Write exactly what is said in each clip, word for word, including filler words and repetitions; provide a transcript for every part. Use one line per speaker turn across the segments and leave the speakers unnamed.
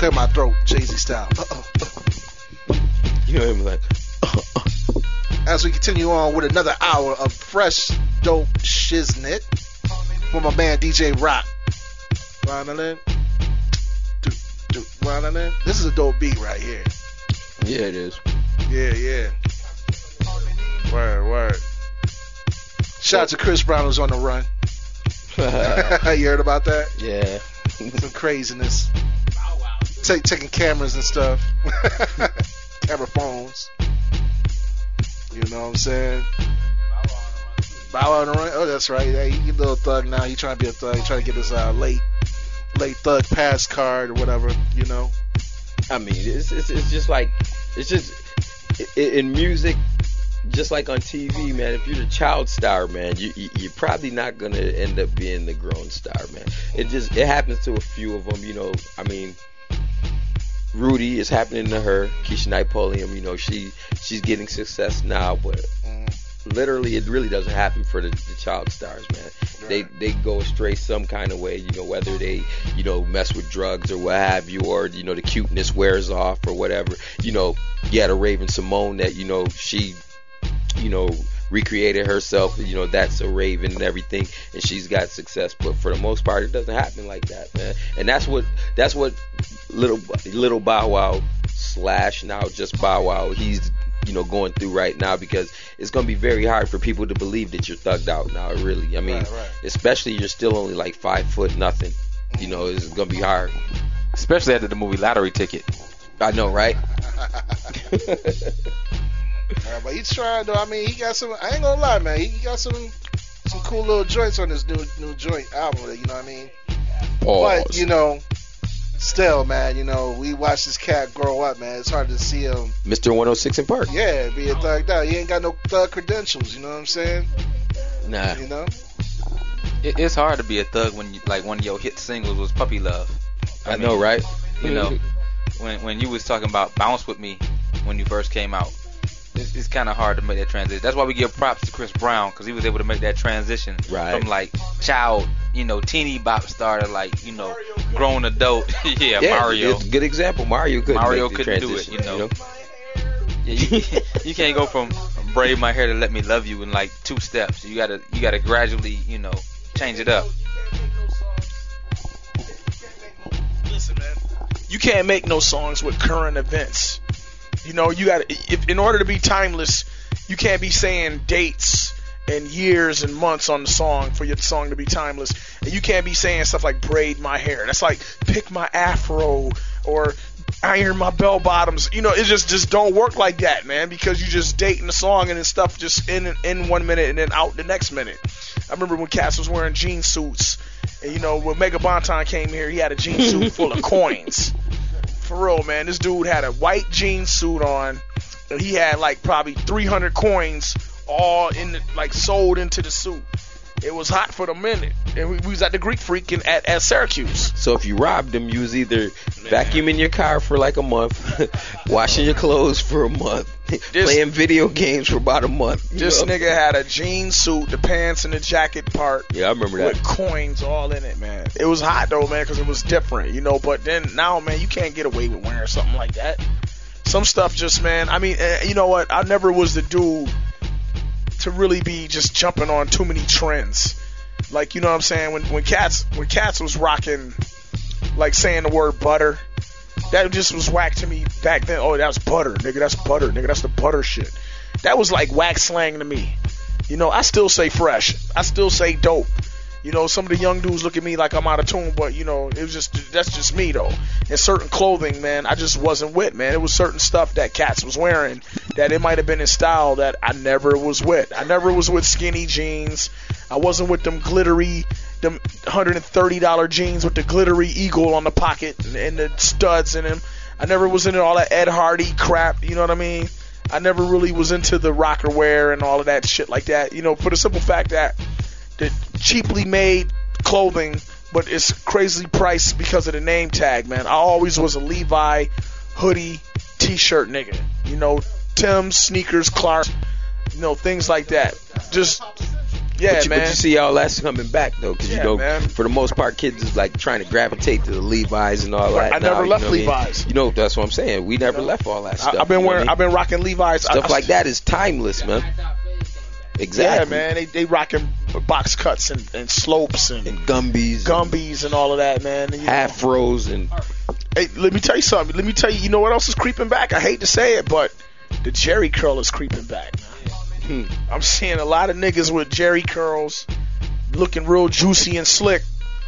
clear my throat, Jay-Z style. Uh-oh.
You know him like.
As we continue on with another hour of fresh, dope shiznit from my man D J Rock. This is a dope beat right here.
Yeah, it is.
Yeah, yeah. Word, word. Shout out to Chris Brown who's on the run. You heard about that?
Yeah.
Some craziness. Take, taking cameras and stuff. Camera phones. You know what I'm saying? Bow Wow on the run. Oh, that's right. Hey, he a little thug now. He trying to be a thug. He trying to get his uh, late, late thug pass card or whatever. You know.
I mean, it's it's, it's just like it's just in music, just like on T V, man. If you're the child star, man, you, you you're probably not gonna end up being the grown star, man. It just it happens to a few of them, you know. I mean. Rudy is happening to her. Keisha Knight Pulliam, you know, she she's getting success now, but mm. literally it really doesn't happen for the, the child stars, man. Right. They they go astray some kind of way, you know, whether they, you know, mess with drugs or what have you, or, you know, the cuteness wears off or whatever. You know, you had a Raven Simone that, you know, she, you know, recreated herself, you know, that's a Raven and everything, and she's got success, but for the most part it doesn't happen like that, man. And that's what that's what little little Bow Wow slash now just Bow Wow he's, you know, going through right now, because it's going to be very hard for people to believe that you're thugged out now, really. I mean, right, right. Especially you're still only like five foot nothing, you know, it's going to be hard,
especially after the movie Lottery Ticket.
I know, right?
Uh, but he's trying though. I mean, he got some. I ain't gonna lie, man. He got some some cool little joints on this new new joint album. You know what I mean?
Pause.
But you know, still, man. You know, we watched this cat grow up, man. It's hard to see him.
Mister one oh six in Park.
Yeah, be a thug out. He ain't got no thug credentials. You know what I'm saying?
Nah.
You know,
it, it's hard to be a thug when you, like one of your hit singles was Puppy Love.
I, I mean, know, right?
You know, when when you was talking about Bounce With Me when you first came out. It's, it's kind of hard to make that transition. That's why we give props to Chris Brown, because he was able to make that transition
right.
from like child, you know, teeny bop star to like, you know, grown adult. yeah,
yeah,
Mario.
It's a good example. Mario couldn't
Mario
make the
couldn't do it, you know.
You know?
Yeah, you, you can't go from braid my hair to let me love you in like two steps. You gotta you gotta gradually, you know, change it up.
Listen, man, you can't make no songs with current events. You know, you got if in order to be timeless, you can't be saying dates and years and months on the song for your song to be timeless. And you can't be saying stuff like braid my hair. That's like pick my afro or iron my bell bottoms. You know, it just just don't work like that, man, because you just dating the song and then stuff just in in one minute and then out the next minute. I remember when Cass was wearing jean suits, and you know, when Mega Bonton came here, he had a jean suit full of coins. For real, man, this dude had a white jean suit on, and he had like probably three hundred coins all in the, like sold into the suit. It was hot for the minute, and we, we was at the Greek Freak in, at, at Syracuse.
So if you robbed them, you was either vacuuming your car for like a month, washing your clothes for a month, this, playing video games for about a month.
This
know?
nigga had a jean suit, the pants and the jacket part.
Yeah, I remember that.
With coins all in it, man. It was hot though, man, because it was different, you know. But then now, man, you can't get away with wearing something like that. Some stuff just, man. I mean, uh, you know what? I never was the dude to really be just jumping on too many trends. Like, you know what I'm saying? When when Cats when Cats was rocking, like saying the word butter, that just was whack to me back then. Oh, that's butter, nigga. That's butter, nigga. That's the butter shit. That was like whack slang to me. You know, I still say fresh. I still say dope. You know, some of the young dudes look at me like I'm out of tune, but, you know, it was just, that's just me, though. And certain clothing, man, I just wasn't with, man. It was certain stuff that Cats was wearing that it might have been in style that I never was with. I never was with skinny jeans. I wasn't with them glittery, them one hundred thirty dollars jeans with the glittery eagle on the pocket and, and the studs in them. I never was into all that Ed Hardy crap, you know what I mean? I never really was into the rocker wear and all of that shit like that, you know, for the simple fact that the cheaply made clothing, but it's crazily priced because of the name tag, man. I always was a Levi hoodie, t-shirt nigga. You know, Tim's, sneakers, Clark, you know, things like that. Just Yeah,
but you,
man.
But you see all that's coming back though, because
Yeah,
you know,
man.
for the most part, kids is like trying to gravitate to the Levi's and all
Right,
that.
I never
now,
left
you know what I mean?
Levi's.
You know, that's what I'm saying. We never
know?
left all that stuff.
I, I've been
you know
wearing,
what I
I've been rocking Levi's.
mean? Stuff
I,
like that is timeless, man. Exactly.
Yeah, man. They they rocking box cuts and, and slopes and,
And Gumbies,
Gumbies and all of that, man. And, you know,
Afros, and
hey, let me tell you something. Let me tell you, you know what else is creeping back? I hate to say it, but the Jerry curl is creeping back.
hmm.
I'm seeing a lot of niggas with Jerry curls, looking real juicy and slick,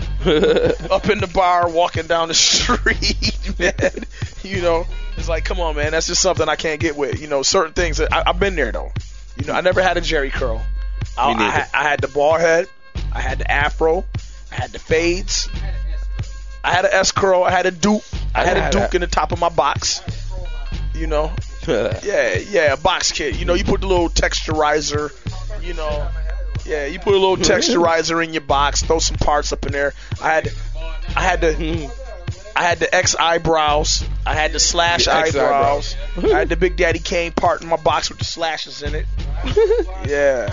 up in the bar, walking down the street, man. You know, it's like, come on, man. That's just something I can't get with. You know, certain things. That I, I've been there though. You know, I never had a Jerry curl. I,
Me
I,
neither.
had, I had the bald head. I had the afro. I had the fades. I had an S curl. I had a Duke. I had a
had
Duke
a-
in the top of my box. You know, yeah, yeah, a box kit. You know, you put the little texturizer. You know, yeah, you put a little texturizer in your box. Throw some parts up in there. I had, I had the, I had the X eyebrows. I had the slash
The X
eyebrows. I had the Big Daddy Kane part in my box with the slashes in it. Yeah.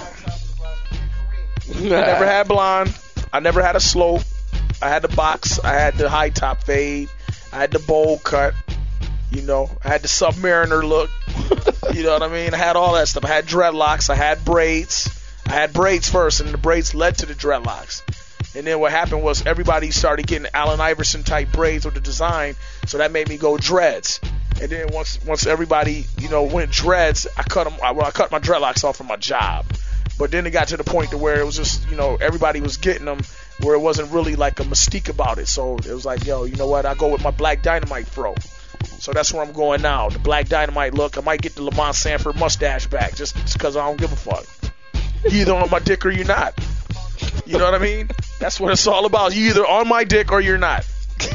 I never had blonde. I never had a slope. I had the box. I had the high top fade. I had the bowl cut. You know, I had the Submariner look. You know what I mean? I had all that stuff. I had dreadlocks. I had braids. I had braids first, and the braids led to the dreadlocks. And then what happened was everybody started getting Allen Iverson type braids with the design, so that made me go dreads. And then once once everybody, you know, went dreads, I cut them. I, well, I cut my dreadlocks off for my job. But then it got to the point to where it was just, you know, everybody was getting them, where it wasn't really like a mystique about it. So it was like, yo, you know what? I go with my Black Dynamite fro. So that's where I'm going now. The Black Dynamite look. I might get the Lamont Sanford mustache back just because I don't give a fuck. You either on my dick or you're not. You know what I mean? That's what it's all about. You either on my dick or you're not.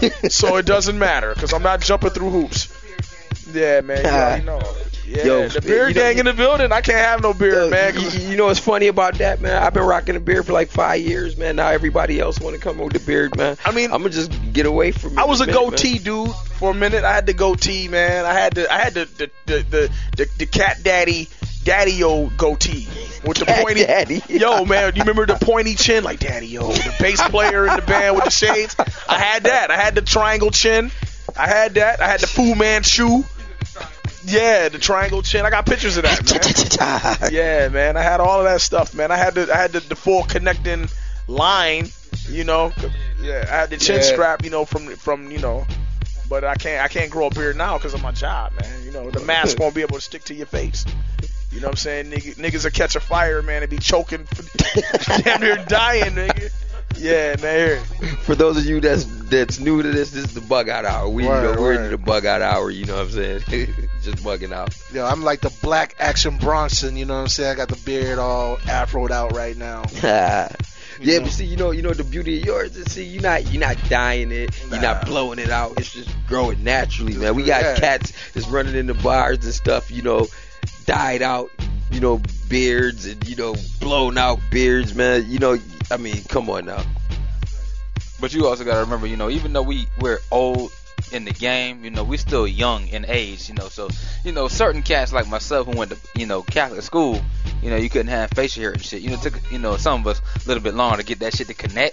So it doesn't matter because I'm not jumping through hoops. Yeah, man. You already know. Yeah,
Yo,
the beard
you know-
gang in the building. I can't have no beard,
Yo,
man.
you,
'cause-
you know what's funny about that, man? I've been rocking a beard for like five years, man. Now everybody else want to come with the beard, man.
I mean,
I'm gonna just get away from it.
I was a
in minute,
goatee dude for a minute. I had the goatee, man. I had the I had the the the the, the, the cat daddy daddy-o goatee with the
Cat
pointy.
daddy.
Yo, man, you remember the pointy chin, like daddy-o, the bass player in the band with the shades? I had that. I had the triangle chin. I had that. I had the Fu Manchu. Yeah, the triangle chin. I got pictures of that, man. Yeah, man. I had all of that stuff, man. I had the I had the, the full connecting line, you know. Yeah, I had the chin
Yeah.
strap, you know, from from you know. But I can't I can't grow a beard now because of my job, man. You know, the mask won't be able to stick to your face. You know what I'm saying? Niggas, niggas will catch a fire, man, and be choking, damn near dying, nigga. Yeah, man. Here.
For those of you that's that's new to this, this is the bug out hour. We
Word,
you know, we're
word.
in the bug out hour. You know what I'm saying? Just bugging out.
Yo, I'm like the black Action Bronson, you know what I'm saying? I got the beard all afroed out right now.
yeah,
know.
but see, you know, you know the beauty of yours is see, you're not you're not dyeing it, you're not
Nah.
blowing it out. It's just growing naturally, man. We got
Yeah.
cats that's running in the bars and stuff, you know, dyed out, you know, beards and you know, blown out beards, man. You know, I mean, come on now.
But you also got to remember, you know, even though we we're old in the game, you know, we're still young in age, you know. So, you know, certain cats like myself who went to, you know, Catholic school, you know, you couldn't have facial hair and shit. You know, it took, you know, some of us a little bit longer to get that shit to connect.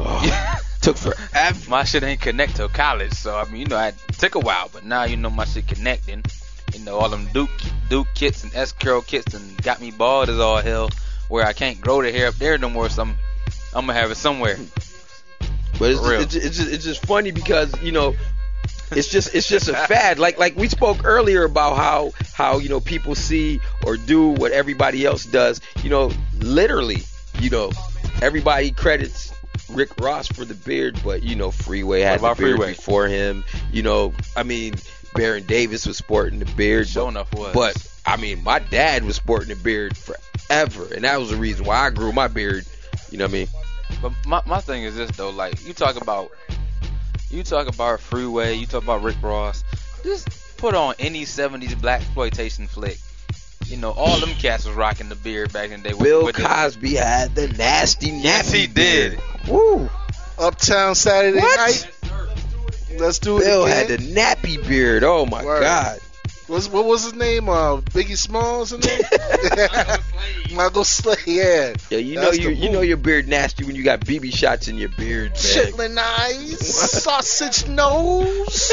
Took forever.
My shit ain't connect till college, so I mean, you know, it took a while, but now you know my shit connecting. You know, all them Duke Duke kits and S curl kits and got me bald as all hell, where I can't grow the hair up there no more. So I'm, I'm gonna have it somewhere.
But it's
For real.
just, it's, it's, just, it's just funny because you know it's just it's just a fad. Like like we spoke earlier about how how you know people see or do what everybody else does. You know, literally, you know, everybody credits Rick Ross for the beard, but you know, Freeway had the
about
beard
Freeway?
before him. You know, I mean, Baron Davis was sporting the beard.
Sure
but,
enough was.
But I mean, my dad was sporting the beard forever, and that was the reason why I grew my beard. You know what I mean?
But my my thing is this though, like you talk about, you talk about Freeway, you talk about Rick Ross. Just put on any seventies black exploitation flick. You know, all them cats was rocking the beard back in the day. with-
Bill
with the-
Cosby had the nasty nappy
Yes, he did.
beard. Woo!
Uptown Saturday
What?
night. Let's do it
Bill
again.
had the nappy beard. Oh my
Word.
God!
What's, what was his name? Uh, Biggie Smalls in there? Michael Slade, yeah.
Yeah, you
That's
know
the
you you
move.
know your beard nasty when you got B B shots in your beard, man.
Chitlin eyes, sausage nose.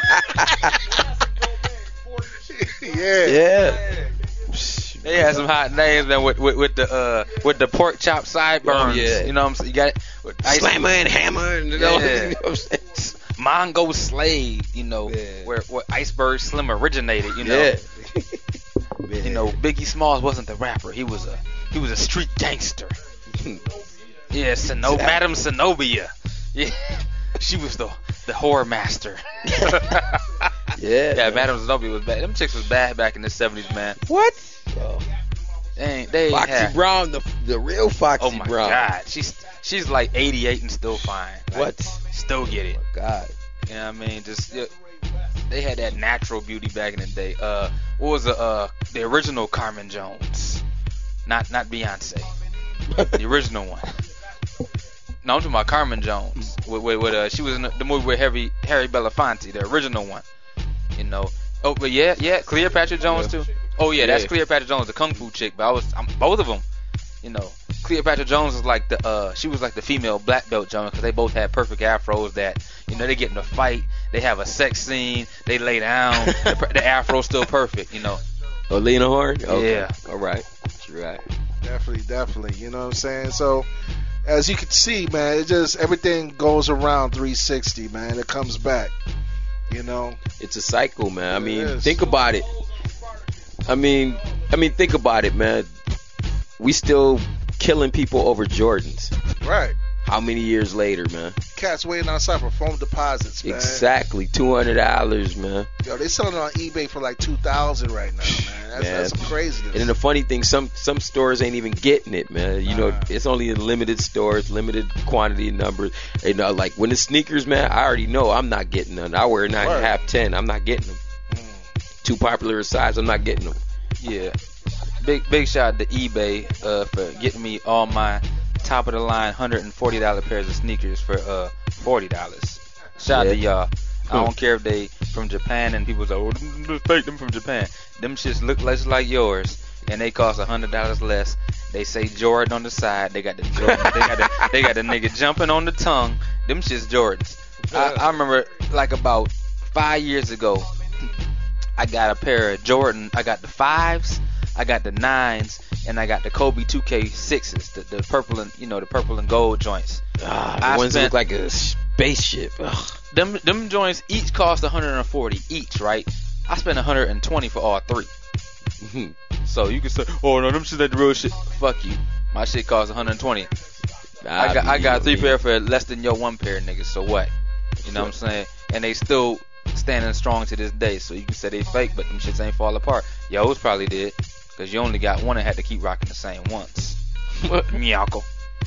yeah.
Yeah.
They had some hot names, man, with with, with the uh with the pork chop sideburns.
Oh, yeah.
You know what I'm saying? You got with ice-
Slammer and hammer, and you know,
Yeah.
you know what I'm saying?
Mongo Slade, you know,
Yeah.
where where Iceberg Slim originated, you know.
Yeah.
You know, Biggie Smalls wasn't the rapper. He was a he was a street gangster. Yeah, Sino- Madam Zenobia. Yeah. She was the the horror master.
Yeah.
Yeah, Madam Zenobia was bad. Them chicks was bad back in the seventies, man.
What? Oh.
They ain't they ain't
Foxy
have-
Brown, the the real Foxy
Oh my
Brown.
God, she's she's like eighty-eight and still fine. Like,
What?
Still get it.
God.
You know what I mean? Just yeah, they had that natural beauty back in the day. Uh, what was the uh the original Carmen Jones? Not not Beyonce. The original one. No, I'm talking about Carmen Jones. With, with, with uh, she was in the, the movie with Harry Harry Belafonte, the original one. You know. Oh, but yeah, yeah, Cleopatra Jones
Yeah.
too. Oh yeah, that's
Yeah.
Cleopatra Jones, the kung fu chick. But I was, I'm both of them. You know, Cleopatra Jones was like the uh, she was like the female black belt Jones because they both had perfect afros that, you know, they get in a fight, they have a sex scene, they lay down, the, the afro's still perfect. You know.
Oh, Lena Horne? Okay.
Yeah.
All right. Right.
Definitely, definitely. You know what I'm saying? So, as you can see, man, it just everything goes around three sixty, man. It comes back. You know.
It's a cycle, man. I
It
mean,
is.
think about it. I mean, I mean, think about it, man. We still killing people over Jordans.
Right.
How many years later, man?
Cats waiting outside for phone deposits, man.
Exactly, two hundred dollars, man.
Yo, they selling it on eBay for like two thousand right now, man. That's,
Man.
that's some craziness.
And then the funny thing, some some stores ain't even getting it, man. You know,
Nah.
it's only in limited stores, limited quantity numbers. You know, like when it's sneakers, man, I already know I'm not getting none. I wear nine and a
Word.
half, ten. I'm not getting them.
Mm.
Too popular a size, I'm not getting them.
Yeah. Big big shout out to eBay uh, for getting me all my top of the line one hundred forty dollars pairs of sneakers for uh forty dollars. Shout out to
Yeah.
y'all. I don't care if they from Japan and people say, oh, just take them from Japan. Them shits look less like yours and they cost one hundred dollars less. They say Jordan on the side. They got the Jordan. they got the they got the nigga jumping on the tongue. Them shits Jordans. I, I remember like about five years ago, I got a pair of Jordan. I got the fives, I got the nines, and I got the Kobe two K sixes, the, the purple and you know the purple and gold joints.
Ah, the
I
ones that
spent-
look like a spaceship. Ugh.
Them them joints each cost one hundred forty each, right? I spent one hundred twenty for all three.
Mhm.
So you can say, oh no, them shit ain't the real shit. Fuck you. My shit cost one hundred twenty. I got I got three pair for less than your one pair, niggas. So what? You know what I'm saying? And they still standing strong to this day. So you can say they fake, but them shits ain't fall apart. Yours probably did, cause you only got one and had to keep rocking the same ones. Miyako.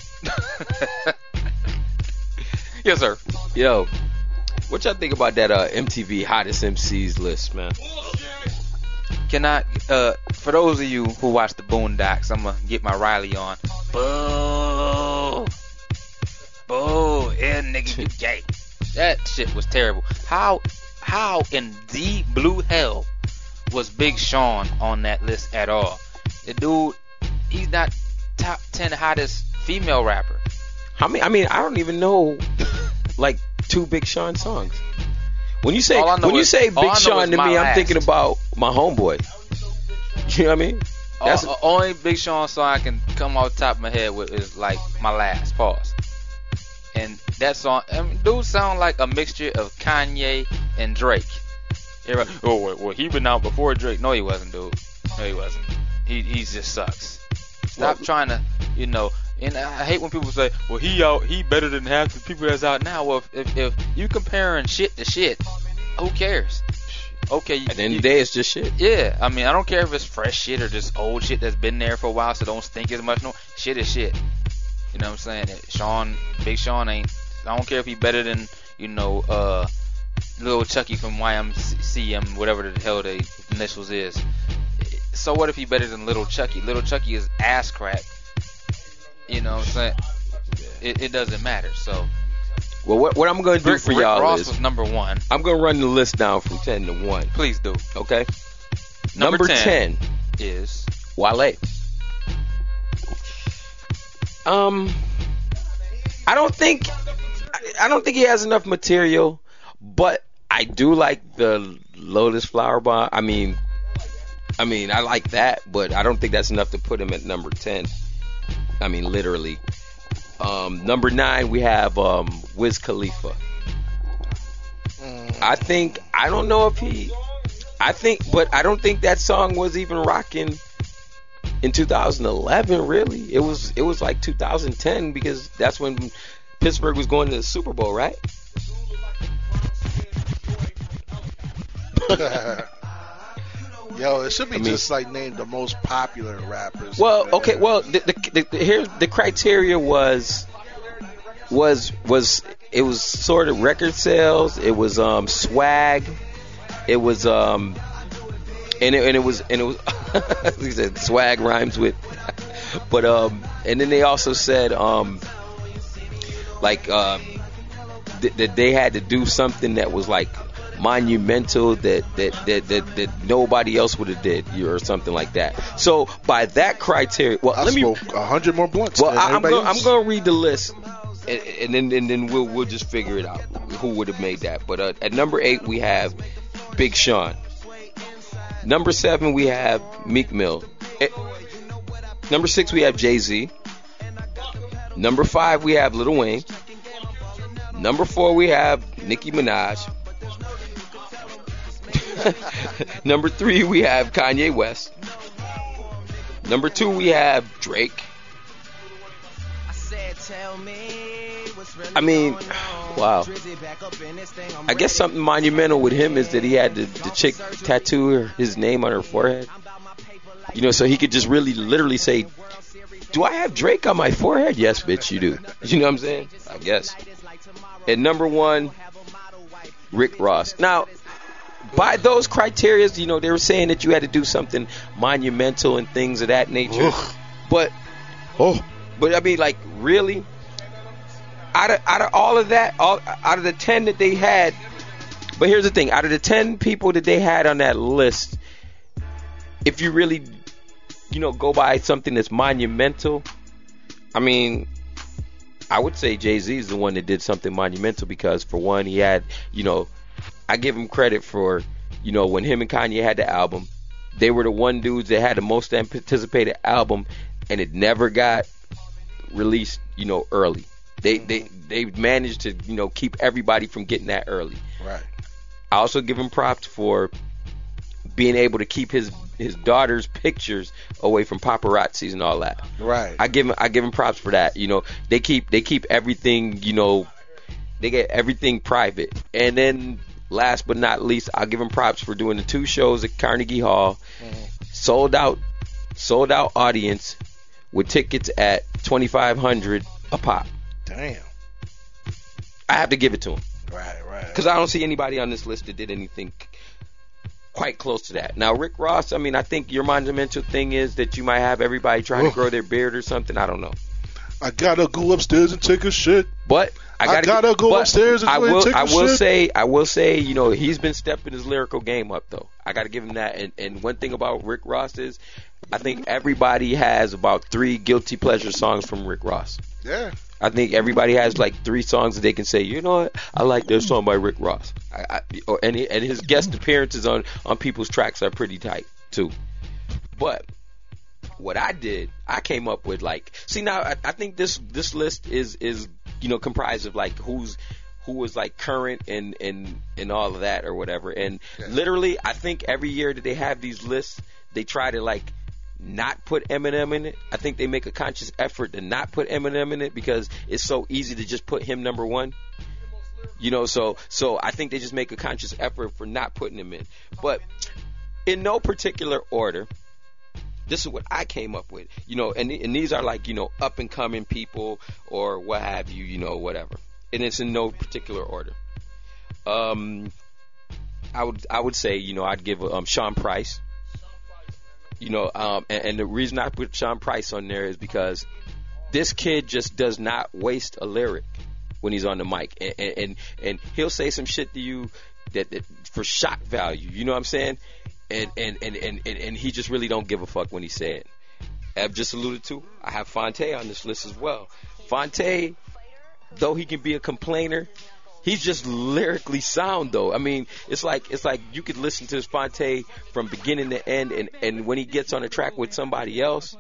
Yes, sir.
Yo, what y'all think about that uh, M T V hottest M Cs list, man?
Can I, uh, for those of you who watch the Boondocks, I'm gonna get my Riley on. Boo, boo, yeah, nigga, you gay. That shit was terrible. How, how in the blue hell was Big Sean on that list at all? The dude, he's not top ten hottest female rapper.
How many? I mean, I don't even know like two Big Sean songs. When you say
All I know
when you
is-
say
all I
Big
know
Sean
is
to
My
me, I'm
Last.
thinking about my homeboy. You know what I mean? That's
All, only Big Sean song I can come off the top of my head with is like My Last, pause. And that song, I mean, dude sound like a mixture of Kanye and Drake. Everybody, oh, well, well, he been out before Drake. No, he wasn't, dude. No, he wasn't. He he just sucks. Stop
Well-
trying to, you know. And I hate when people say, well, he out, he better than half the people that's out now. Well, if if, if you comparing shit to shit, who cares? Okay,
at the end
you-
of the day, it's just shit.
yeah, I mean, I don't care if it's fresh shit or just old shit that's been there for a while, so don't stink as much. No, shit is shit. You know what I'm saying? It- Sean, Big Sean ain't. I don't care if he better than you know, uh, Lil Chucky from Y M C M, whatever the hell the initials is. So what if he better than Little Chucky? Little Chucky is ass crack. You know what I'm saying? It, it doesn't matter. So
Well, what what I'm gonna do
Rick,
for
Rick
y'all
Ross
is
was number one.
I'm gonna run the list down from ten to one.
Please do.
Okay.
Number,
Number
ten,
ten,
is
Wale. Um, I don't think I don't think he has enough material, but I do like the Lotus Flower Bomb. I mean, I mean, I like that, but I don't think that's enough to put him at number ten. I mean, literally. Um, number nine, we have um, Wiz Khalifa. I think I don't know if he. I think, but I don't think that song was even rocking in two thousand eleven. Really, it was. It was like two thousand ten because that's when Pittsburgh was going to the Super Bowl, right?
Yo, it should be
I mean-
just like named the most popular rappers.
Well, okay. Well, the, the, the, here's the criteria was was was it was sort of record sales. It was um swag. It was um and it, and it was and it was like I said, swag rhymes with, but um and then they also said um like uh th- that they had to do something that was like monumental that that that that, that nobody else would have did or something like that. So by that criteria, well,
I
let me.
smoke a hundred more blunts.
Well,
than
I, I'm
everybody
going. I'm
else.
going to read the list, and, and then and then we'll we'll just figure it out who would have made that. But uh, at number eight we have Big Sean. Number seven we have Meek Mill. Eh, number six we have Jay-Z. Number five we have Lil Wayne. Number four we have Nicki Minaj. Number three we have Kanye West. Number two we have Drake. I mean, wow. I guess something monumental with him is that he had the, the chick tattoo his name on her forehead. You know, so he could just really literally say, do I have Drake on my forehead? Yes, bitch, you do. You know what I'm saying? I guess. And number one, Rick Ross. Now, by those criteria, you know, they were saying that you had to do something monumental and things of that nature.
Ugh.
But, oh, but I mean, like, really? Out of out of all of that, all out of the ten that they had, but here's the thing: out of the ten people that they had on that list, if you really, you know, go by something that's monumental, I mean, I would say Jay-Z is the one that did something monumental because, for one, he had, you know, I give him credit for, you know, when him and Kanye had the album, they were the one dudes that had the most anticipated album, and it never got released, you know, early. They they they managed to, you know, keep everybody from getting that early.
Right.
I also give him props for being able to keep his his daughter's pictures away from paparazzis and all that.
Right.
I give him I give him props for that. You know, they keep they keep everything, you know, they get everything private. And then last but not least, I'll give him props for doing the two shows at Carnegie Hall,
Mm-hmm.
sold out sold out audience with tickets at twenty-five hundred a pop.
Damn.
I have to give it to him
Right. Right.
because I don't see anybody on this list that did anything quite close to that. Now, Rick Ross, I mean, I think your monumental thing is that you might have everybody trying
Oof.
to grow their beard or something. I don't know,
I gotta go upstairs and take a shit.
but I
I
gotta,
gotta go
but
upstairs and
I
go and
will.
take a
I will
shit.
say. I will say. You know, he's been stepping his lyrical game up, though. I got to give him that. And, and one thing about Rick Ross is, I think everybody has about three guilty pleasure songs from Rick Ross.
Yeah.
I think everybody has like three songs that they can say, you know what, I like their song by Rick Ross. I, I, or, and, he, and his guest appearances on, on people's tracks are pretty tight too. But what I did, I came up with like, see now I, I think this this list is is you know comprised of like who's who was like current and and and all of that or whatever. And
Yeah.
literally, I think every year that they have these lists, they try to like not put Eminem in it. I think they make a conscious effort to not put Eminem in it because it's so easy to just put him number one. You know, so so I think they just make a conscious effort for not putting him in. But in no particular order, this is what I came up with. You know, and and these are like, you know, up and coming people or what have you, you know, whatever. And it's in no particular order. Um, I would I would say, you know, I'd give um Sean Price. You know, um, and, and the reason I put Sean Price on there is because this kid just does not waste a lyric when he's on the mic, and and, and, and he'll say some shit to you that, that for shock value. You know what I'm saying? and, and, and, and, and, and he just really don't give a fuck when he's saying. I've just alluded to, I have Fonte on this list as well. Fonte, though he can be a complainer, he's just lyrically sound though. I mean, it's like it's like you could listen to Fonte from beginning to end, and, and when he gets on a track with somebody else,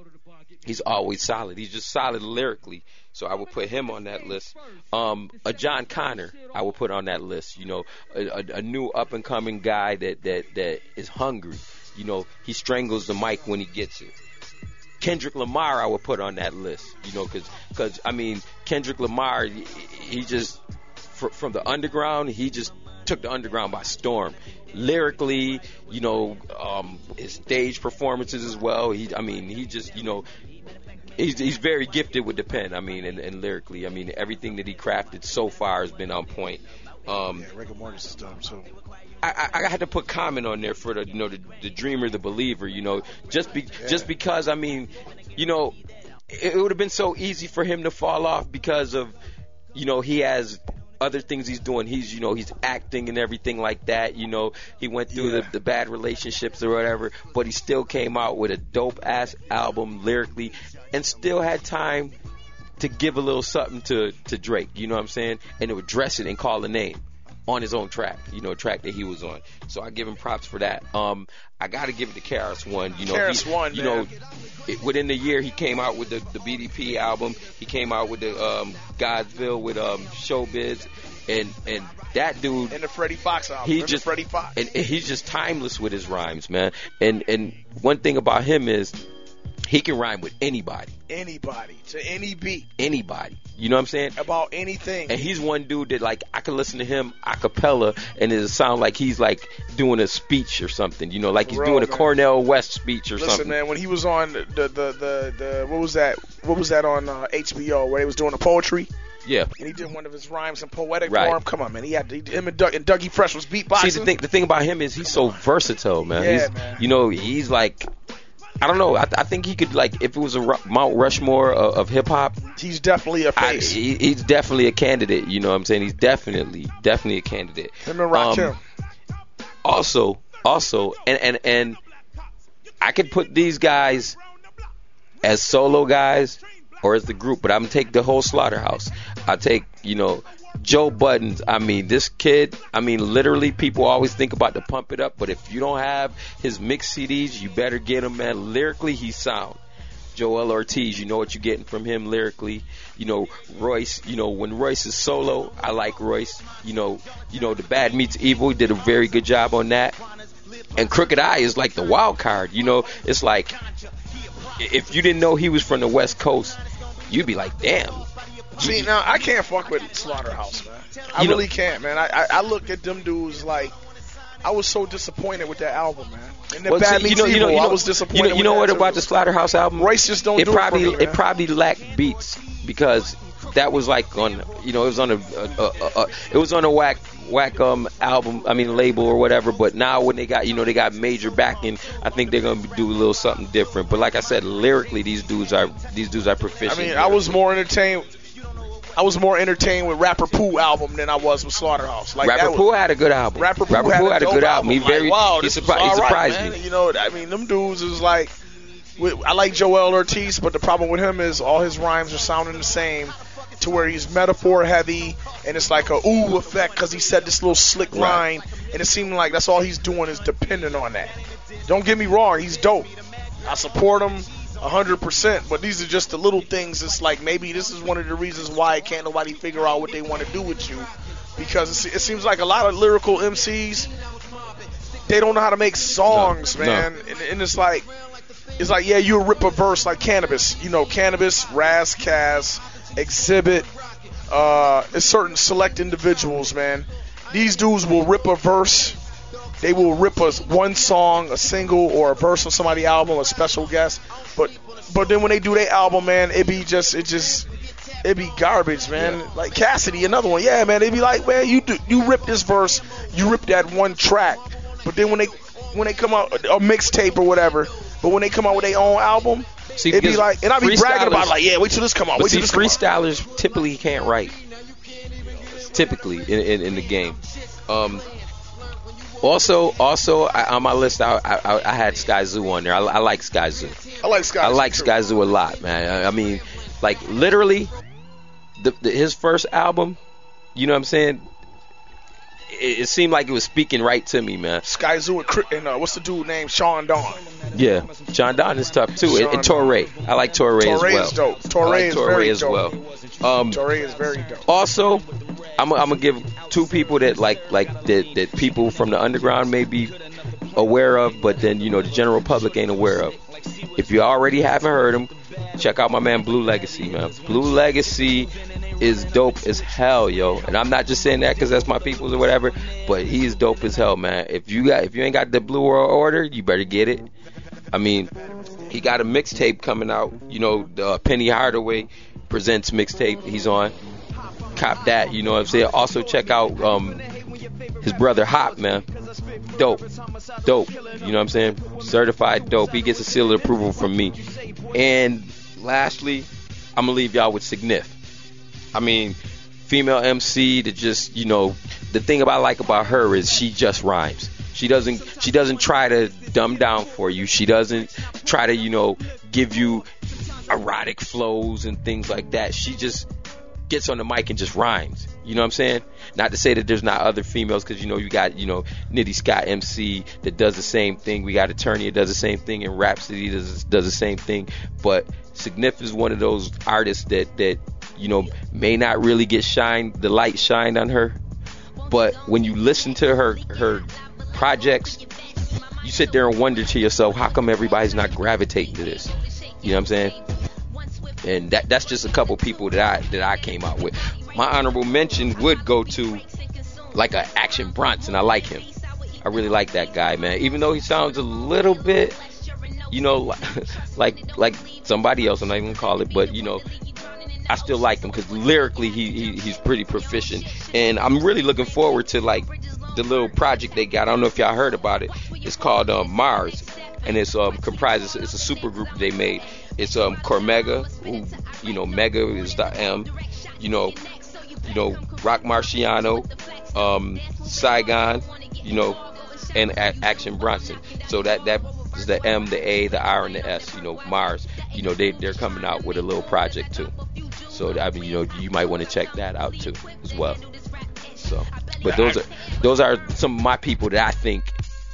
he's always solid. He's just solid lyrically. So I would put him on that list. Um, a John Connor, I would put on that list. You know, a, a, a new up and coming guy that, that, that is hungry. You know, he strangles the mic when he gets it. Kendrick Lamar, I would put on that list. You know, because because I mean, Kendrick Lamar, he, he just fr- from the underground, he just took the underground by storm. Lyrically, you know, um, his stage performances as well. He, I mean, he just, you know. He's, he's very gifted with the pen, I mean, and, and lyrically. I mean, everything that he crafted so far has been on point. Um,
Yeah, rigor mortis is dumb, so.
I, I, I had to put Common on there for the, you know, the, the dreamer, the believer, you know, just be,
Yeah.
just because, I mean, you know, it, it would have been so easy for him to fall off because of, you know, he has other things he's doing. He's, you know, he's acting and everything like that. You know, he went through
Yeah.
the, the bad relationships or whatever, but he still came out with a dope ass album lyrically, and still had time to give a little something to to Drake. You know what I'm saying? And to address it and call a name on his own track. You know, a track that he was on. So I give him props for that. Um, I got to give it to Karis One. You know,
Karis
he,
One,
You
man.
know, it, within the year he came out with the, the B D P album. He came out with the um, Godsville with um, Showbiz, and and that dude.
And the Freddie Fox album.
He
Remember
just
Freddie Fox.
and, and he's just timeless with his rhymes, man. And and one thing about him is he can rhyme with anybody,
Anybody to any beat
anybody. You know what I'm saying?
about anything.
And he's one dude that, like, I can listen to him a cappella and it sound like he's like doing a speech or something. You know, like he's
Bro,
doing a
man.
Cornell West speech or
Listen,
something.
man, when he was on the the, the the what was that? What was that on uh, H B O where he was doing the poetry?
Yeah.
And he did one of his rhymes in poetic
Right.
form. Come on, man. He had he, him and, Doug, and Dougie Fresh was beatboxing.
See, the thing, the thing about him is he's so versatile, man.
Yeah,
he's,
man.
You know, he's like, I don't know. I, I think he could, like, if it was a Ru- Mount Rushmore of, of hip hop,
He's definitely a
I,
face.
he, he's definitely a candidate. You know what I'm saying? He's definitely, definitely a candidate.
Him and Rakim.
Um, Also, also, and, and, and I could put these guys as solo guys or as the group, but I'm gonna take the whole Slaughterhouse. I take, you know, Joe Buttons. I mean, this kid, I mean, literally, people always think about to pump it up, but if you don't have his mix C Ds, you better get him, man. Lyrically, he's sound. Joel Ortiz, you know what you're getting from him lyrically. You know, Royce, you know, when Royce is solo, I like Royce. You know, you know, the Bad Meets Evil, he did a very good job on that. And Crooked Eye is like the wild card, you know. It's like, if you didn't know he was from the West Coast, you'd be like, damn.
See, now I can't fuck with Slaughterhouse, man. I
You know-
really can't, man. I, I I look at them dudes like I was so disappointed with that album, man. And the
Well,
Bad
see,
Meets
you know, you know,
Evil,
you know,
I was disappointed.
You know, you
with
know
that
what
too.
about the Slaughterhouse album?
Royce just don't
it
do it
probably
for me, man.
it probably lacked beats because that was like on, you know, it was on a, a, a, a it was on a whack whack um album, I mean label or whatever. But now when they got, you know, they got major backing, I think they're gonna do a little something different. But like I said, lyrically, these dudes are these dudes are
I
proficient.
mean, I was more entertained. I was more entertained with Rapper Pooh album than I was with Slaughterhouse. Like
Rapper
that
Pooh
was,
had a good album.
Rapper Pooh
Rapper
had,
Pooh
a,
had a
dope
good album. He
Like,
very
wow,
he,
this is
surpri- he
all right,
surprised
man.
me.
You know, I mean, them dudes is like, with, I like Joel Ortiz, but the problem with him is all his rhymes are sounding the same, to where he's metaphor heavy, and it's like a ooh effect because he said this little slick
Right.
line, and it seemed like that's all he's doing is dependent on that. Don't get me wrong, he's dope. I support him one hundred percent, but these are just the little things. It's like maybe this is one of the reasons why can't nobody figure out what they want to do with you, because it, it seems like a lot of lyrical M Cs, they don't know how to make songs,
No,
man. And, and it's like, it's like, yeah, you rip a verse like Cannabis, you know, Cannabis, Raz, Kaz, Exhibit, uh, it's certain select individuals, man. These dudes will rip a verse. They will rip us one song, a single, or a verse on somebody's album, a special guest. But but then when they do their album, man, it be just it just it be garbage, man.
Yeah.
Like Cassidy, another one, yeah, man. They be like, man, you do, you rip this verse, you rip that one track. But then when they when they come out a mixtape or whatever, but when they come out with their own album,
See,
it be
because
like, and I be bragging about it,
freestylers-
like, yeah, wait till this come out,
But
wait
see,
till this come out.
freestylers typically can't write. Typically in, in, in the game. Um, Also, also I, on my list, I, I I had Sky Zoo on there. I, I like Sky Zoo.
I like Sky
I
Zoo
like
too.
Sky Zoo a lot, man. I, I mean, like literally, the, the his first album. You know what I'm saying? It, it seemed like it was speaking right to me, man.
Sky Zoo and, Cri- and uh, what's the dude named Sean Dawn?
Yeah, Sean Don is tough too, and, and Torre. I like Torre as
Torre
well.
is dope. Torre
I like
is
Torre
very
as
dope.
well. Um,
Torre is very dope.
Also, I'm, I'm gonna give two people that like like that that people from the underground may be aware of, but then you know the general public ain't aware of. If you already haven't heard him, check out my man Blue Legacy, man. Blue Legacy is dope as hell, yo. And I'm not just saying that because that's my people's or whatever, but he is dope as hell, man. If you got if you ain't got the Blue World Order, you better get it. I mean, he got a mixtape coming out. You know, the uh, Penny Hardaway presents mixtape. He's on. Cop that, you know what I'm saying? Also check out um, his brother Hop, man. Dope. Dope. You know what I'm saying? Certified dope. He gets a seal of approval from me. And lastly, I'm going to leave y'all with Signif. I mean, female M C that just, you know, the thing about I like about her is she just rhymes. She doesn't she doesn't try to dumb down for you. She doesn't try to, you know, give you erotic flows and things like that. She just gets on the mic and just rhymes. You know what I'm saying? Not to say that there's not other females, because you know you got, you know, Nitty Scott M C that does the same thing. We got Attorney that does the same thing, and Rhapsody does does the same thing. But Signif is one of those artists that that you know may not really get shined the light shined on her, but when you listen to her her projects, you sit there and wonder to yourself, how come everybody's not gravitating to this? You know what I'm saying? And that that's just a couple people that I that I came out with. My honorable mention would go to like a Action Bronson. I like him. I really like that guy, man. Even though he sounds a little bit, you know, like like somebody else. I'm not even gonna call it, but you know, I still like him because lyrically he, he he's pretty proficient. And I'm really looking forward to like the little project they got. I don't know if y'all heard about it. It's called um, Mars, and it's um comprised. It's a super group they made. It's um Cormega, who, you know, Mega is the M, you know, you know, Rock Marciano, um, Saigon, you know, and A- Action Bronson. So that that is the M, the A, the R, and the S. You know, Mars. You know, they they're coming out with a little project too. So I mean, you know, you might want to check that out too as well. So, but those are those are some of my people that I think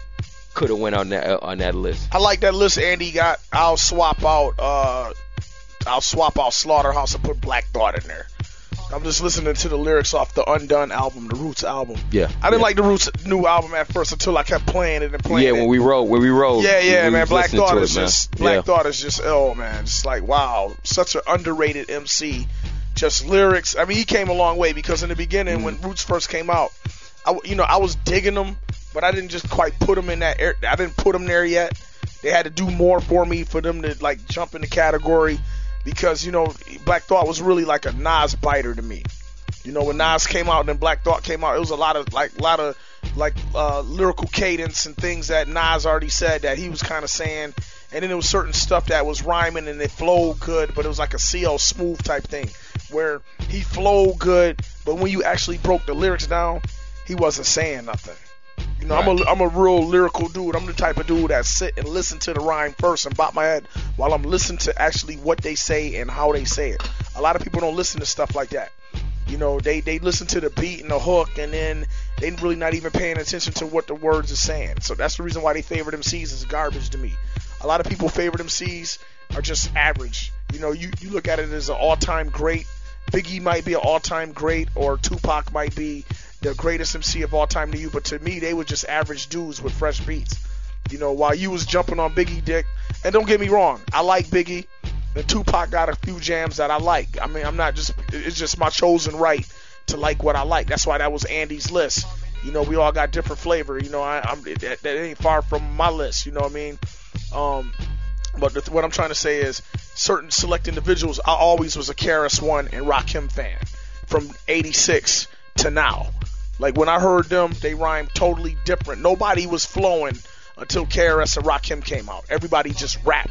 could have went on that on that list.
I like that list Andy got. I'll swap out uh I'll swap out Slaughterhouse and put Black Thought in there. I'm just listening to the lyrics off the Undone album, the Roots album.
Yeah.
I didn't
yeah.
like the Roots new album at first until I kept playing it and playing
yeah,
it.
when we wrote, when we wrote.
Yeah, yeah,
we
man.
was
Black
listening
Thought
to
is
it, man.
just Black
yeah.
Thought is just oh man, just like wow, such an underrated M C. Just lyrics. I mean, he came a long way because in the beginning
Mm.
when Roots first came out, I, you know, I was digging them, but I didn't just quite put them in that air. I didn't put them there yet. They had to do more for me for them to like jump in the category because you know Black Thought was really like a Nas biter to me. You know, when Nas came out and then Black Thought came out, it was a lot of like a lot of like uh, lyrical cadence and things that Nas already said that he was kind of saying, and then there was certain stuff that was rhyming and it flowed good, but it was like a C L Smooth type thing where he flowed good, but when you actually broke the lyrics down, he wasn't saying nothing. You know,
Right.
I'm a I'm a real lyrical dude. I'm the type of dude that sit and listen to the rhyme first and bop my head while I'm listening to actually what they say and how they say it. A lot of people don't listen to stuff like that. You know, they, they listen to the beat and the hook, and then they really not even paying attention to what the words are saying. So that's the reason why they favorite M Cs is garbage to me. A lot of people favorite M Cs are just average. You know, you, you look at it as an all-time great. Biggie might be an all-time great, or Tupac might be the greatest M C of all time to you, but to me, they were just average dudes with fresh beats. You know, while you was jumping on Biggie dick, and don't get me wrong, I like Biggie. And Tupac got a few jams that I like. I mean, I'm not just, it's just my chosen right to like what I like. That's why that was Andy's list. You know, we all got different flavor. You know, I, I'm that, that ain't far from my list. You know what I mean? Um, but the, what I'm trying to say is certain select individuals, I always was a K R S One and Rakim fan from eighty-six to now. Like when I heard them, they rhymed totally different. Nobody was flowing until K R S and Rakim came out. Everybody just rapped.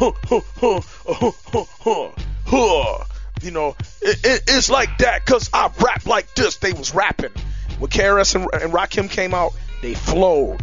You know, it, it, it's like that because I rap like this. They was rapping. When K R S and, and Rakim came out, They flowed.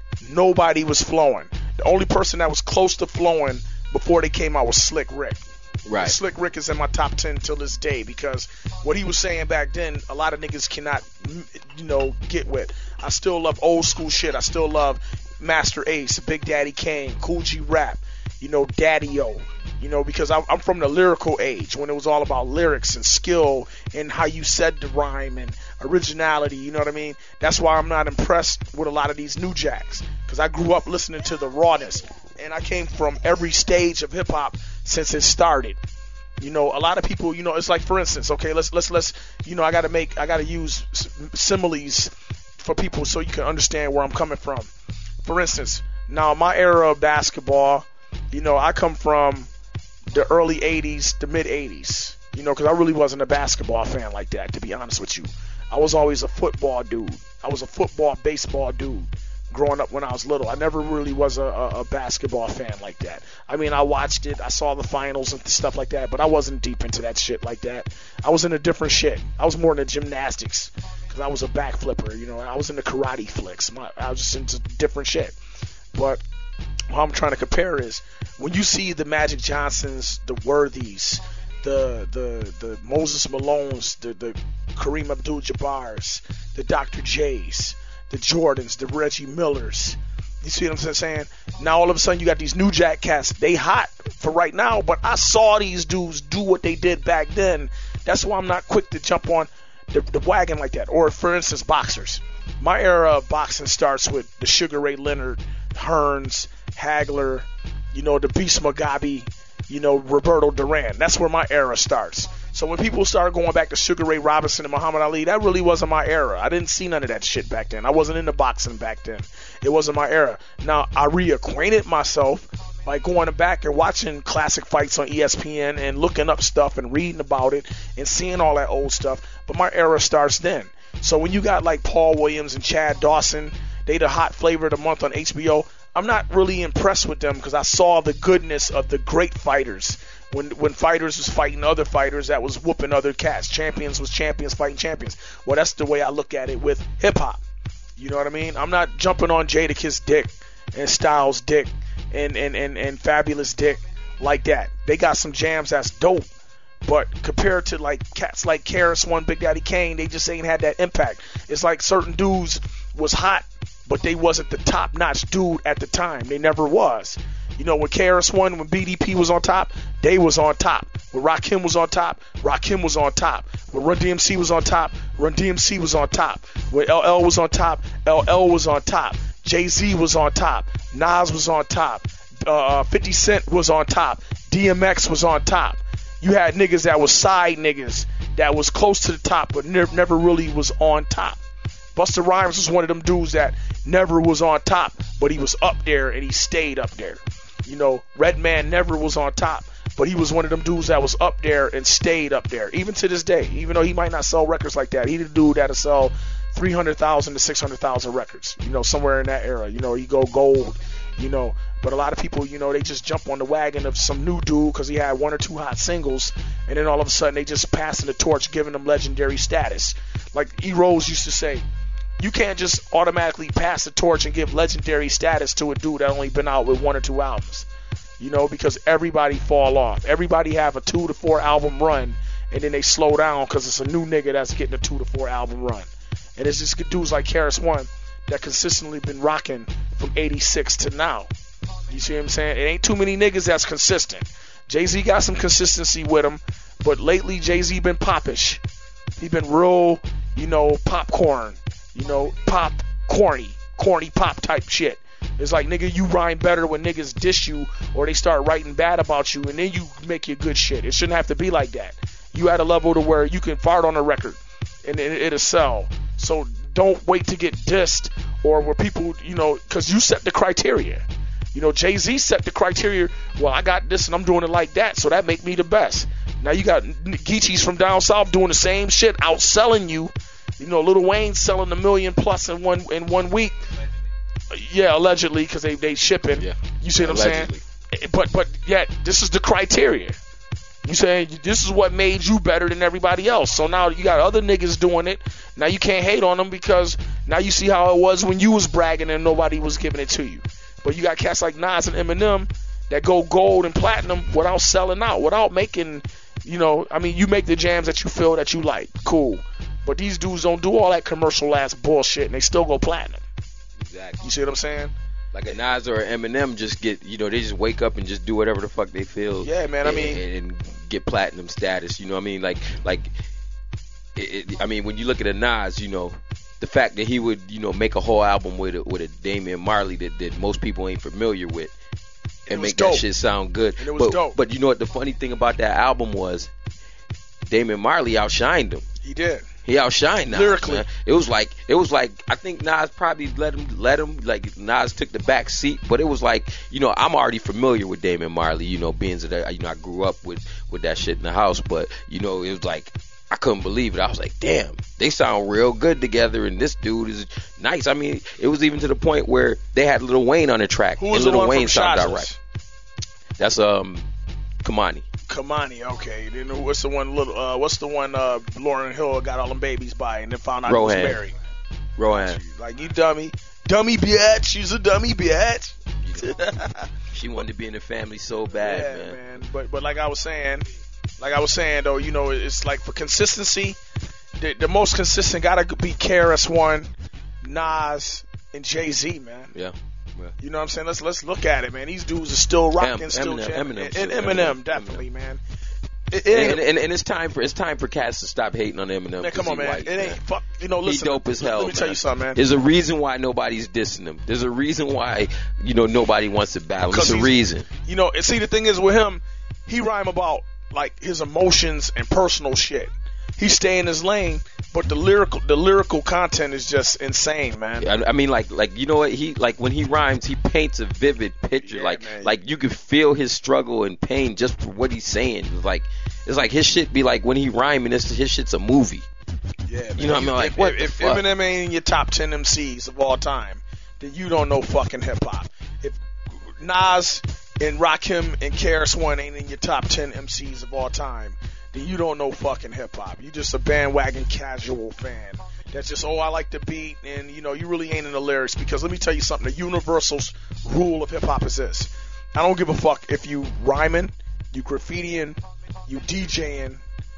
Nobody was flowing. The only person that was close to flowing before they came out was Slick Rick.
Right.
Slick Rick is in my top ten till this day because what he was saying back then, a lot of niggas cannot, you know, get with. I still love old school shit. I still love Master Ace, Big Daddy Kane, Cool G Rap, you know, Daddy-O, you know, because I'm, I'm from the lyrical age when it was all about lyrics and skill and how you said the rhyme and originality, you know what I mean? That's why I'm not impressed with a lot of these new jacks because I grew up listening to the rawness and I came from every stage of hip-hop since it started. You know, a lot of people, you know, it's like, for instance, okay, let's, let's, let's, you know, I got to make, I got to use similes for people so you can understand where I'm coming from. For instance, now my era of basketball, you know, I come from the early eighties, the mid eighties, you know, because I really wasn't a basketball fan like that, to be honest with you. I was always a football dude. I was a football, baseball dude growing up when I was little. I never really was a, a, a basketball fan like that. I mean, I watched it. I saw the finals and stuff like that, but I wasn't deep into that shit like that. I was into different shit. I was more into gymnastics because I was a back flipper, you know. I was into karate flicks. My, I was just into different shit. But what I'm trying to compare is when you see the Magic Johnsons, the Worthies, the the the Moses Malones, the the Kareem Abdul-Jabbars, the Doctor J's, the Jordans, the Reggie Millers. You see what I'm saying? Now all of a sudden you got these new jack cats. They hot for right now, but I saw these dudes do what they did back then. That's why I'm not quick to jump on the, the wagon like that. Or for instance, boxers. My era of boxing starts with the Sugar Ray Leonard, Hearns, Hagler, you know, the Beast Mugabe, you know, Roberto Duran. That's where my era starts. So when people started going back to Sugar Ray Robinson and Muhammad Ali, that really wasn't my era. I didn't see none of that shit back then. I wasn't into boxing back then. It wasn't my era. Now, I reacquainted myself by going back and watching classic fights on E S P N and looking up stuff and reading about it and seeing all that old stuff. But my era starts then. So when you got like Paul Williams and Chad Dawson, they the hot flavor of the month on H B O, I'm not really impressed with them because I saw the goodness of the great fighters. When when fighters was fighting other fighters that was whooping other cats. Champions was champions fighting champions. Well, that's the way I look at it with hip-hop. You know what I mean? I'm not jumping on Jadakiss Dick and Styles Dick and, and, and, and Fabulous Dick like that. They got some jams that's dope. But compared to like cats like K R S One, Big Daddy Kane, they just ain't had that impact. It's like certain dudes was hot, but they wasn't the top-notch dude at the time. They never was. You know, when K R S One, when B D P was on top, they was on top. When Rakim was on top, Rakim was on top. When Run D M C was on top, Run D M C was on top. When L L was on top, L L was on top. Jay-Z was on top. Nas was on top. Uh, fifty Cent was on top. D M X was on top. You had niggas that was side niggas that was close to the top but ne- never really was on top. Busta Rhymes was one of them dudes that never was on top, but he was up there and he stayed up there. You know, Redman never was on top, but he was one of them dudes that was up there and stayed up there. Even to this day, even though he might not sell records like that, he the dude that'll sell three hundred thousand to six hundred thousand records, you know, somewhere in that era. You know, he go gold, you know. But a lot of people, you know, they just jump on the wagon of some new dude because he had one or two hot singles, and then all of a sudden they just passing the torch, giving them legendary status. Like E. Rose used to say, you can't just automatically pass the torch and give legendary status to a dude that only been out with one or two albums. You know, because everybody fall off. Everybody have a two to four album run, and then they slow down because it's a new nigga that's getting a two to four album run. And it's just dudes like K R S One that consistently been rocking from eighty-six to now. You see what I'm saying? It ain't too many niggas that's consistent. Jay-Z got some consistency with him, but lately Jay-Z been popish. He been real, you know, popcorn, you know, pop, corny, corny pop type shit. It's like, nigga, you rhyme better when niggas diss you or they start writing bad about you, and then you make your good shit. It shouldn't have to be like that. You at a level to where you can fart on a record and it, it'll sell. So don't wait to get dissed or where people, you know, because you set the criteria. You know, Jay-Z set the criteria, well, I got this and I'm doing it like that, so that make me the best. Now you got Geechees from down south doing the same shit, outselling you. You know, Lil Wayne selling a million plus in one in one week. Yeah, allegedly, because they they shipping. Yeah. You see what allegedly. I'm saying? But but yet this is the criteria. You saying this is what made you better than everybody else. So now you got other niggas doing it. Now you can't hate on them because Now you see how it was when you was bragging and nobody was giving it to you. But you got cats like Nas and Eminem that go gold and platinum without selling out, without making, you know, I mean, you make the jams that you feel that you like, cool. But these dudes don't do all that commercial ass bullshit, and they still go platinum.
Exactly.
You see what I'm saying?
Like a Nas or an Eminem just get, you know, they just wake up and just do whatever the fuck they feel.
Yeah, man. I
and,
mean,
and get platinum status. You know what I mean? Like, like, it, it, I mean, when you look at a Nas, you know, the fact that he would, you know, make a whole album with a, with a Damian Marley that, that most people ain't familiar with, and make
dope.
that shit sound good.
And it was
but,
dope.
But you know what? The funny thing about that album was, Damian Marley outshined him.
He did.
He outshined Nas.
Lyrically.
Man. It was like it was like I think Nas probably let him let him like Nas took the back seat, but it was like, you know, I'm already familiar with Damian Marley, you know, being that, you know, I grew up with with that shit in the house, but you know, it was like I couldn't believe it. I was like, damn, they sound real good together, and this dude is nice. I mean, it was even to the point where they had Lil Wayne on the track.
Who was
and
the
Lil
one
Wayne
from
sounded
Shazas?
alright. That's um Kamani.
Kamani, okay. Then what's the one? Little, uh, what's the one? Uh, Lauryn Hill got all them babies by, and then found out
Rohan.
he was married.
Rohan.
Like, you dummy, dummy bitch. She's a dummy bitch.
She wanted to be in the family so bad,
yeah,
man.
man. But but like I was saying, like I was saying though, you know, it's like for consistency, the, the most consistent gotta be K R S One, Nas, and Jay-Z, man.
Yeah. Yeah.
You know what I'm saying? Let's let's look at it, man. These dudes are still rocking,
Em,
still
Eminem,
jamming.
Eminem,
and,
too.
and Eminem,
Eminem,
definitely,
Eminem.
man. It, it
And, and, and it's time for it's time for cats to stop hating on Eminem.
Man, come
'cause
on,
he
man.
white,
It ain't fuck. You know, listen.
He dope as hell.
Let me tell you something, man.
There's a reason why nobody's dissing him. There's a reason why, you know, nobody wants to battle. There's a
he's-
reason.
You know, and see, the thing is with him, he rhyme about like his emotions and personal shit. He stay in his lane, but the lyrical the lyrical content is just insane, man.
I, I mean, like, like you know what? He like when he rhymes, he paints a vivid picture.
Yeah,
like,
man.
like you could feel his struggle and pain just for what he's saying. It's like, it's like his shit be like when he rhyming, it's, his shit's a movie.
Yeah, man.
You know what I mean? Like,
if,
what
if,
the
if
fuck?
Eminem ain't in your top ten M Cs of all time, then you don't know fucking hip hop. If Nas and Rakim and K R S One ain't in your top ten M Cs of all time, then you don't know fucking hip hop. You just a bandwagon casual fan. That's just, oh, I like the beat, and you know, you really ain't in the lyrics. Because let me tell you something: the universal rule of hip hop is this: I don't give a fuck if you rhyming, you graffitiing, you DJing,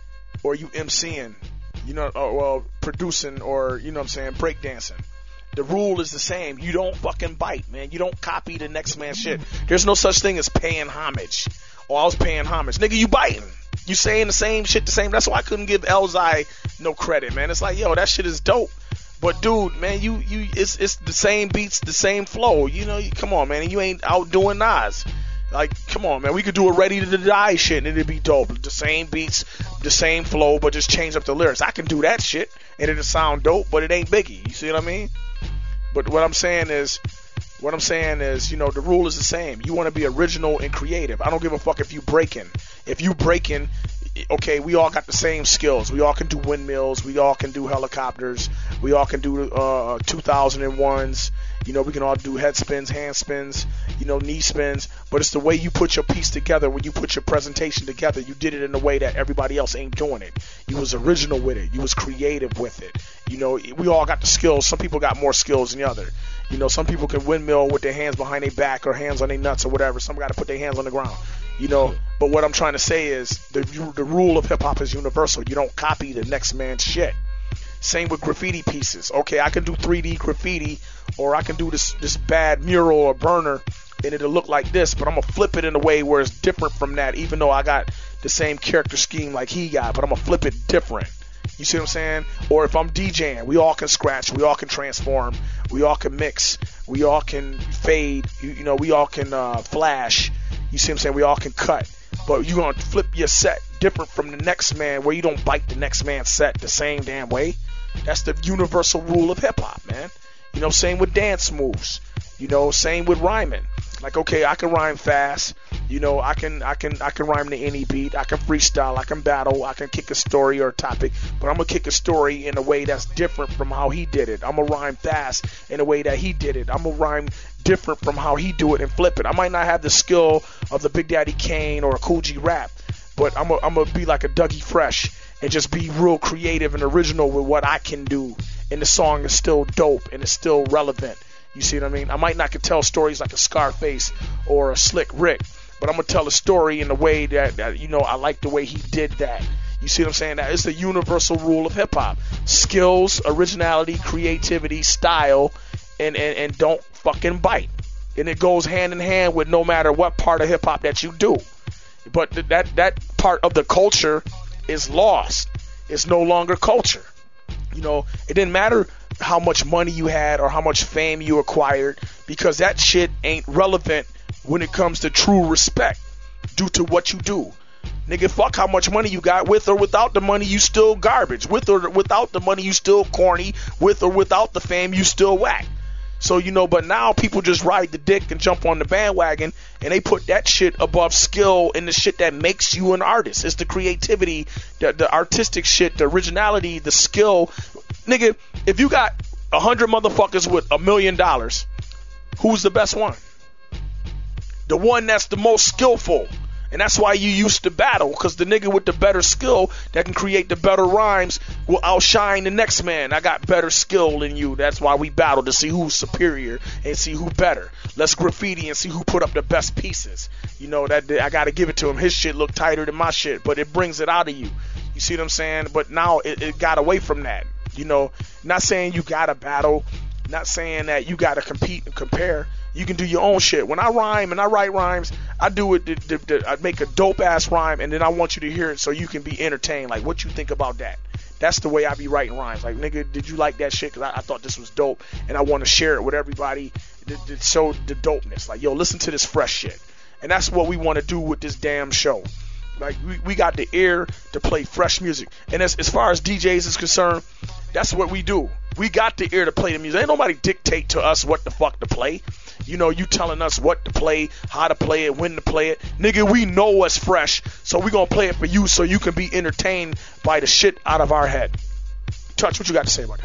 or you MCing. You know, or, well, producing, or you know what I'm saying, breakdancing. The rule is the same. You don't fucking bite, man. You don't copy the next man's shit. There's no such thing as paying homage. Oh, I was paying homage. Nigga, you biting. You saying the same shit the same. That's why I couldn't give Elzai no credit, man. It's like, yo, that shit is dope. But dude, man, you you it's it's the same beats, the same flow. You know, you, come on, man. And you ain't outdoing Nas. Like, come on, man. We could do a Ready to Die shit and it'd be dope. The same beats, the same flow, but just change up the lyrics. I can do that shit and it'll sound dope, but it ain't Biggie. You see what I mean? But what I'm saying is, what I'm saying is, you know, the rule is the same. You want to be original and creative. I don't give a fuck if you breaking. If you breaking, okay, we all got the same skills. We all can do windmills. We all can do helicopters. We all can do uh, two thousand ones. You know, we can all do head spins, hand spins, you know, knee spins. But it's the way you put your piece together. When you put your presentation together, you did it in a way that everybody else ain't doing it. You was original with it. You was creative with it. You know, we all got the skills. Some people got more skills than the other. You know, some people can windmill with their hands behind their back or hands on their nuts or whatever. Some got to put their hands on the ground. You know, but what I'm trying to say is the the rule of hip hop is universal. You don't copy the next man's shit. Same with graffiti pieces. Okay, I can do three D graffiti, or I can do this this bad mural or burner, and it'll look like this, but I'm gonna flip it in a way where it's different from that. Even though I got the same character scheme like he got, but I'm gonna flip it different. You see what I'm saying? Or if I'm DJing, we all can scratch, we all can transform, we all can mix, we all can fade, you, you know, we all can uh, flash. You see what I'm saying? We all can cut. But you're going to flip your set different from the next man, where you don't bite the next man's set the same damn way. That's the universal rule of hip-hop, man. You know, same with dance moves. You know, same with rhyming. Like, okay, I can rhyme fast. You know, I can I can I can rhyme to any beat. I can freestyle. I can battle. I can kick a story or a topic. But I'm gonna kick a story in a way that's different from how he did it. I'm gonna rhyme fast in a way that he did it. I'm gonna rhyme different from how he do it and flip it. I might not have the skill of the Big Daddy Kane or a Cool G Rap, but I'm gonna I'm gonna be like a Dougie Fresh and just be real creative and original with what I can do and the song is still dope and it's still relevant. You see what I mean? I might not could tell stories like a Scarface or a Slick Rick, but I'm gonna tell a story in the way that, that you know, I like the way he did that. You see what I'm saying? That it's the universal rule of hip hop: skills, originality, creativity, style, and, and and don't fucking bite. And it goes hand in hand with no matter what part of hip hop that you do. But th- that that part of the culture is lost. It's no longer culture. You know, it didn't matter how much money you had or how much fame you acquired, because that shit ain't relevant when it comes to true respect due to what you do. Nigga, fuck how much money you got. With or without the money, you still garbage. With or without the money, you still corny. With or without the fame, you still whack. So, you know, but now people just ride the dick and jump on the bandwagon, and they put that shit above skill and the shit that makes you an artist. It's the creativity, the, the artistic shit, the originality, the skill. Nigga, if you got a hundred motherfuckers with a million dollars, who's the best one? The one that's the most skillful. And that's why you used to battle, because the nigga with the better skill that can create the better rhymes will outshine the next man. I got better skill than you. That's why we battle, to see who's superior and see who better. Let's graffiti and see who put up the best pieces. You know, that I got to give it to him. His shit look tighter than my shit, but it brings it out of you. You see what I'm saying? But now it, it got away from that. You know, not saying you got to battle, not saying that you got to compete and compare. You can do your own shit. When I rhyme and I write rhymes, I do it. To, to, to, I make a dope ass rhyme, and then I want you to hear it so you can be entertained. Like, what you think about that? That's the way I be writing rhymes. Like, nigga, did you like that shit? Because I, I thought this was dope, and I want to share it with everybody to, to show the dopeness. Like, yo, listen to this fresh shit. And that's what we want to do with this damn show. Like, we, we got the ear to play fresh music. And as, as far as D Js is concerned, that's what we do. We got the ear to play the music. Ain't nobody dictate to us what the fuck to play. You know, you telling us what to play, how to play it, when to play it. Nigga, we know what's fresh, so we gonna play it for you so you can be entertained by the shit out of our head. Touch, what you got to say about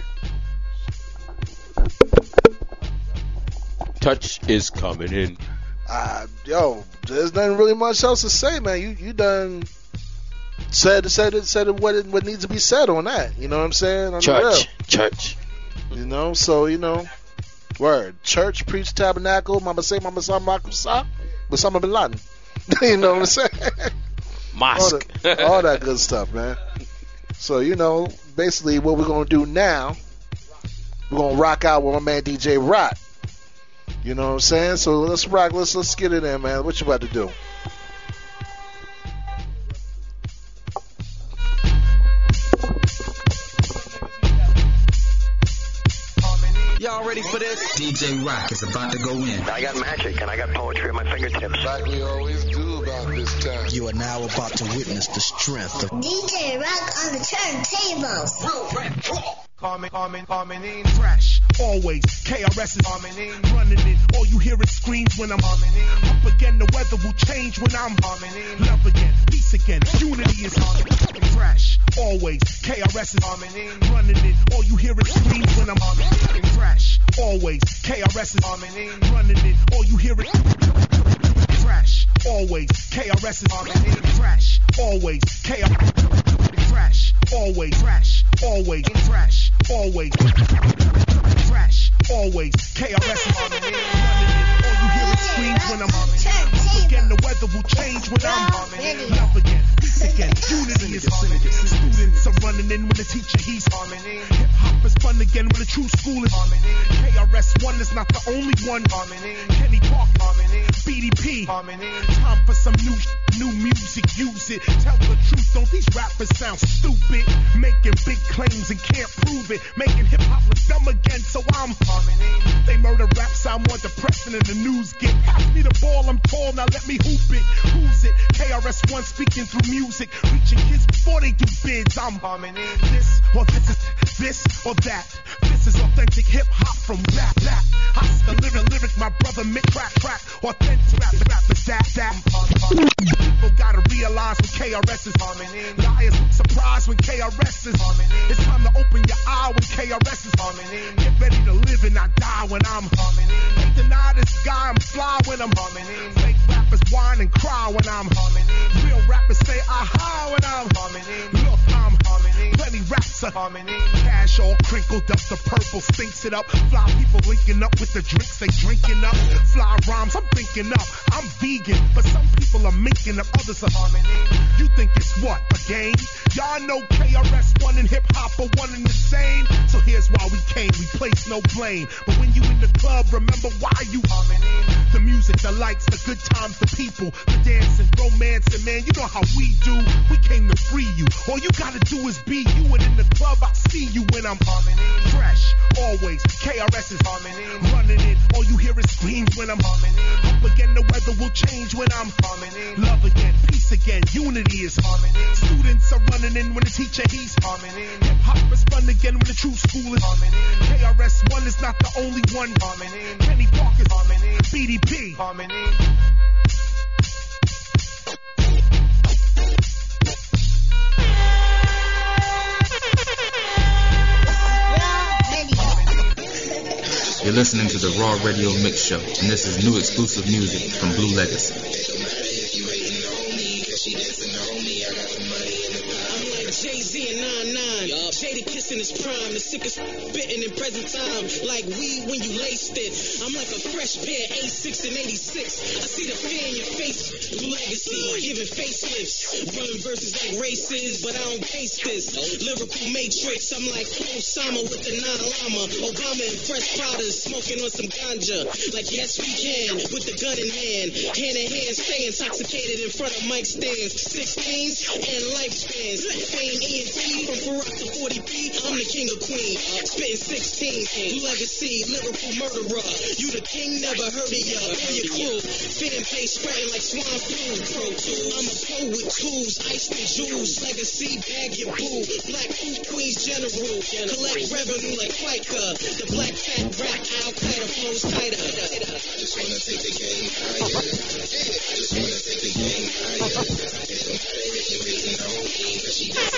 that?
Touch is coming in.
Uh, yo, there's nothing really much else to say, man. You you done said said said what it, what needs to be said on that. You know what I'm saying? On
Church, church.
You know, so you know. Word. Church, preach, tabernacle, mama say, mama sa, mama sa, Osama bin Laden. You know what I'm saying?
Mosque.
All, the, all that good stuff, man. So, you know, basically what we're going to do now, we're going to rock out with my man D J Rock. You know what I'm saying? So let's rock, let's, let's get it in, man. What you about to do?
Y'all ready for this? D J Rock is about to go in.
I got magic and I got poetry at my fingertips.
Like we always do about this time.
You are now about to witness the strength of
D J Rock on the turntables.
Coming, coming, coming in fresh, always. K R S is coming in, running in. All you hear is screams when I'm coming in. Up again, the weather will change when I'm coming in. Love again, peace again, unity is coming fresh, always. K R S is coming in, running in. All you hear is screams when I'm coming in. Fresh, always. K R S is coming in, running in. All you hear is fresh, always. K R S is coming in, fresh, always. K R S fresh, always. Fresh, always. Fresh, always. Fresh, always. K R S is coming in, running in. All you hear is screams when I'm coming in. Up again, the weather will change when I'm coming in. Love again, peace again, unity is coming in. Students are running in when the teacher he's coming in. Hip hop is fun again when the true school is coming in. K R S One is not the only one coming in. Kenny Park coming in. B D P coming in. Time for some new new music, use it. Tell the truth, don't these rappers sound stupid? Making big claims and can't prove it. Making hip hop look dumb again, so I'm coming in. They murder rap, sound more depressing than the news get. Pass me the ball, I'm tall, now let me hoop it. Who's it? K R S One speaking through music, reaching kids before they do bids. I'm coming in. This or this is this or that. This is authentic hip hop from rap, rap. Hostile lyric, lyric, my brother Mick crack, crack. Authentic rap, rap is that, that. People gotta realize when K R S is coming in. Liars surprised when K R S is coming in. It's time to open your eye when K R S is coming in. Get ready to live live and I die when I'm harmony. Can't deny this guy, I'm fly when I'm harmony. Fake rappers whine and cry when I'm harmony. Real rappers say aha when I'm harmony. Look, I'm harmony. Plenty raps are harmony. Cash all crinkled up, the purple stinks it up. Fly people linking up with the drinks they drinking up. Fly rhymes, I'm thinking up. I'm vegan, but some people are minking up, others are harmony. You think it's what, a game? Y'all know K R S One and hip hop are one and the same. So here's why we came, we place no blame. But when you in the club, remember why you harmony. The music, the lights, the good times, the people, the dancing, romancing, man, you know how we do. We came to free you. All you gotta do is be you, and in the club I'll see you when I'm harmony. Fresh, always, K R S is harmony. Running it, all you hear is screams when I'm harmony. Up again, the weather will change when I'm harmony. Love again, peace again, unity is harmony. Students are running in when the teacher, he's harmony. Hip hop is fun again when the true school is harmony. K R S One is not the only one harmony. Kenny Parker's harmony. B D P harmony.
You're listening to the Raw Radio Mix Show, and this is new exclusive music from Blue Legacy.
Jay-Z and nine nine, yup. Jada kissing his prime, the sickest bitten in present time, like weed when you laced it. I'm like a fresh pair, A six and eighty-six. I see the fear in your face, Blue Legacy, giving facelifts, running verses like races, but I don't taste this. Lyrical matrix, I'm like Osama with the nine llama, Obama and fresh powders, smoking on some ganja, like yes we can, with the gun in hand, hand in hand, stay intoxicated in front of mic stands, sixteens and lifespans, fame E and T, from Barack to forty P, I'm the king of queen, uh, spitting sixteen, Blue Legacy, lyrical murderer, you the king, never heard of ya, on your crew, fan base spreading like swine flu, Pro two, I'm a pro with tools, iced and jewels, Legacy, bag your boo, black food queens general, collect revenue like FICA, the black fat rap, Al-Qaeda flows tighter, I just wanna take the game higher, I just wanna take the game higher, if you really know me, cause she doesn't.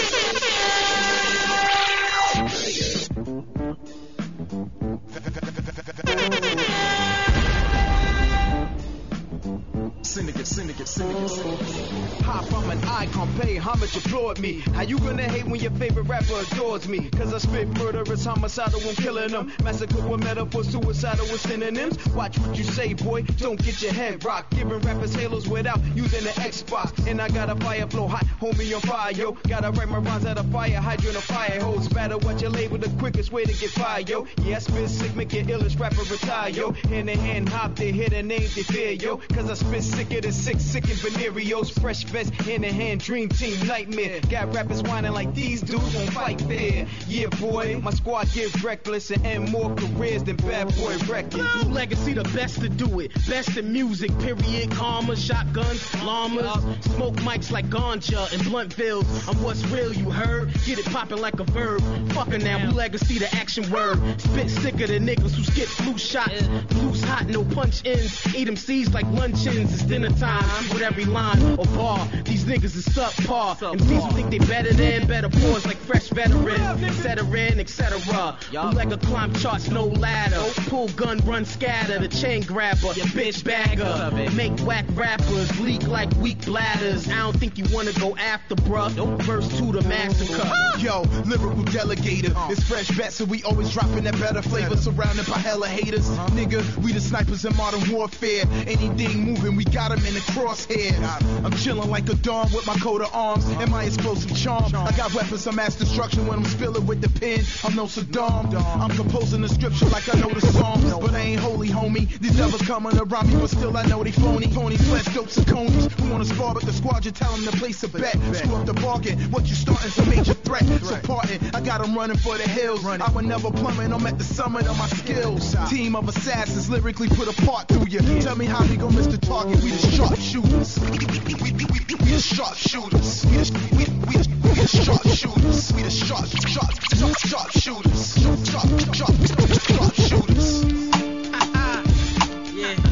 Syndicate, syndicate, syndicate. Hop, I'm an icon, pay homage, applaud me. How you gonna hate when your favorite rapper adores me? Cause I spit murderous, homicidal, and killing them. Massacre with metaphors, suicidal with synonyms. Watch what you say, boy, don't get your head rocked. Giving rappers halos without using the Xbox. And I got a fire flow hot, homie on fire, yo. Gotta write my rhymes at a fire hydrant or fire hose. Better watch your label, the quickest way to get fired, yo. Yeah, I spit sick, make your illest rapper retire, yo. Hand in hand hop, they hear the names they fear, yo. Cause I spit sicker than sick, sick and venereals. Fresh vest, hand in hand, dream team, nightmare. Got rappers whining like these dudes won't fight fair. Yeah, boy, my squad gets reckless and end more careers than Bad Boy Records.
Blue Legacy, the best to do it. Best in music, period. Commas, shotguns, llamas. Smoke mics like ganja and Bluntville. I'm what's real, you heard? Get it popping like a verb. Fuckin' now, Blue Legacy, the action word. Spit sicker than niggas who skip flu shots. Blues hot, no punch ins. Eat them seeds like luncheons. It's dinner time with every line or bar. These niggas is subpar. M Cs who think they better than, better pause like fresh veterans. Et cetera, et cetera. Blue like a climb charts, no ladder. Pull gun, run scatter. The chain grabber, your bitch bagger. Make whack rappers leak like weak bladders. I don't think you wanna go after, bruh. Verse two, the massacre.
Yo, lyrical delegator. It's fresh bet, so we always dropping that better flavor. Surrounded by hella haters. Nigga, we the snipers in modern warfare. Anything moving, we got them in the crosshairs. I'm chilling like a dawn with my coat of arms and my explosive charm. I got weapons of mass destruction when I'm spilling with the pen. I'm no Saddam. I'm composing the scripture like I know the Psalms, but I ain't holy, homie. These devils coming around me, but still I know they phony. Ponies, flesh, dopes, and conies. Who wanna spar with the squad? You tell them to place a bet. Screw up the bargain. What you starting's a major threat. So parting, I got them running for the hills. I would never plummet. I'm at the summit of my skills. Team of assassins lyrically put a part through you. Tell me how we gon' miss the target. We the sharpshooters. We, we, we, we, we the sharpshooters. We the we, we, we the sharpshooters. We the sharp sharp sharp sharpshooters. Sharp sharp sharp sharpshooters.
Yeah.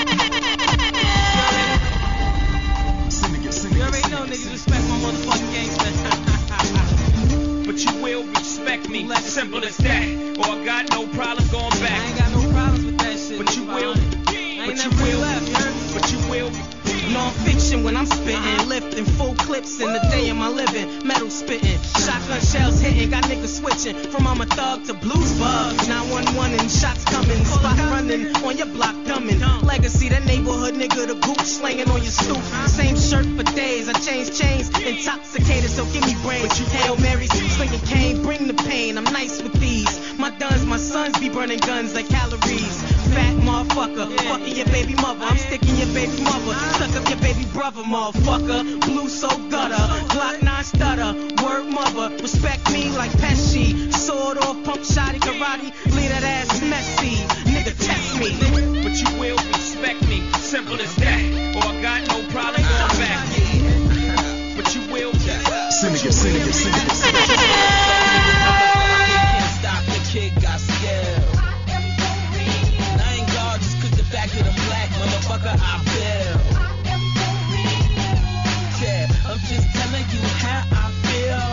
Syndicate, syndicate. You already know niggas respect my motherfucking gangster. But you will respect me, simple as that. Or I got no problem going back. thug to blues bug. nine one one and shots coming. Spot running on your block dumbing. Legacy, that neighborhood nigga, the goop slanging on your stoop. Same shirt for days. I change chains. Intoxicated, so give me brains. Hail Mary, slinging cane. Bring the pain. I'm nice with these. My duns, my sons be burning guns like calories. Fat motherfucker. Fucking your baby mother. I'm sticking your baby mother. Suck up your baby brother, motherfucker. Blue so gutter. Glock nine stutter. Word mother. Respect me like Pesci. Sword off, pump shotty, karate. Leave that ass messy. Nigga, test me.
But you will respect me. Simple as that. Or I got no problem going back. But you will.
Syndicate, syndicate, syndicate, syndicate.
Can't stop the kid, got skill. And I ain't God just cause the fact that I'm black, motherfucker, I feel. Yeah, I'm just telling you how I feel.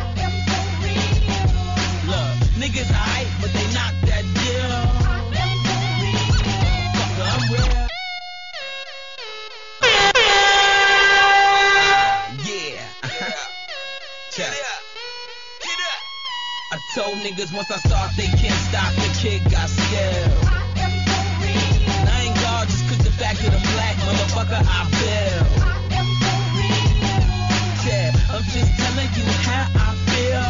Look, niggas aight, but they not that deal. Motherfucker, I'm real. Yeah. Check. I told niggas once I start they can't stop, the kid got skill. And I ain't God just cause the fact that I'm black, motherfucker, I feel. Yeah, I'm just telling you how I feel.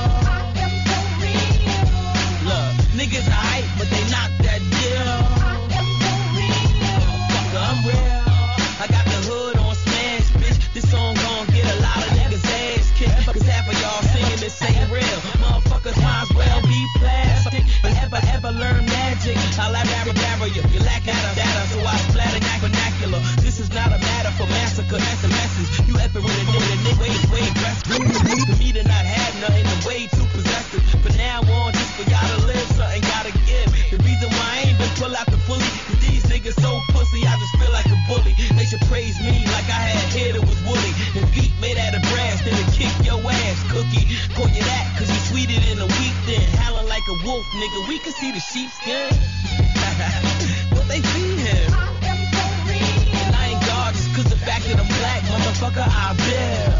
Look, niggas aight, but they not that deal. Motherfucker, I'm real. I got the hood on smash, bitch. This song gon' get a lot of niggas ass kicked. Cause half of y'all singing this ain't real. Motherfuckers might as well be plastic. But ever, ever learn magic. I like abracadabra you. You lack data, data, so I splatter that vernacular. This is not a matter for massacre. That's a message. You ever in a nigga, nigga, way, way aggressive. For me to not have nothing, I'm way too possessive. But now on, just for y'all to live, something gotta give. The reason why I ain't been pull out the fully, cause these niggas so pussy, I just feel like a bully. They should praise me like I had hair that was woolly. And feet made out of brass, then to kick your ass, cookie. Call you that, cause you sweeter than a week then. Howling like a wolf, nigga, we can see the sheepskin. What they feed him? And I ain't God just cause the fact that I'm black, motherfucker, I bill.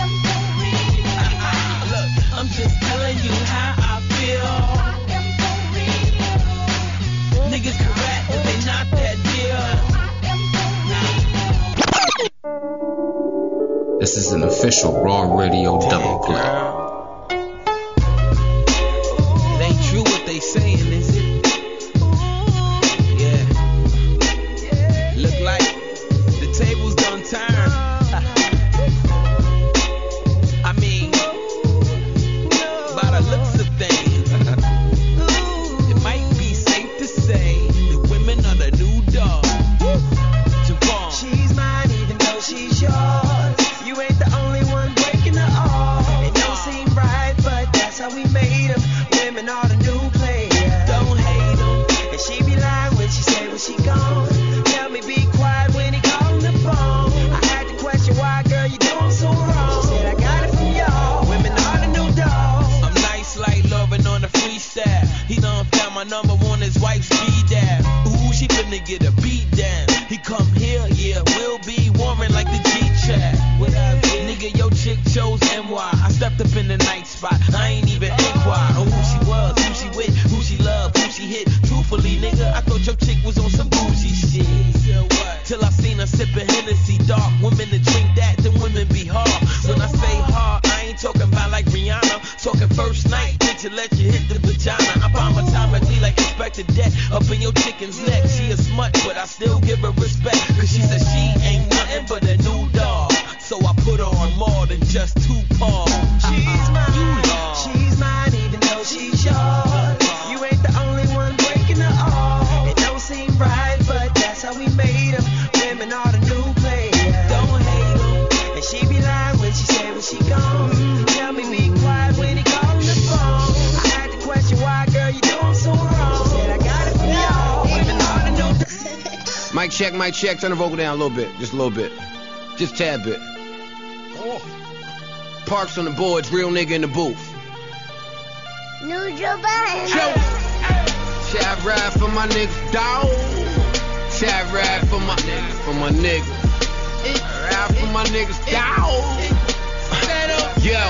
Look, I'm just telling you how I feel. Niggas can rap, but they not that deal.
This is an official Raw Radio double play.
It ain't true what they saying, is it? Yeah. Look like the tables done turn. I mean, by the looks of things, it might be safe to say that women are the new dog. Javon.
She's mine even though she's yours. You ain't the only one breaking her off. It don't seem right, but that's how we made them. Women are the new players.
Don't hate them.
And she be lying when she say when she gone. Tell me be quiet when he callin' the phone. I had to question why, girl, you doing so wrong. She said I got it from y'all. Women are the new dogs.
I'm nice like loving on the freestyle. He done found my number on his wife's speed dial. Ooh, she finna get a beat down. He come here, yeah, we'll be warming like the G-Chat. Nigga, your chick chose N Y. I stepped up in the night spot. I ain't even inquire on who she was, who she with, who she loved, who she hit. Truthfully, nigga, I thought your chick was on some bougie shit. Till I seen her sipping Hennessy dark. Women that drink that, then women be hard. When I say hard, I ain't talking about like Rihanna. Talking first night, bitch, and let you hit the vagina. I find my time at like Inspector Deck up in your chicken's neck. She a smut, but I still give her respect. Cause she said she ain't nothing but a new dog. So I put her on more than just two paws.
She's mine, she's mine even though she's yours. You ain't the only one breaking her off. It don't seem right, but that's how we made them. Women are the new players.
Don't hate them.
And she be lying when she say when she gone. Tell me be quiet when he callin' the phone. I had to question why, girl, you doing so wrong. She said I got it from y'all. Women are the new.
Mic check, mic check. Turn the vocal down a little bit, just a little bit, just a tad bit. Parks on the boards, real nigga in the booth.
New Joe Biden.
Joe. Chat ride for my niggas, dawg. Chat ride for my niggas, for my niggas. Ride for my niggas, dawg. Yo.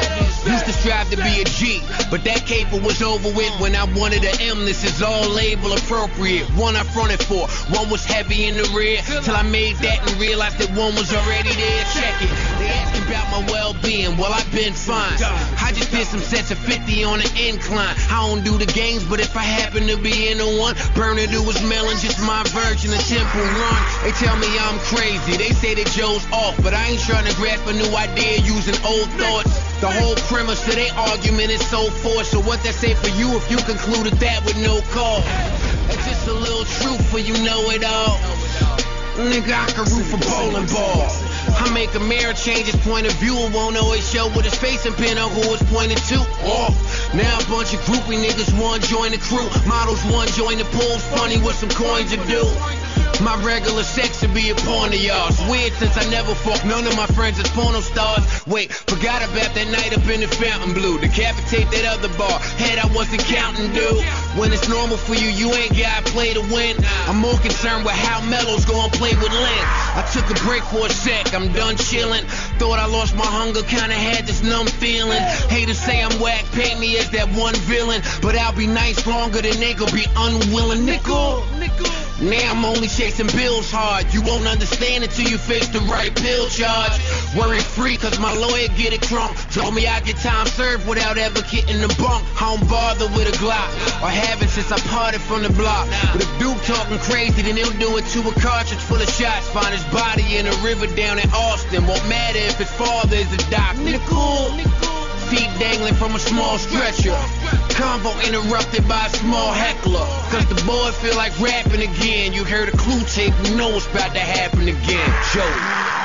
Used to strive to be a G, but that caper was over with when I wanted an M. This is all label appropriate. One I fronted for, one was heavy in the rear. Till I made that and realized that one was already there. Check it. They asking about my well-being. Well, I've been fine. I just did some sets of fifty on an incline. I don't do the games, but if I happen to be in the one, burning do was melon, just my version of Temple Run. They tell me I'm crazy. They say that Joe's off, but I ain't trying to grasp a new idea using old thoughts. The whole premise of their argument is so forced. So what that say for you if you concluded that with no cause? That's just a little truth for you know it all. Nigga, I can root for bowling balls. I make a mirror change his point of view. It won't always show with his face and pin on who it's pointed to. Oh, now a bunch of groupie niggas want join the crew. Models want join the pool. Funny what some coins to do. My regular sex would be a porn to y'all. It's weird since I never fucked none of my friends as porno stars. Wait, forgot about that night up in the Fountain Blue. Decapitate that other bar. Head I wasn't counting, dude. When it's normal for you, you ain't gotta play to win. I'm more concerned with how Melo's gonna play with Lynn. I took a break for a sec, I'm done chilling. Thought I lost my hunger, kinda had this numb feeling. Haters say I'm whack, paint me as that one villain. But I'll be nice longer than they gon' be unwilling. Nickel, nickel. Now I'm only chasing bills hard. You won't understand until you face the right pill charge. Worry free cause my lawyer get it crunk. Told me I get time served without ever getting the bunk. I don't bother with a Glock, or haven't since I parted from the block. But if Duke talking crazy, then he'll do it to a cartridge full of shots. Find his body in a river down in Austin. Won't matter if his father is a doc. Nickel, feet dangling from a small stretcher. Convo interrupted by a small heckler. Cause the boy feel like rapping again. You heard a clue tape, you know it's about to happen again. Joe.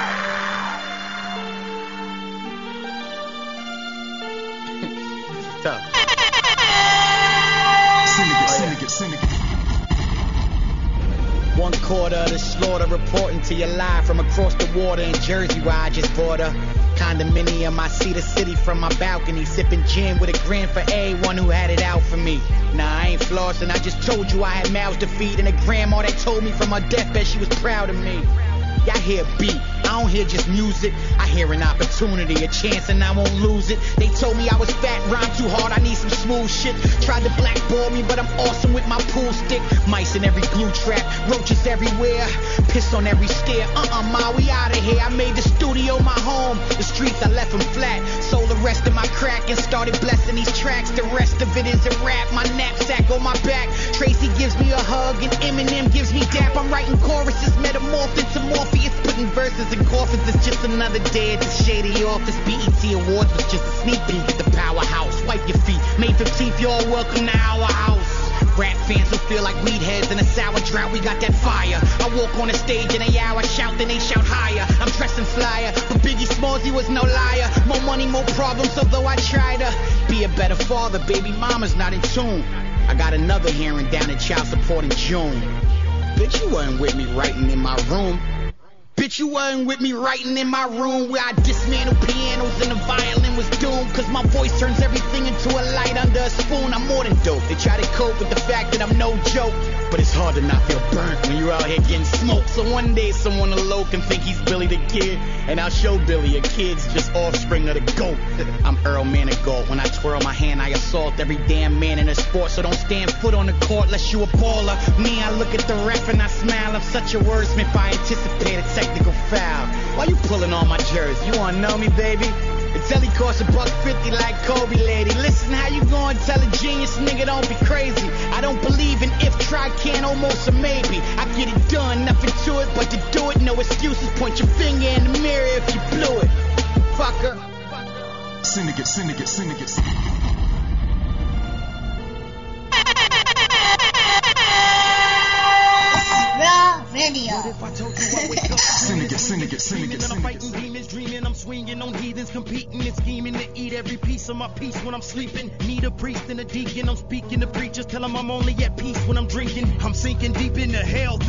Syndicate, syndicate, syndicate. One quarter of the slaughter reporting to you live from across the water in Jersey where I just bought a condominium. I see the city from my balcony, sipping gin with a grin for everyone who had it out for me. Nah, I ain't flossing, I just told you I had mouths to feed, and a grandma that told me from her deathbed she was proud of me. Yeah, I hear a beat, I don't hear just music. I hear an opportunity, a chance, and I won't lose it. They told me I was fat, rhyme too hard, I need some smooth shit. Tried to blackball me, but I'm awesome with my pool stick. Mice in every glue trap, roaches everywhere, piss on every stair. Uh-uh, ma, we out of here. I made the studio my home, the streets I left them flat. Sold the rest of my crack and started blessing these tracks. The rest of it is a rap, my knapsack on my back. Tracy gives me a hug and Eminem gives me dap. I'm writing choruses, metamorphed into Morpheus. Putting verses in coffins, it's just another day at the shady office. B E T Awards was just a sneak peek at the powerhouse. Wipe your feet, May fifteenth, you're all welcome to our house. Rap fans who feel like weed heads in a sour drought, we got that fire. I walk on the stage and they hour shout, then they shout higher. I'm dressing flyer, but Biggie Smalls, he was no liar. More money, more problems, although I try to be a better father. Baby mama's not in tune. I got another hearing down in child support in June. Bitch, you wasn't with me writing in my room. Bitch, you wasn't with me writing in my room where I dismantled pianos and the violin was doomed. Cause my voice turns everything into a light under a spoon. I'm more than dope. They try to cope with the fact that I'm no joke, but it's hard to not feel burnt when you're out here getting smoked. So one day someone low can think he's Billy the Kid, and I'll show Billy a kid's just offspring of the GOAT. I'm Earl Manigault. When I twirl my hand, I assault every damn man in the sport. So don't stand foot on the court unless you a baller. Me, I look at the ref and I smile. I'm such a wordsmith, I anticipate a technical foul. Why you pulling on my jersey? You wanna know me, baby? The telly costs a buck fifty like Kobe, lady. Listen, how you gonna tell a genius nigga don't be crazy? I don't believe in if, try, can, almost, or maybe. I get it done, nothing to it but to do it. No excuses, point your finger in the mirror if you blew it. Fucker. Syndicate, syndicate, syndicate, syndicate.
Raw Radio.
Syndicate, syndicate, syndicate,
I'm fighting demons, dreaming I'm swinging on heathens, competing and scheming to eat every piece of my peace when I'm sleeping. Need a priest and a deacon, I'm speaking to preachers, tell them I'm only at peace when I'm drinking. I'm sinking deep into hell, thinking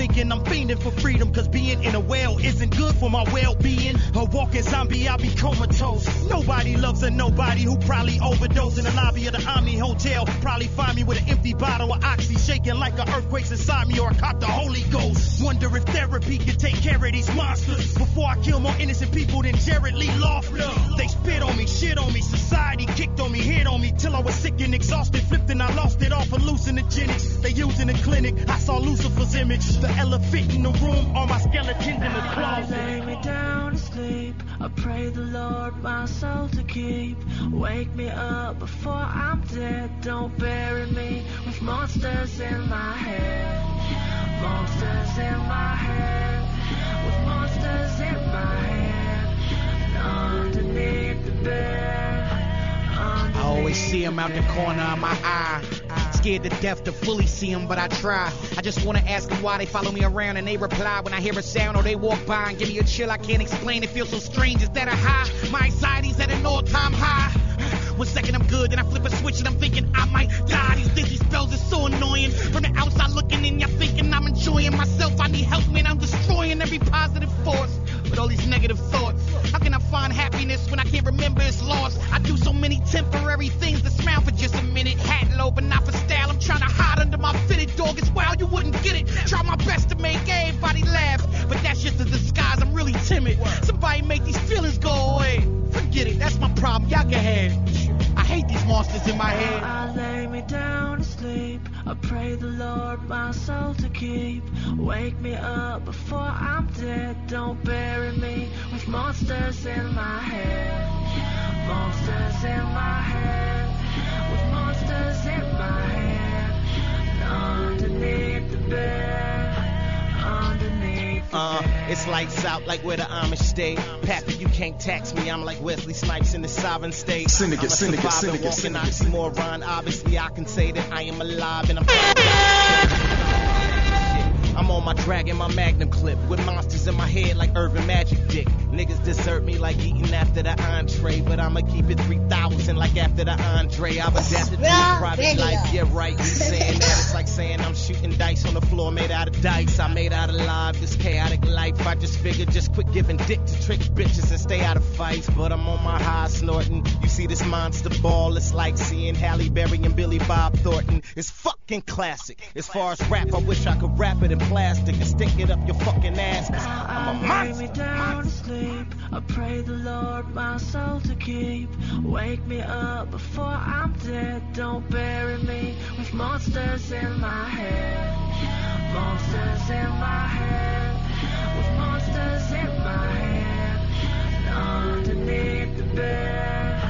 awaken. I'm fiending for freedom, cause being in a well isn't good for my well-being. A walking zombie, I'll be comatose. Nobody loves a nobody who probably overdosed in the lobby of the Omni Hotel. Probably find me with an empty bottle of Oxy, shaking like an earthquake's inside me, or I cop the Holy Ghost. Wonder if therapy can take care of these monsters before I kill more innocent people than Jared Lee Lawler. They spit on me, shit on me, society kicked on me, hit on me till I was sick and exhausted, flipped and I lost it all hallucinogenics they use in the clinic. I saw Lucifer's image, the elephant in the room, all my skeletons in the closet.
I lay me down to sleep, I pray the Lord my soul to keep. Wake me up before I'm dead, don't bury me with monsters in my head. Monsters in my head, with monsters in my head, and underneath the bed, underneath
I always see him out the corner of my eye. Scared to death to fully see him, but I try. I just wanna ask them why they follow me around, and they reply when I hear a sound or they walk by and give me a chill I can't explain. It feels so strange. Is that a high? My anxiety's at an all-time high. One second I'm good, then I flip a switch and I'm thinking I might die. These dizzy spells are so annoying. From the outside looking in, you're thinking I'm enjoying myself. I need help, man, I'm destroying every positive force with all these negative thoughts. How can I find happiness when I can't remember it's lost? I do so many temporary things to smile for just a minute. Hat low, but not for style. I'm trying to hide under my fitted dog. It's wild, you wouldn't get it. Try my best to make everybody laugh, but that's just a disguise. I'm really timid. Somebody make these feelings go away. Forget it, that's my problem. Y'all can have. I hate these monsters in my head.
I lay me down to sleep, I pray the Lord my soul to keep. Wake me up before I'm dead, don't bury me with monsters in my head. Monsters in my head, with monsters in my head, and underneath the bed, underneath the
Uh,
bed.
it's lights out like where the Amish stay. Pappy, you can't tax me. I'm like Wesley Snipes in the sovereign state.
Syndicate,
I'm a
syndicate,
survivor,
syndicate,
walking
syndicate.
oxymoron. Obviously, I can say that I am alive and I'm. I'm on my dragon, my magnum clip, with monsters in my head like Urban Magic Dick. Niggas desert me like eating after the entree, but I'ma keep it three thousand like after the Andre. I've adapted to
Raw
a private
video.
life, yeah right, you saying that. It's like saying I'm shooting dice on the floor made out of dice. I made out alive this chaotic life. I just figured just quit giving dick to trick bitches and stay out of fights. But I'm on my high snorting. You see this monster ball, it's like seeing Halle Berry and Billy Bob Thornton. It's fucking classic. As far as rap, I wish I could rap it in plastic and stick it up your fucking ass. 'Cause I'm a
I lay me
monster.
down to sleep, I pray the Lord my soul to keep. Wake me up before I'm dead, don't bury me with monsters in my head. Monsters in my head, with monsters in my head, and underneath the bed,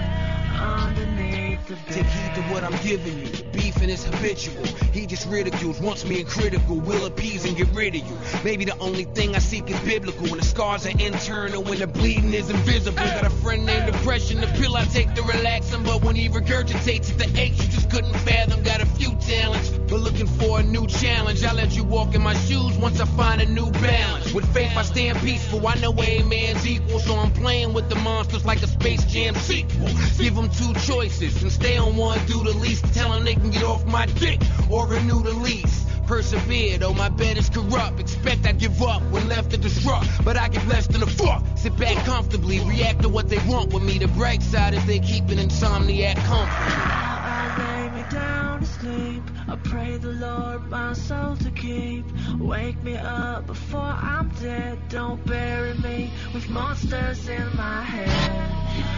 underneath the bed.
Take heed to what I'm giving you. Beefing is habitual. He just ridicules, wants me in critical. Will appease and get rid of you. Maybe the only thing I seek is biblical. When the scars are internal, when the bleeding is invisible. Got a friend named Depression, the pill I take to relax him. But when he regurgitates it, the aches you just couldn't fathom. Got a few talents, but looking for a new challenge. I let you walk in my shoes once I find a new balance. With faith I stand peaceful, I know a man's equal. So I'm playing with the monsters like a Space Jam sequel. Give them two choices and stay on one, do the least. Tell them they can get off my dick or renew the lease. Persevere, though my bed is corrupt. Expect I give up when left to disrupt, but I get less than a fuck. Sit back comfortably, react to what they want with me. The bright side is they keep an insomniac comfortable.
I lay me down to sleep, I pray the Lord my soul to keep. Wake me up before I'm dead, don't bury me with monsters in my head.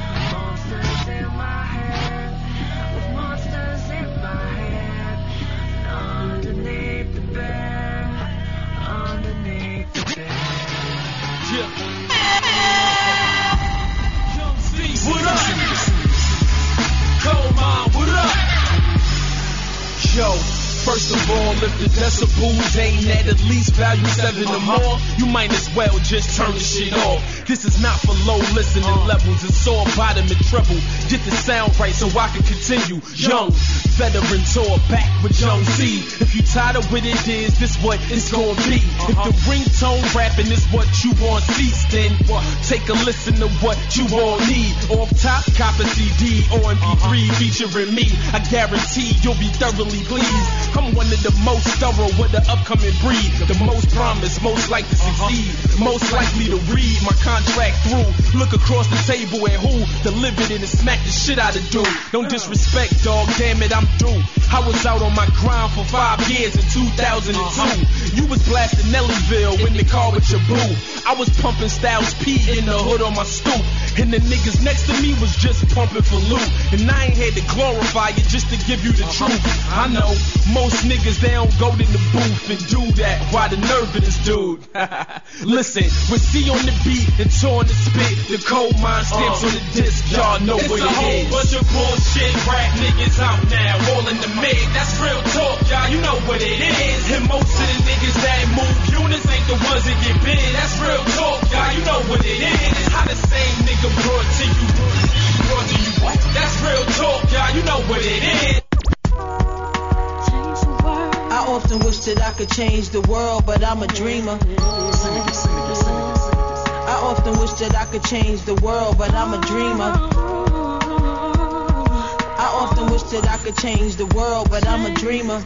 Monsters in my head, with monsters in my head, and underneath the bed, underneath the bed.
Young C, what up? Cold Mind, what up? Yo, first of all, if the decibels ain't at least value seven or more, you might as well just turn the shit off. This is not for low listening levels, it's all bottom and treble. Get the sound right so I can continue. Young, veteran tour back with Young C. If you tired of what it is, this what it's gonna be. If the ringtone rapping is what you want cease, then take a listen to what you all need. Off top, cop a C D or M P three featuring me. I guarantee you'll be thoroughly pleased. I'm one of the most thorough with the upcoming breed. The most promise, most likely to succeed, most likely to read my contract through. Look across the table at who delivered it and smack the shit out of dude. Don't disrespect, dog, damn it, I'm due. I was out on my grind for five years in two thousand two. You was blasting Nellyville in the car with your boo. I was pumping Styles P in the hood on my stoop. And the niggas next to me was just pumping for loot. And I ain't had to glorify it just to give you the truth. I know most niggas, they don't go to the booth and do that. Why the nerve of this dude? Listen, with C on the beat and two on the spit, the cold mind stamps on the disc, y'all know it's what it is. It's a whole bunch of bullshit rap niggas out now, rolling the mid. That's real talk, y'all, you know what it is. And most of the niggas that move units ain't the ones that get big. That's real talk, y'all, you know what it is. How the same nigga brought to you, brought to you what? That's real talk, y'all, you know what it is.
I often wish that I could change the world, but I'm a dreamer. I often wish that I could change the world, but I'm a dreamer. I often wish that I could change the world, but I'm a dreamer.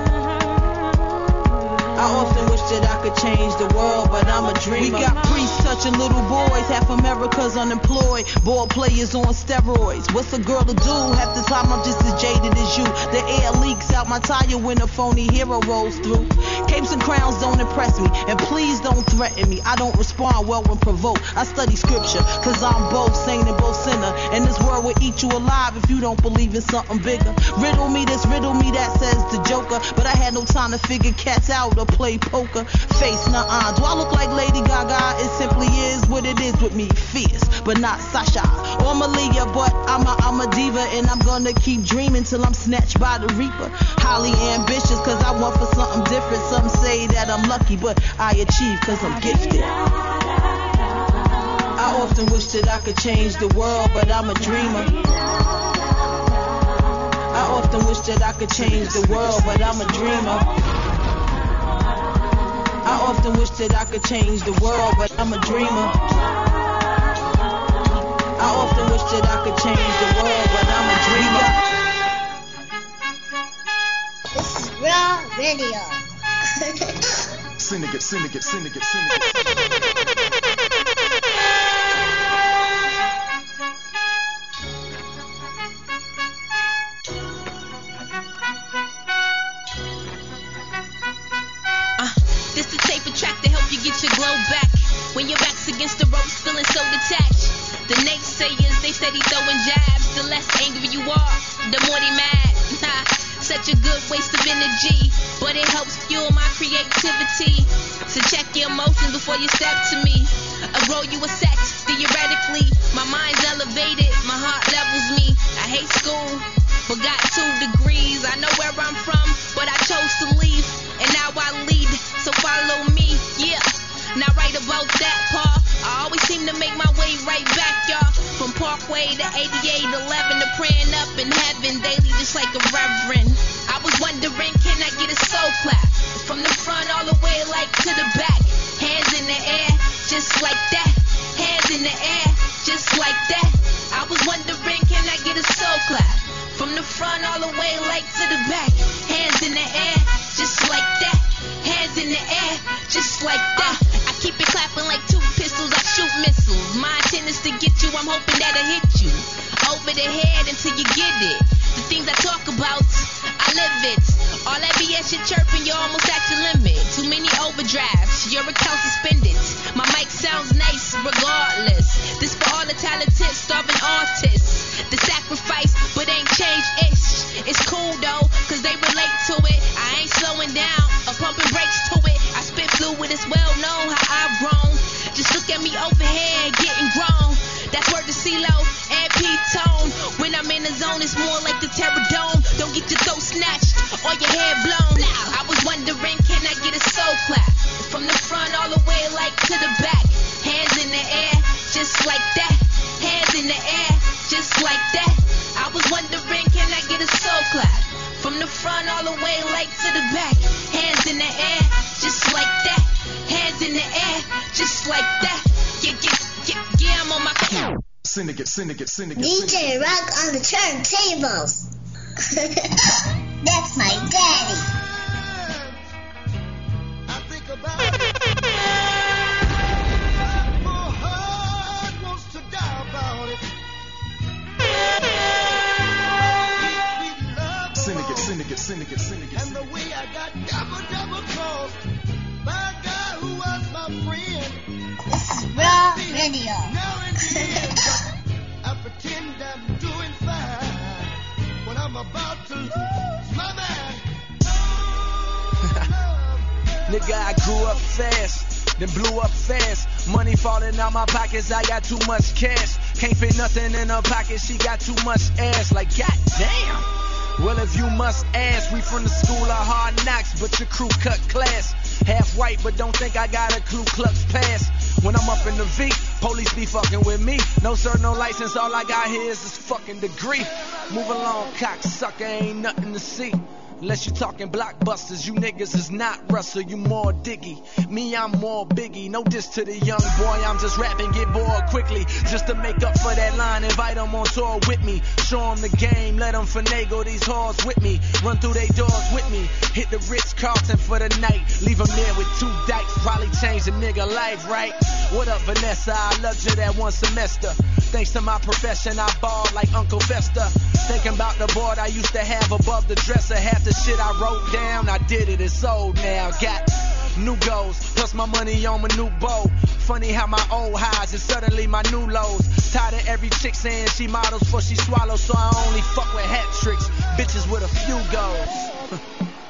I often wish that I could change the world, but I'm a dreamer. We got priests touching little boys, half America's unemployed, ball players on steroids. What's a girl to do? Half the time I'm just as jaded as you. The air leaks out my tire when a phony hero rolls through. Capes and crowns don't impress me, and please don't threaten me. I don't respond well when provoked. I study scripture, cause I'm both saint and both sinner. And this world will eat you alive if you don't believe in something bigger. Riddle me this, riddle me that, says the Joker. But I had no time to figure cats out or play poker. Face nuh-uh. Do I look like Lady Gaga? It simply is what it is with me. Fierce, but not Sasha or Malia, but I'm a, I'm a diva, and I'm gonna keep dreaming till I'm snatched by the Reaper. Highly ambitious, cause I want for something different. Some say that I'm lucky, but I achieve cause I'm gifted. I often wish that I could change the world, but I'm a dreamer. I often wish that I could change the world, but I'm a dreamer. I often wish that I could change the world, but I'm a dreamer. I often wish that I could change the world, but I'm a dreamer.
This is Raw Radio.
Syndicate, syndicate, syndicate, syndicate.
Get your glow back when your back's against the ropes, feeling so detached. The naysayers, they steady throwing jabs. The less angry you are, the more they mad. Such a good waste of energy, but it helps fuel my creativity. So check your emotions before you step to me. A roll you a set, theoretically. My mind's elevated, my heart levels me. I hate school, but got two degrees. I know where I'm from, but I chose to leave, and now I lead, so follow me, yeah. Not right about that, Paul. I always seem to make my way right back, y'all. From Parkway to eighty-eight eleven to praying up in heaven daily, just like a reverend. I was wondering, can I get a soul clap? From the front all the way like to the back. Hands in the air, just like that. Hands in the air, just like that. I was wondering, can I get a soul clap? From the front all the way like to the back. Hands in the air, just like that. Hands in the air, just like that. I keep it clapping like two pistols, I shoot missiles. My intent is to get you, I'm hoping that I hit you over the head until you get it. The things I talk about, I live it. All that B S you're chirping, you're almost at your limit. Too many overdrafts, your account suspended. My mic sounds nice regardless. This for all the talented, starving artists. The sacrifice, but ain't change-ish. It's cool though, cause they relate to it. I ain't slowing down or pumping brakes to it. I spit fluid, it's well known how I've grown. Just look at me over here, getting grown. That's word to CeeLo and P-Tone. When I'm in the zone, it's more like the Terror Dome. Don't get your throat snatched or your hair blown. I was wondering, can I get a soul clap? From the front all the way like to the back. Hands in the air, just like that. Hands in the air, just like that. I was wondering, can I get a soul clap? From the front all the way like to the back. Hands in the air, just like that. Hands in the air, just like that. Yeah, yeah, yeah, yeah, I'm on my count.
Syndicate, syndicate, syndicate.
D J Rock on the turntables. That's my daddy. Radio.
I pretend I'm doing fine when I'm about to lose my mind.
Nigga, I grew up fast, then blew up fast. Money falling out my pockets, I got too much cash. Can't fit nothing in her pocket, she got too much ass. Like, goddamn. Well, if you must ask, we from the school of hard knocks, but your crew cut class. Half white, but don't think I got a Ku Klux pass. When I'm up in the V, police be fucking with me. No sir, no license, all I got here is this fucking degree. Move along, cocksucker, ain't nothing to see. Unless you talking blockbusters, you niggas is not Russell, you more Diggy. Me, I'm more Biggie, no diss to the young boy, I'm just rapping, get bored quickly. Just to make up for that line, invite them on tour with me. Show them the game, let them finagle these whores with me. Run through they doors with me, hit the Ritz-Carlton for the night. Leave them there with two dikes, probably change the nigga life, right? What up, Vanessa, I loved you that one semester. Thanks to my profession, I balled like Uncle Fester. Thinking about the board I used to have above the dresser. Half the shit I wrote down, I did it, it's old now. Got new goals, plus my money on my new bow. Funny how my old highs is suddenly my new lows. Tired of every chick saying she models before she swallows, so I only fuck with hat tricks. Bitches with a few goals.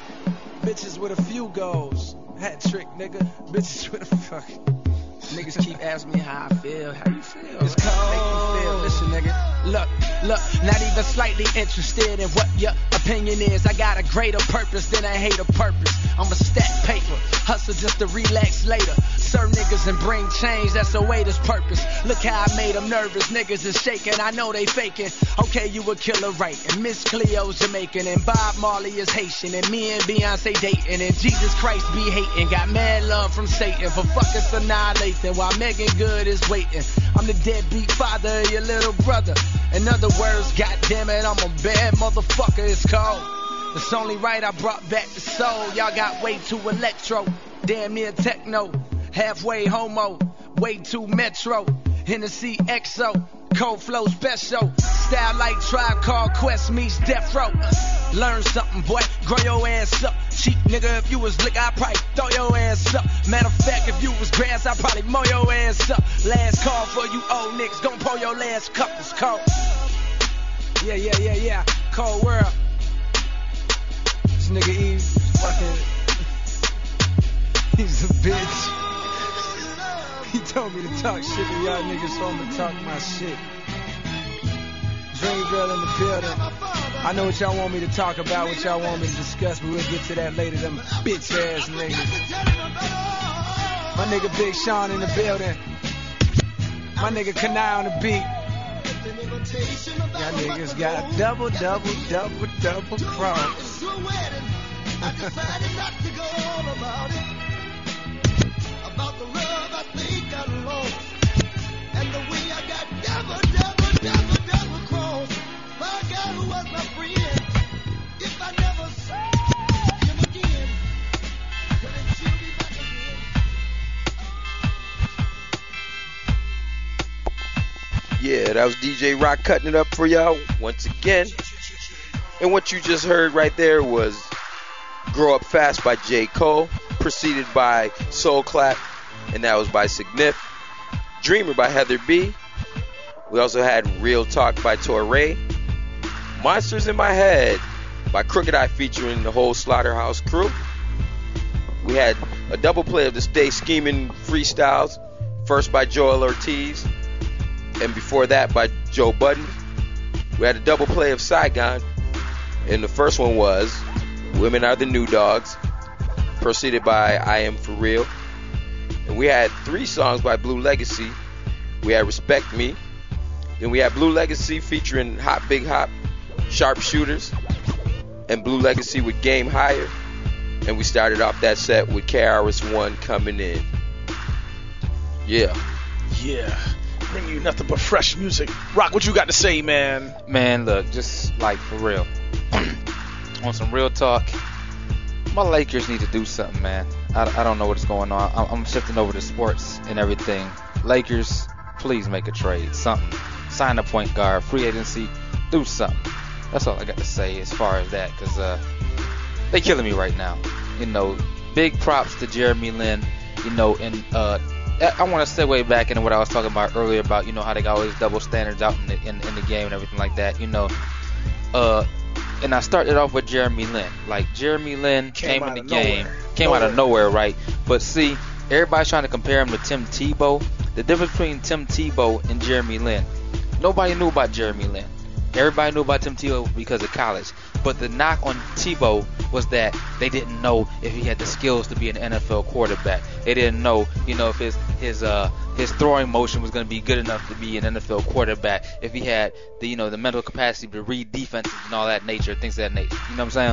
Bitches with a few goals. Hat trick, nigga. Bitches with a fuck. Niggas keep asking me how I feel. How you feel? It's cold. Make you feel. Listen, nigga. Look, look, not even slightly interested in what your opinion is. I got a greater purpose than a hater purpose. I'm a stack paper, hustle just to relax later. Serve niggas and bring change, that's a waiter's purpose. Look how I made them nervous, niggas is shaking, I know they faking. Okay, you a killer, right? And Miss Cleo's Jamaican, and Bob Marley is Haitian, and me and Beyonce dating, and Jesus Christ be hating. Got mad love from Satan for fucking annihilating, while Megan Good is waiting. I'm the deadbeat father of your little brother. In other words, goddamn it, I'm a bad motherfucker, it's cold. It's only right I brought back the soul. Y'all got way too electro, damn near techno. Halfway homo, way too metro. Hennessy X O, cold flow special. Style like Tribe Called Quest meets Death Row. Learn something, boy, grow your ass up. Cheap nigga, if you was lick, I'd probably throw your ass up. Matter of fact, if you was grass, I'd probably mow your ass up. Last call for you old niggas, gon' pour your last cup, it's cold. Yeah, yeah, yeah, yeah, cold world. This nigga E, fucking, he's a bitch. He told me to talk shit to y'all niggas, so I'ma talk my shit. Dream Girl in the building. I know what y'all want me to talk about, what y'all want me to discuss, but we'll get to that later, them bitch ass niggas. My nigga Big Sean in the building. My nigga Kanai on the beat. Y'all niggas got a double, double, double, double cross. I decided not to go all about it. About the love I think I lost, and the way I got double, double, double, double crossed. My God, who was my friend? If I never saw him again, couldn't you be back again?
Yeah, that was D J Rock cutting it up for y'all once again. And what you just heard right there was Grow Up Fast by J. Cole, preceded by Soul Clap, and that was by Signif. Dreamer by Heather B. We also had Real Talk by Torre. Monsters in My Head by Crooked Eye featuring the whole Slaughterhouse crew. We had a double play of the Stay Scheming freestyles, first by Joel Ortiz, and before that by Joe Budden. We had a double play of Saigon, and the first one was Women Are the New Dogs, preceded by I Am For Real. And we had three songs by Blue Legacy. We had Respect Me. Then we had Blue Legacy featuring Hot Big Hop, Sharpshooters, and Blue Legacy with Game Higher. And we started off that set with K R S One coming in. Yeah.
Yeah. Bring you nothing but fresh music. Rock, what you got to say, man?
Man, look, just like for real. On some real talk, my Lakers need to do something, man. I, I don't know what's going on. I'm, I'm shifting over to sports and everything. Lakers, please make a trade, something. Sign a point guard, free agency, do something. That's all I got to say as far as that, because uh, they killing me right now. You know, big props to Jeremy Lin, you know, and uh, I want to segue back into what I was talking about earlier about, you know, how they got all these double standards out in the, in, in the game and everything like that, you know. Uh, and I started off with Jeremy Lin. Like, Jeremy Lin came, came in the game, nowhere. came nowhere. out of nowhere, right? But see, everybody's trying to compare him to Tim Tebow. The difference between Tim Tebow and Jeremy Lin, nobody knew about Jeremy Lin. Everybody knew about Tim Tebow because of college. But the knock on Tebow was that they didn't know if he had the skills to be an N F L quarterback. They didn't know, you know, if his his uh his throwing motion was going to be good enough to be an N F L quarterback. If he had the you know the mental capacity to read defenses and all that nature, things of that nature. You know what I'm saying?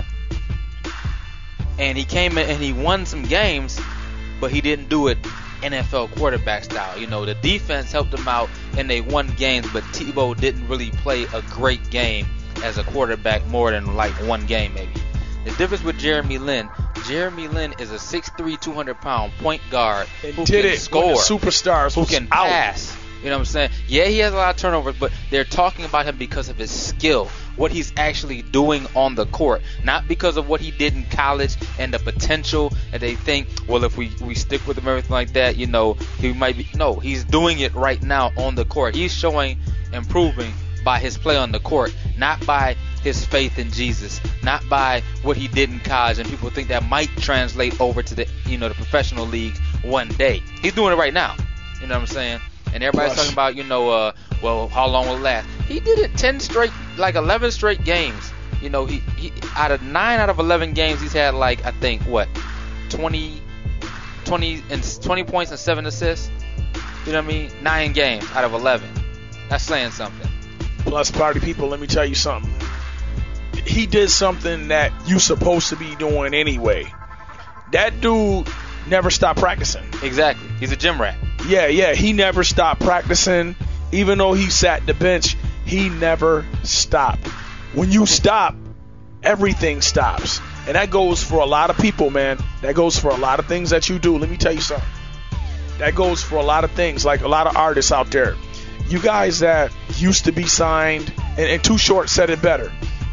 And he came in and he won some games, but he didn't do it N F L quarterback style. You know, the defense helped him out and they won games, but Tebow didn't really play a great game as a quarterback more than like one game maybe. The difference with Jeremy Lin, Jeremy Lin is a six three, two hundred pound point guard
and
who
did
can
it
score,
when the superstars
who
was
can
out.
pass. You know what I'm saying? Yeah, he has a lot of turnovers, but they're talking about him because of his skill, what he's actually doing on the court, not because of what he did in college and the potential. And they think, well, if we, we stick with him, everything like that, you know, he might be. No, he's doing it right now on the court. He's showing improving by his play on the court, not by his faith in Jesus, not by what he did in college. And people think that might translate over to the you know the professional league one day. He's doing it right now. You know what I'm saying? And everybody's
Plus.
talking about, you know, uh, well, how long will it last? He did it ten straight, like eleven straight games. You know, he, he out of nine out of eleven games, he's had like I think what, twenty, twenty and twenty points and seven assists. You know what I mean? Nine games out of eleven. That's saying something.
Plus, party people, let me tell you something. He did something that you supposed to be doing anyway. That dude never stopped practicing.
Exactly. He's a gym rat.
Yeah, yeah. He never stopped practicing. Even though he sat the bench, he never stopped. When you stop, everything stops. And that goes for a lot of people, man. That goes for a lot of things that you do. Let me tell you something. That goes for a lot of things, like a lot of artists out there. You guys that used to be signed, and, and Too Short said it better.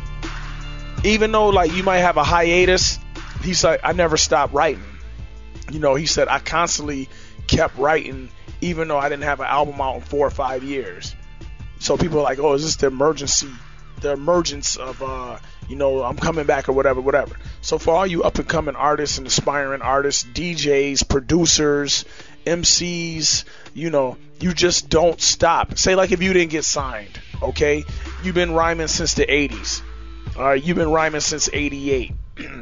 Even though, like, you might have a hiatus, he's like, I never stopped writing. You know, he said, I constantly kept writing, even though I didn't have an album out in four or five years. So people are like, oh, is this the emergency, the emergence of, uh, you know, I'm coming back or whatever, whatever. So for all you up-and-coming artists and aspiring artists, D Js, producers, M Cs, you know, you just don't stop. Say like if you didn't get signed, okay? You've been rhyming since the eighties. All right, you've been rhyming since eighty-eight.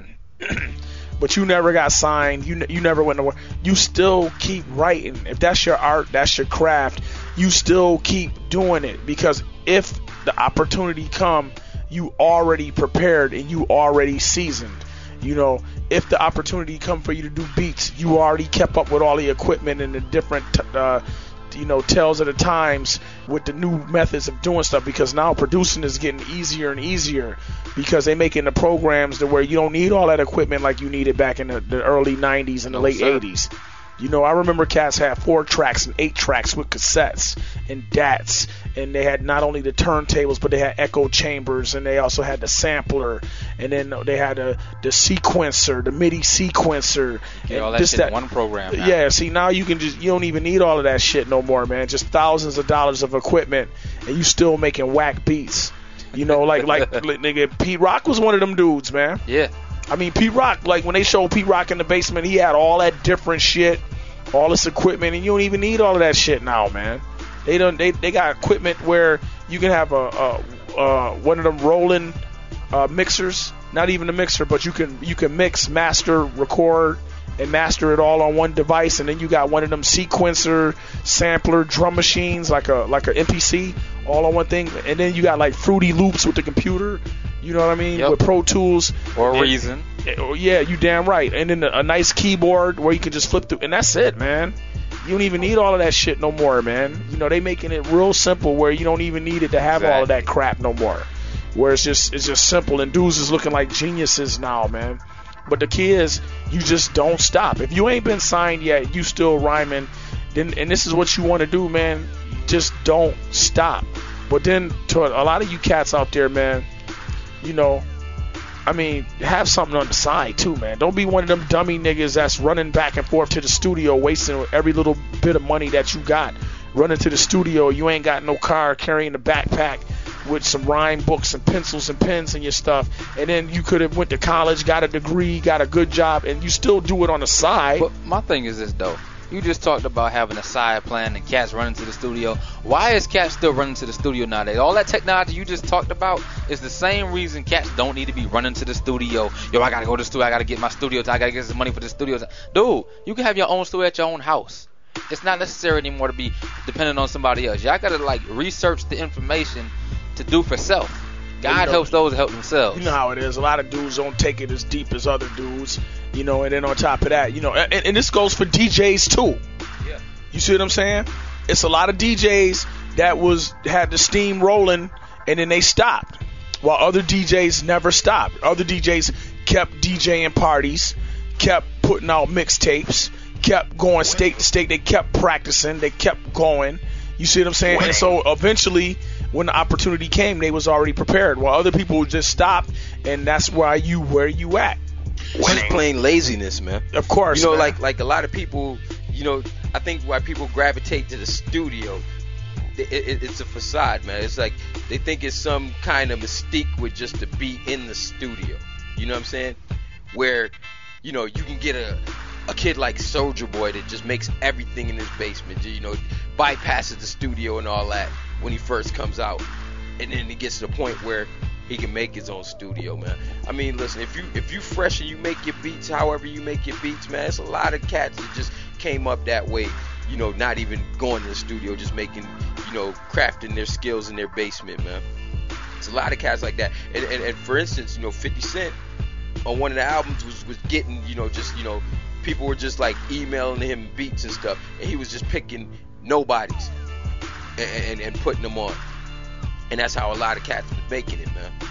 But you never got signed. You you never went nowhere. You still keep writing. If that's your art, that's your craft, you still keep doing it. Because if the opportunity come, you already prepared and you already seasoned. You know, if the opportunity come for you to do beats, you already kept up with all the equipment and the different, uh, you know, tells of the times with the new methods of doing stuff. Because now producing is getting easier and easier because they're making the programs to where you don't need all that equipment like you needed back in the, the early nineties and the
No,
late
sir.
eighties. You know, I remember cats had four tracks and eight tracks with cassettes and D A Ts, and they had not only the turntables, but they had echo chambers, and they also had the sampler, and then they had a, the sequencer, the MIDI sequencer.
Get
and
all that
this,
shit in one program now.
Yeah, see, now you can just, you don't even need all of that shit no more, man. Just thousands of dollars of equipment, and you still making whack beats. You know, like, like, like nigga, Pete Rock was one of them dudes, man.
Yeah.
I mean, Pete Rock, like when they showed Pete Rock in the basement, he had all that different shit, all this equipment, and you don't even need all of that shit now, man. They don't. They, they got equipment where you can have a, a, a one of them rolling uh, mixers, not even a mixer, but you can you can mix, master, record, and master it all on one device, and then you got one of them sequencer, sampler, drum machines, like a like a M P C, all on one thing, and then you got like Fruity Loops with the computer. You know what I mean?
Yep.
With Pro Tools.
Or
And-
Reason.
Oh, yeah, you damn right. And then a, a nice keyboard where you can just flip through. And that's it, man. You don't even need all of that shit no more, man. You know, they making it real simple where you don't even need it to have all of that crap no more. Where it's just it's just simple. And dudes is looking like geniuses now, man. But the kids, you just don't stop. If you ain't been signed yet, you still rhyming, then and this is what you want to do, man. Just don't stop. But then to a lot of you cats out there, man, you know, I mean, have something on the side too, man. Don't be one of them dummy niggas that's running back and forth to the studio, wasting every little bit of money that you got. Running to the studio, you ain't got no car, carrying a backpack with some rhyme books and pencils and pens and your stuff, and then you could have went to college, got a degree, got a good job, and you still do it on the side.
But my thing is this though. You just talked about having a side plan and cats running to the studio. Why is cats still running to the studio nowadays? All that technology you just talked about is the same reason cats don't need to be running to the studio. Yo, I gotta go to the studio. I gotta get my studio time. I gotta get some money for the studio time. Dude, you can have your own studio at your own house. It's not necessary anymore to be dependent on somebody else. Y'all gotta like research the information to do for self. God
you know,
helps those that help themselves.
You know how it is. A lot of dudes don't take it as deep as other dudes, you know. And then on top of that, you know, and, and this goes for D Js too.
Yeah.
You see what I'm saying? It's a lot of D Js that was had the steam rolling and then they stopped, while other D Js never stopped. Other D Js kept DJing parties, kept putting out mixtapes, kept going state to state. They kept practicing. They kept going. You see what I'm saying? And so eventually, when the opportunity came, they was already prepared. While other people just stopped, and that's why you where you at.
It's just plain laziness, man.
Of course,
you know,
man.
like like a lot of people, you know, I think why people gravitate to the studio, it, it, it's a facade, man. It's like they think it's some kind of mystique with just to be in the studio. You know what I'm saying? Where, you know, you can get a a kid like Soulja Boy that just makes everything in his basement, you know, bypasses the studio and all that when he first comes out, and then he gets to the point where he can make his own studio, man. I mean, listen, if you if you fresh and you make your beats however you make your beats, man, it's a lot of cats that just came up that way, you know, not even going to the studio, just making, you know, crafting their skills in their basement, man. It's a lot of cats like that. And, and, and for instance, you know, fifty Cent on one of the albums was, was getting, you know, just, you know, people were just like emailing him beats and stuff, and he was just picking nobodies and, and, and putting them on. And that's how a lot of cats was making it, man.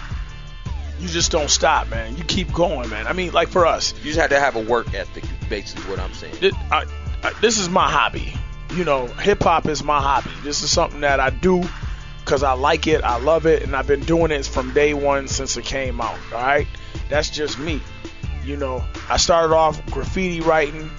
You just don't stop, man. You keep going, man. I mean, like for us,
you just have to have a work ethic, is basically what I'm saying.
This, I, I, this is my hobby. You know, hip hop is my hobby. This is something that I do because I like it, I love it, and I've been doing it from day one since it came out. All right, that's just me. You know, I started off graffiti writing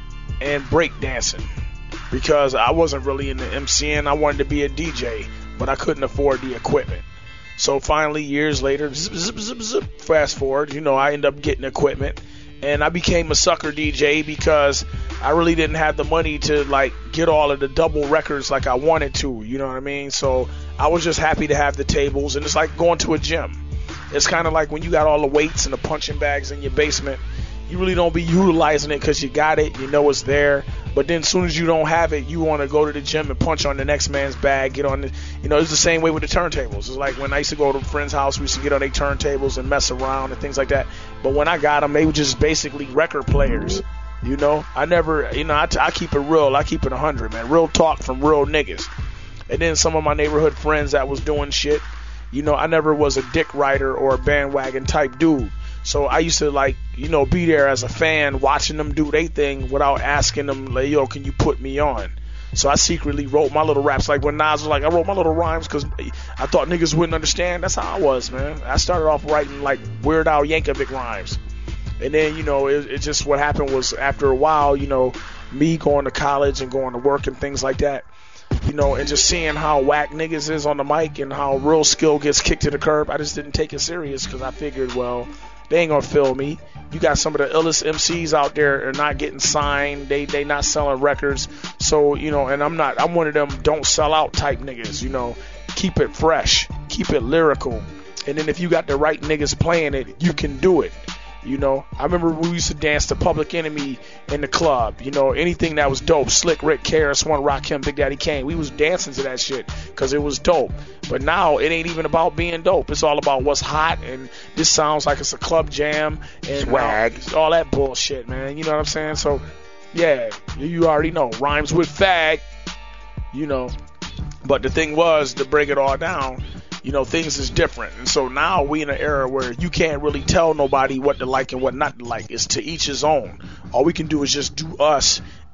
and break dancing because I wasn't really into MCing. I wanted to be a D J, but I couldn't afford the equipment. So finally, years later, zip, zip, zip, zip, fast forward, you know, I ended up getting equipment, and I became a sucker D J because I really didn't have the money to like get all of the double records like I wanted to. You know what I mean? So I was just happy to have the tables, and it's like going to a gym. It's kind of like when you got all the weights and the punching bags in your basement, you really don't be utilizing it because you got it, you know it's there. But then as soon as you don't have it, you want to go to the gym and punch on the next man's bag, get on the, you know, it's the same way with the turntables. It's like when I used to go to a friend's house, we used to get on their turntables and mess around and things like that. But when I got them, they were just basically record players. You know, I never, you know, I, t- I keep it real. I keep it one hundred, man. Real talk from real niggas. And then some of my neighborhood friends that was doing shit, you know, I never was a dick rider or a bandwagon type dude. So I used to, like, you know, be there as a fan watching them do their thing without asking them, like, yo, can you put me on? So I secretly wrote my little raps. Like when Nas was like, I wrote my little rhymes because I thought niggas wouldn't understand. That's how I was, man. I started off writing, like, Weird Al Yankovic rhymes. And then, you know, it, it just what happened was after a while, you know, me going to college and going to work and things like that, you know, and just seeing how whack niggas is on the mic and how real skill gets kicked to the curb, I just didn't take it serious because I figured, well, they ain't gonna feel me. You got some of the illest M Cs out there are not getting signed. They they not selling records. So, you know, and I'm not, I'm one of them don't sell out type niggas, you know. Keep it fresh. Keep it lyrical. And then if you got the right niggas playing it, you can do it. You know, I remember we used to dance to Public Enemy in the club. You know, anything that was dope. Slick Rick, K R S One, Rakim, Big Daddy Kane. We was dancing to that shit because it was dope. But now it ain't even about being dope. It's all about what's hot, and this sounds like it's a club jam and
swag,
uh, all that bullshit, man. You know what I'm saying? So, yeah, you already know. Rhymes with fag, you know. But the thing was, to break it all down, you know, things is different. And so now we in an era where you can't really tell nobody what to like and what not to like. It's to each his own. All we can do is just do us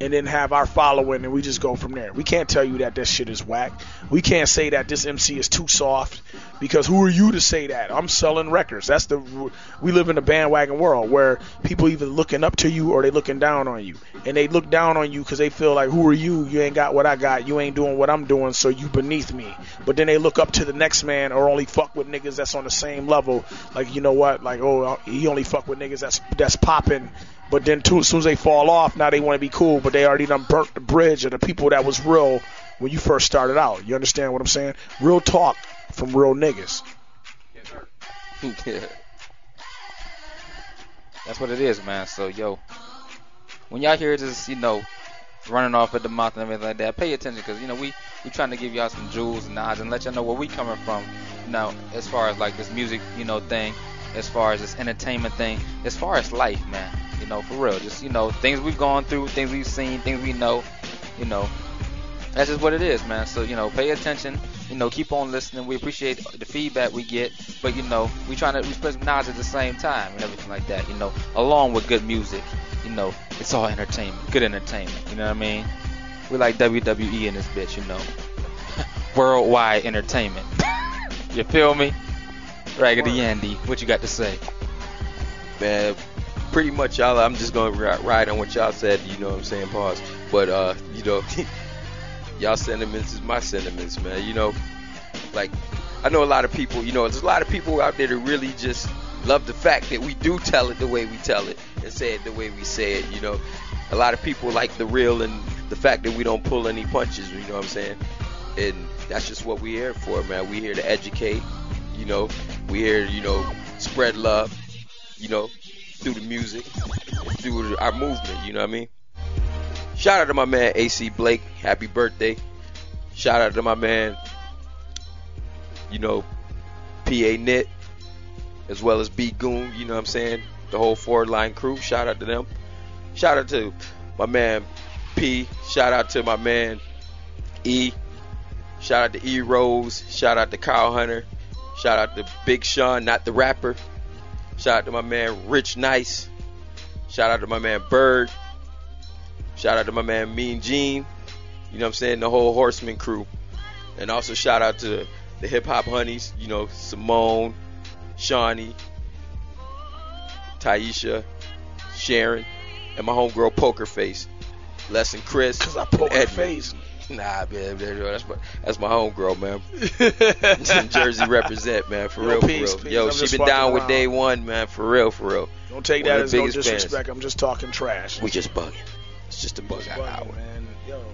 and then have our following, and we just go from there. We can't tell you that this shit is whack. We can't say that this M C is too soft, because who are you to say that? I'm selling records. That's the we live in a bandwagon world where people either looking up to you or they looking down on you, and they look down on you because they feel like, who are you? You ain't got what I got. You ain't doing what I'm doing, so you beneath me. But then they look up to the next man, or only fuck with niggas that's on the same level. Like, you know what? Like, oh, he only fuck with niggas that's that's popping. But then too, as soon as they fall off, now they want to be cool, but they already done burnt the bridge of the people that was real when you first started out. You understand what I'm saying? Real talk from real niggas.
Yeah. That's what it is, man. So, yo, when y'all hear just, you know, running off at the mouth and everything like that, pay attention, because, you know, we we trying to give y'all some jewels and knowledge and let y'all know where we coming from. Now, as far as, like, this music, you know, thing, as far as this entertainment thing, as far as life, man. You know, for real. Just, you know, things we've gone through, things we've seen, things we know, you know. That's just what it is, man. So, you know, pay attention. You know, keep on listening. We appreciate the feedback we get. But, you know, we trying to we spread some knowledge at the same time and everything like that, you know, along with good music. You know, it's all entertainment. Good entertainment. You know what I mean? We like W W E in this bitch, you know. Worldwide entertainment. You feel me? Raggedy Andy, what you got to say?
Man, pretty much y'all, I'm just going to ride on what y'all said, you know what I'm saying, pause. But, uh, you know, y'all sentiments is my sentiments, man. You know, like, I know a lot of people, you know, there's a lot of people out there that really just love the fact that we do tell it the way we tell it and say it the way we say it, you know. A lot of people like the real and the fact that we don't pull any punches, you know what I'm saying? And that's just what we're here for, man. We're here to educate, you know. We're here to, you know, spread love, you know, through the music, through our movement, you know what I mean? Shout out to my man A C Blake, happy birthday. Shout out to my man, you know, P A Knit, as well as B Goon, you know what I'm saying? The whole Forward Line crew, shout out to them. Shout out to my man P, shout out to my man E, shout out to E Rose, shout out to Kyle Hunter, shout out to Big Sean, not the rapper. Shout out to my man Rich Nice. Shout out to my man Bird. Shout out to my man Mean Gene. You know what I'm saying? The whole Horseman crew. And also shout out to the Hip Hop Honeys. You know, Simone, Shawnee, Taisha, Sharon, and my homegirl Poker Face. Les and Chris.
Cause I poker face.
Nah, man, that's my that's my homegirl, man. Jersey represent, man, for
Yo,
real,
peace,
for real.
peace.
Yo,
I'm
she
just
been
fucking
down with
around.
day one, man, for real, for real.
Don't take
One
that
of
as
the
no
biggest fans.
disrespect. I'm just talking trash.
We just bugging. It's just a bug
Just
out
bugging,
hour.
man. Yo.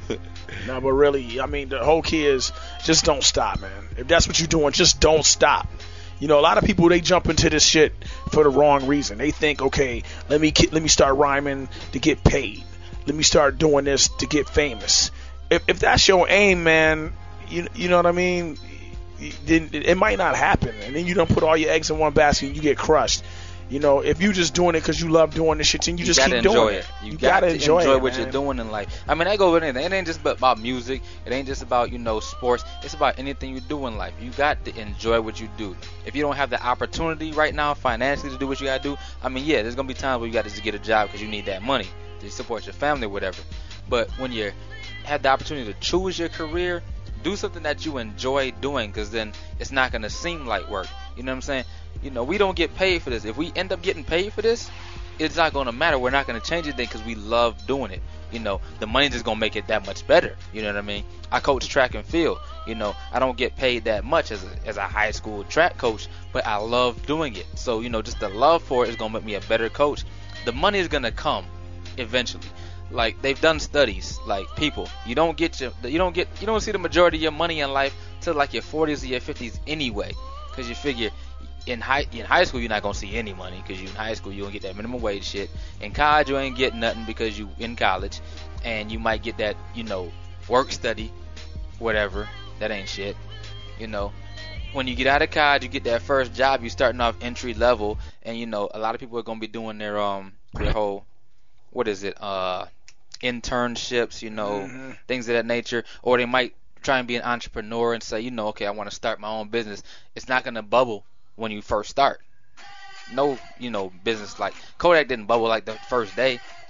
No, but really, I mean, the whole key is just don't stop, man. If that's what you're doing, just don't stop. You know, a lot of people, they jump into this shit for the wrong reason. They think, okay, let me let me start rhyming to get paid. Let me start doing this to get famous. If, if that's your aim, man, you you know what I mean, then it might not happen. And then you don't put all your eggs in one basket and you get crushed. You know, if you just doing it because you love doing this shit, then you,
You
just
gotta
keep
enjoy
doing
it. You,
You
got
gotta
to
enjoy
enjoy,
it,
what
man.
you're doing in life. I mean, I go with anything. It ain't just about music. It ain't just about, you know, sports. It's about anything you do in life. You got to enjoy what you do. If you don't have the opportunity right now financially to do what you got to do, I mean, yeah, there's going to be times where you got to just get a job because you need that money to support your family or whatever. But when you have the opportunity to choose your career, do something that you enjoy doing, because then it's not going to seem like work. You know what I'm saying? You know, we don't get paid for this. If we end up getting paid for this, it's not going to matter. We're not going to change it then because we love doing it. You know, the money's just going to make it that much better. You know what I mean? I coach track and field. You know, I don't get paid that much as a, as a high school track coach, but I love doing it. So, you know, just the love for it is going to make me a better coach. The money is going to come eventually. Like, they've done studies, like, people, you don't get your, you don't get, you don't see the majority of your money in life till like your forties or your fifties anyway, because you figure in high in high school you're not gonna see any money because you in high school you don't get that minimum wage shit. In college you ain't get nothing because you in college, and you might get that, you know, work study, whatever. That ain't shit, you know. When you get out of college, you get that first job. You starting off entry level, and you know a lot of people are gonna be doing their um their whole, what is it, uh internships, you know,
Mm-hmm.
things of that nature, or they might try and be an entrepreneur and say, you know, okay, I want to start my own business. It's not gonna bubble when you first start. No, you know, business like Kodak didn't bubble like the first day.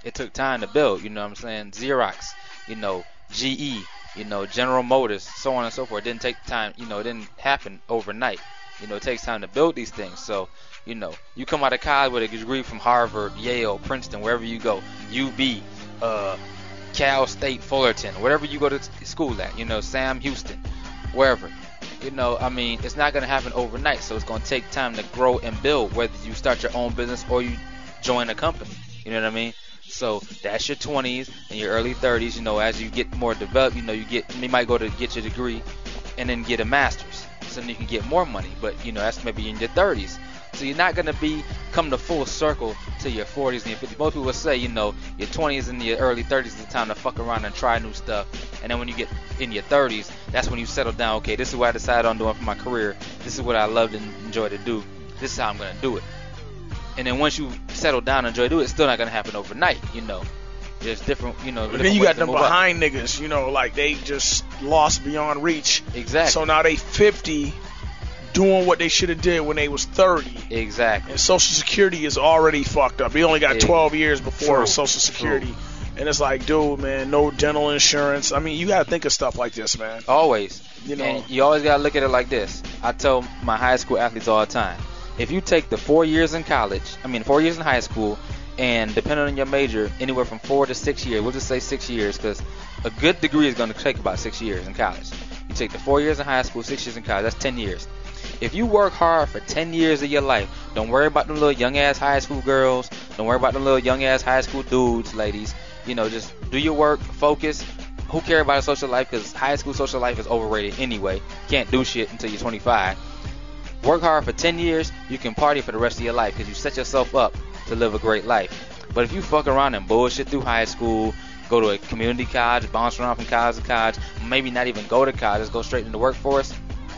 It took time to build. You know what I'm saying? Xerox, you know, G E, you know, General Motors, so on and so forth. It didn't take time. You know, it didn't happen overnight. You know, it takes time to build these things. So, you know, you come out of college with a degree from Harvard, Yale, Princeton, wherever you go, U B, uh, Cal State, Fullerton, wherever you go to school at, you know, Sam Houston, wherever. You know, I mean, it's not going to happen overnight, so it's going to take time to grow and build, whether you start your own business or you join a company. You know what I mean? So that's your twenties and your early thirties. You know, as you get more developed, you know, you get you might go to get your degree and then get a master's, so then you can get more money. But you know, that's maybe in your thirties. So you're not gonna be come to full circle to your forties and your fifties. Most people say, you know, your twenties and your early thirties is the time to fuck around and try new stuff. And then when you get in your thirties, that's when you settle down. Okay, this is what I decided on doing for my career. This is what I love and enjoy to do. This is how I'm gonna do it. And then once you settle down and enjoy do it, it's still not gonna happen overnight. You know, there's different, you know.
But then you got them behind up. niggas, you know, like they just lost beyond reach.
Exactly.
So now they fifty, doing what they should have did when they was thirty.
Exactly.
And Social Security is already fucked up. They only got
Yeah.
twelve years before
True.
Social Security.
True.
And it's like, dude, man, no dental insurance. I mean, you got to think of stuff like this, man.
Always.
You know.
And you always got to look at it like this. I tell my high school athletes all the time, if you take the four years in college, I mean four years in high school, and depending on your major, anywhere from four to six years, we'll just say six years, because a good degree is going to take about six years in college. You take the four years in high school, six years in college, that's ten years. If you work hard for ten years of your life, don't worry about them little young-ass high school girls, don't worry about them little young-ass high school dudes, ladies. You know, just do your work, focus. Who cares about a social life? Because high school social life is overrated anyway. Can't do shit until you're twenty-five. Work hard for ten years, you can party for the rest of your life because you set yourself up to live a great life. But if you fuck around and bullshit through high school, go to a community college, bounce around from college to college, maybe not even go to college, go straight into the workforce.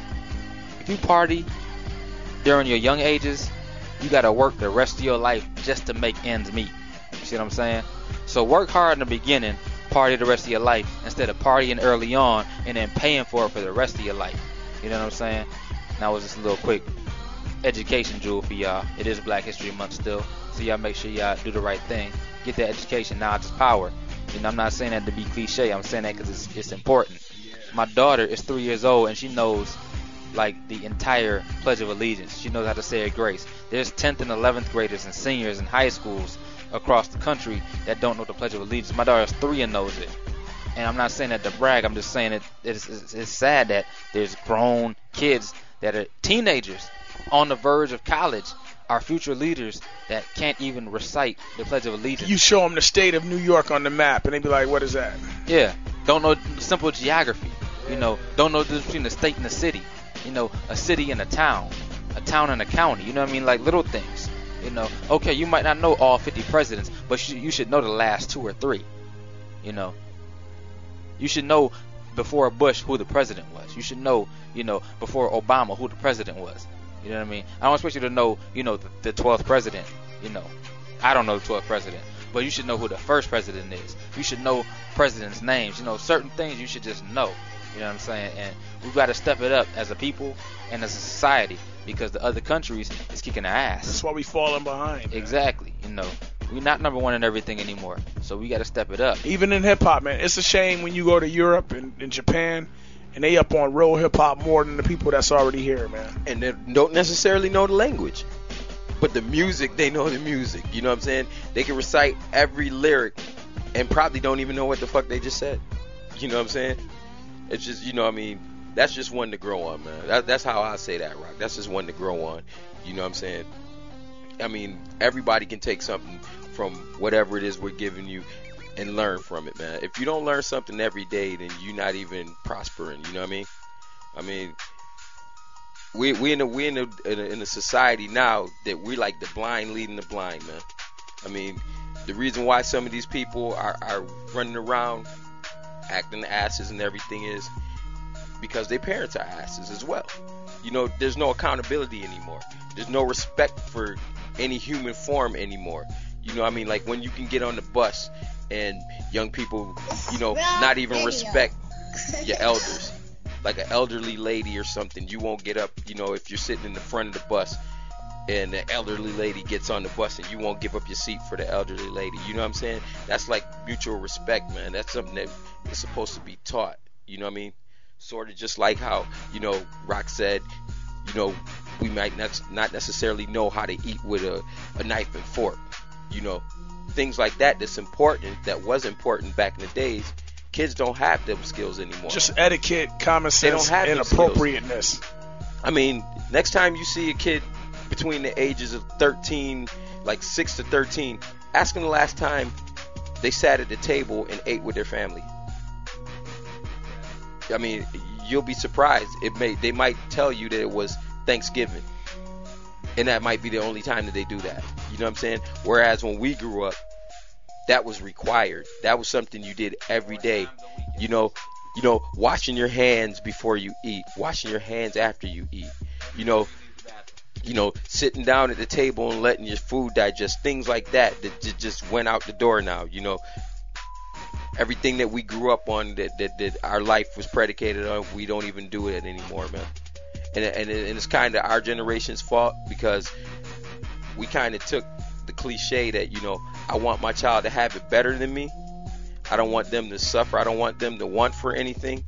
If you party during your young ages, you got to work the rest of your life just to make ends meet. You see what I'm saying? So work hard in the beginning, party the rest of your life, instead of partying early on and then paying for it for the rest of your life. You know what I'm saying? That was just a little quick education jewel for y'all. It is Black History Month still, so y'all make sure y'all do the right thing. Get that education. Knowledge is power. And I'm not saying that to be cliche. I'm saying that because it's, it's important. My daughter is three years old, and she knows like the entire Pledge of Allegiance. She knows how to say a grace. There's tenth and eleventh graders and seniors in high schools across the country that don't know the Pledge of Allegiance. My daughter's three and knows it. And I'm not saying that to brag. I'm just saying it. It's, it's, it's sad that there's grown kids that are teenagers on the verge of college, our future leaders, that can't even recite the Pledge of Allegiance.
You show them the state of New York on the map, and they be like, what is that?
Yeah. Don't know simple geography. You know, don't know the difference between a state and a city. You know, a city and a town. A town and a county. You know what I mean? Like little things. You know, okay, you might not know all fifty presidents, but you, you should know the last two or three. You know. You should know before Bush who the president was. You should know, you know, before Obama who the president was. You know what I mean? I don't expect you to know, you know, the, the twelfth president. You know, I don't know the twelfth president, but you should know who the first president is. You should know presidents' names. You know, certain things you should just know. You know what I'm saying? And we've got to step it up as a people and as a society, because the other countries is kicking our ass.
That's why we falling behind. Man.
Exactly. You know, we're not number one in everything anymore, so we got to step it up.
Even in hip hop, man, it's a shame when you go to Europe and, and Japan, and they up on real hip hop more than the people that's already here, man.
And they don't necessarily know the language, but the music, they know the music. You know what I'm saying? They can recite every lyric and probably don't even know what the fuck they just said. You know what I'm saying? It's just, you know what I mean? That's just one to grow on, man. That, that's how I say that, Rock. That's just one to grow on. You know what I'm saying? I mean, everybody can take something from whatever it is we're giving you and learn from it, man. If you don't learn something every day, then you're not even prospering. You know what I mean? I mean, we we in a we in a, in a in a society now that we're like the blind leading the blind, man. I mean, the reason why some of these people are, are running around acting asses and everything is because their parents are asses as well. You know, there's no accountability anymore. There's no respect for any human form anymore. You know what I mean? Like when you can get on the bus and young people, you know, not even respect your elders. Like an elderly lady or something, you won't get up, you know, if you're sitting in the front of the bus and the elderly lady gets on the bus and you won't give up your seat for the elderly lady. You know what I'm saying? That's like mutual respect, man. That's something that is supposed to be taught. You know what I mean? Sort of just like how, you know, Rock said, you know, we might not, not necessarily know how to eat with a, a knife and fork. You know, things like that that's important, that was important back in the days. Kids don't have them skills anymore.
Just etiquette, common sense,
They don't have
and
them skills.
appropriateness.
I mean, next time you see a kid between the ages of thirteen, like six to thirteen, ask them the last time they sat at the table and ate with their family. I mean, you'll be surprised. It may they might tell you that it was Thanksgiving, and that might be the only time that they do that. You know what I'm saying? Whereas when we grew up, that was required. That was something you did every day. You know, you know, washing your hands before you eat, washing your hands after you eat. You know, you know, sitting down at the table and letting your food digest. Things like that that j- just went out the door now. You know, everything that we grew up on, that, that, that our life was predicated on, we don't even do it anymore, man. And and, and it's kind of our generation's fault, because we kind of took the cliche that, you know, I want my child to have it better than me. I don't want them to suffer. I don't want them to want for anything.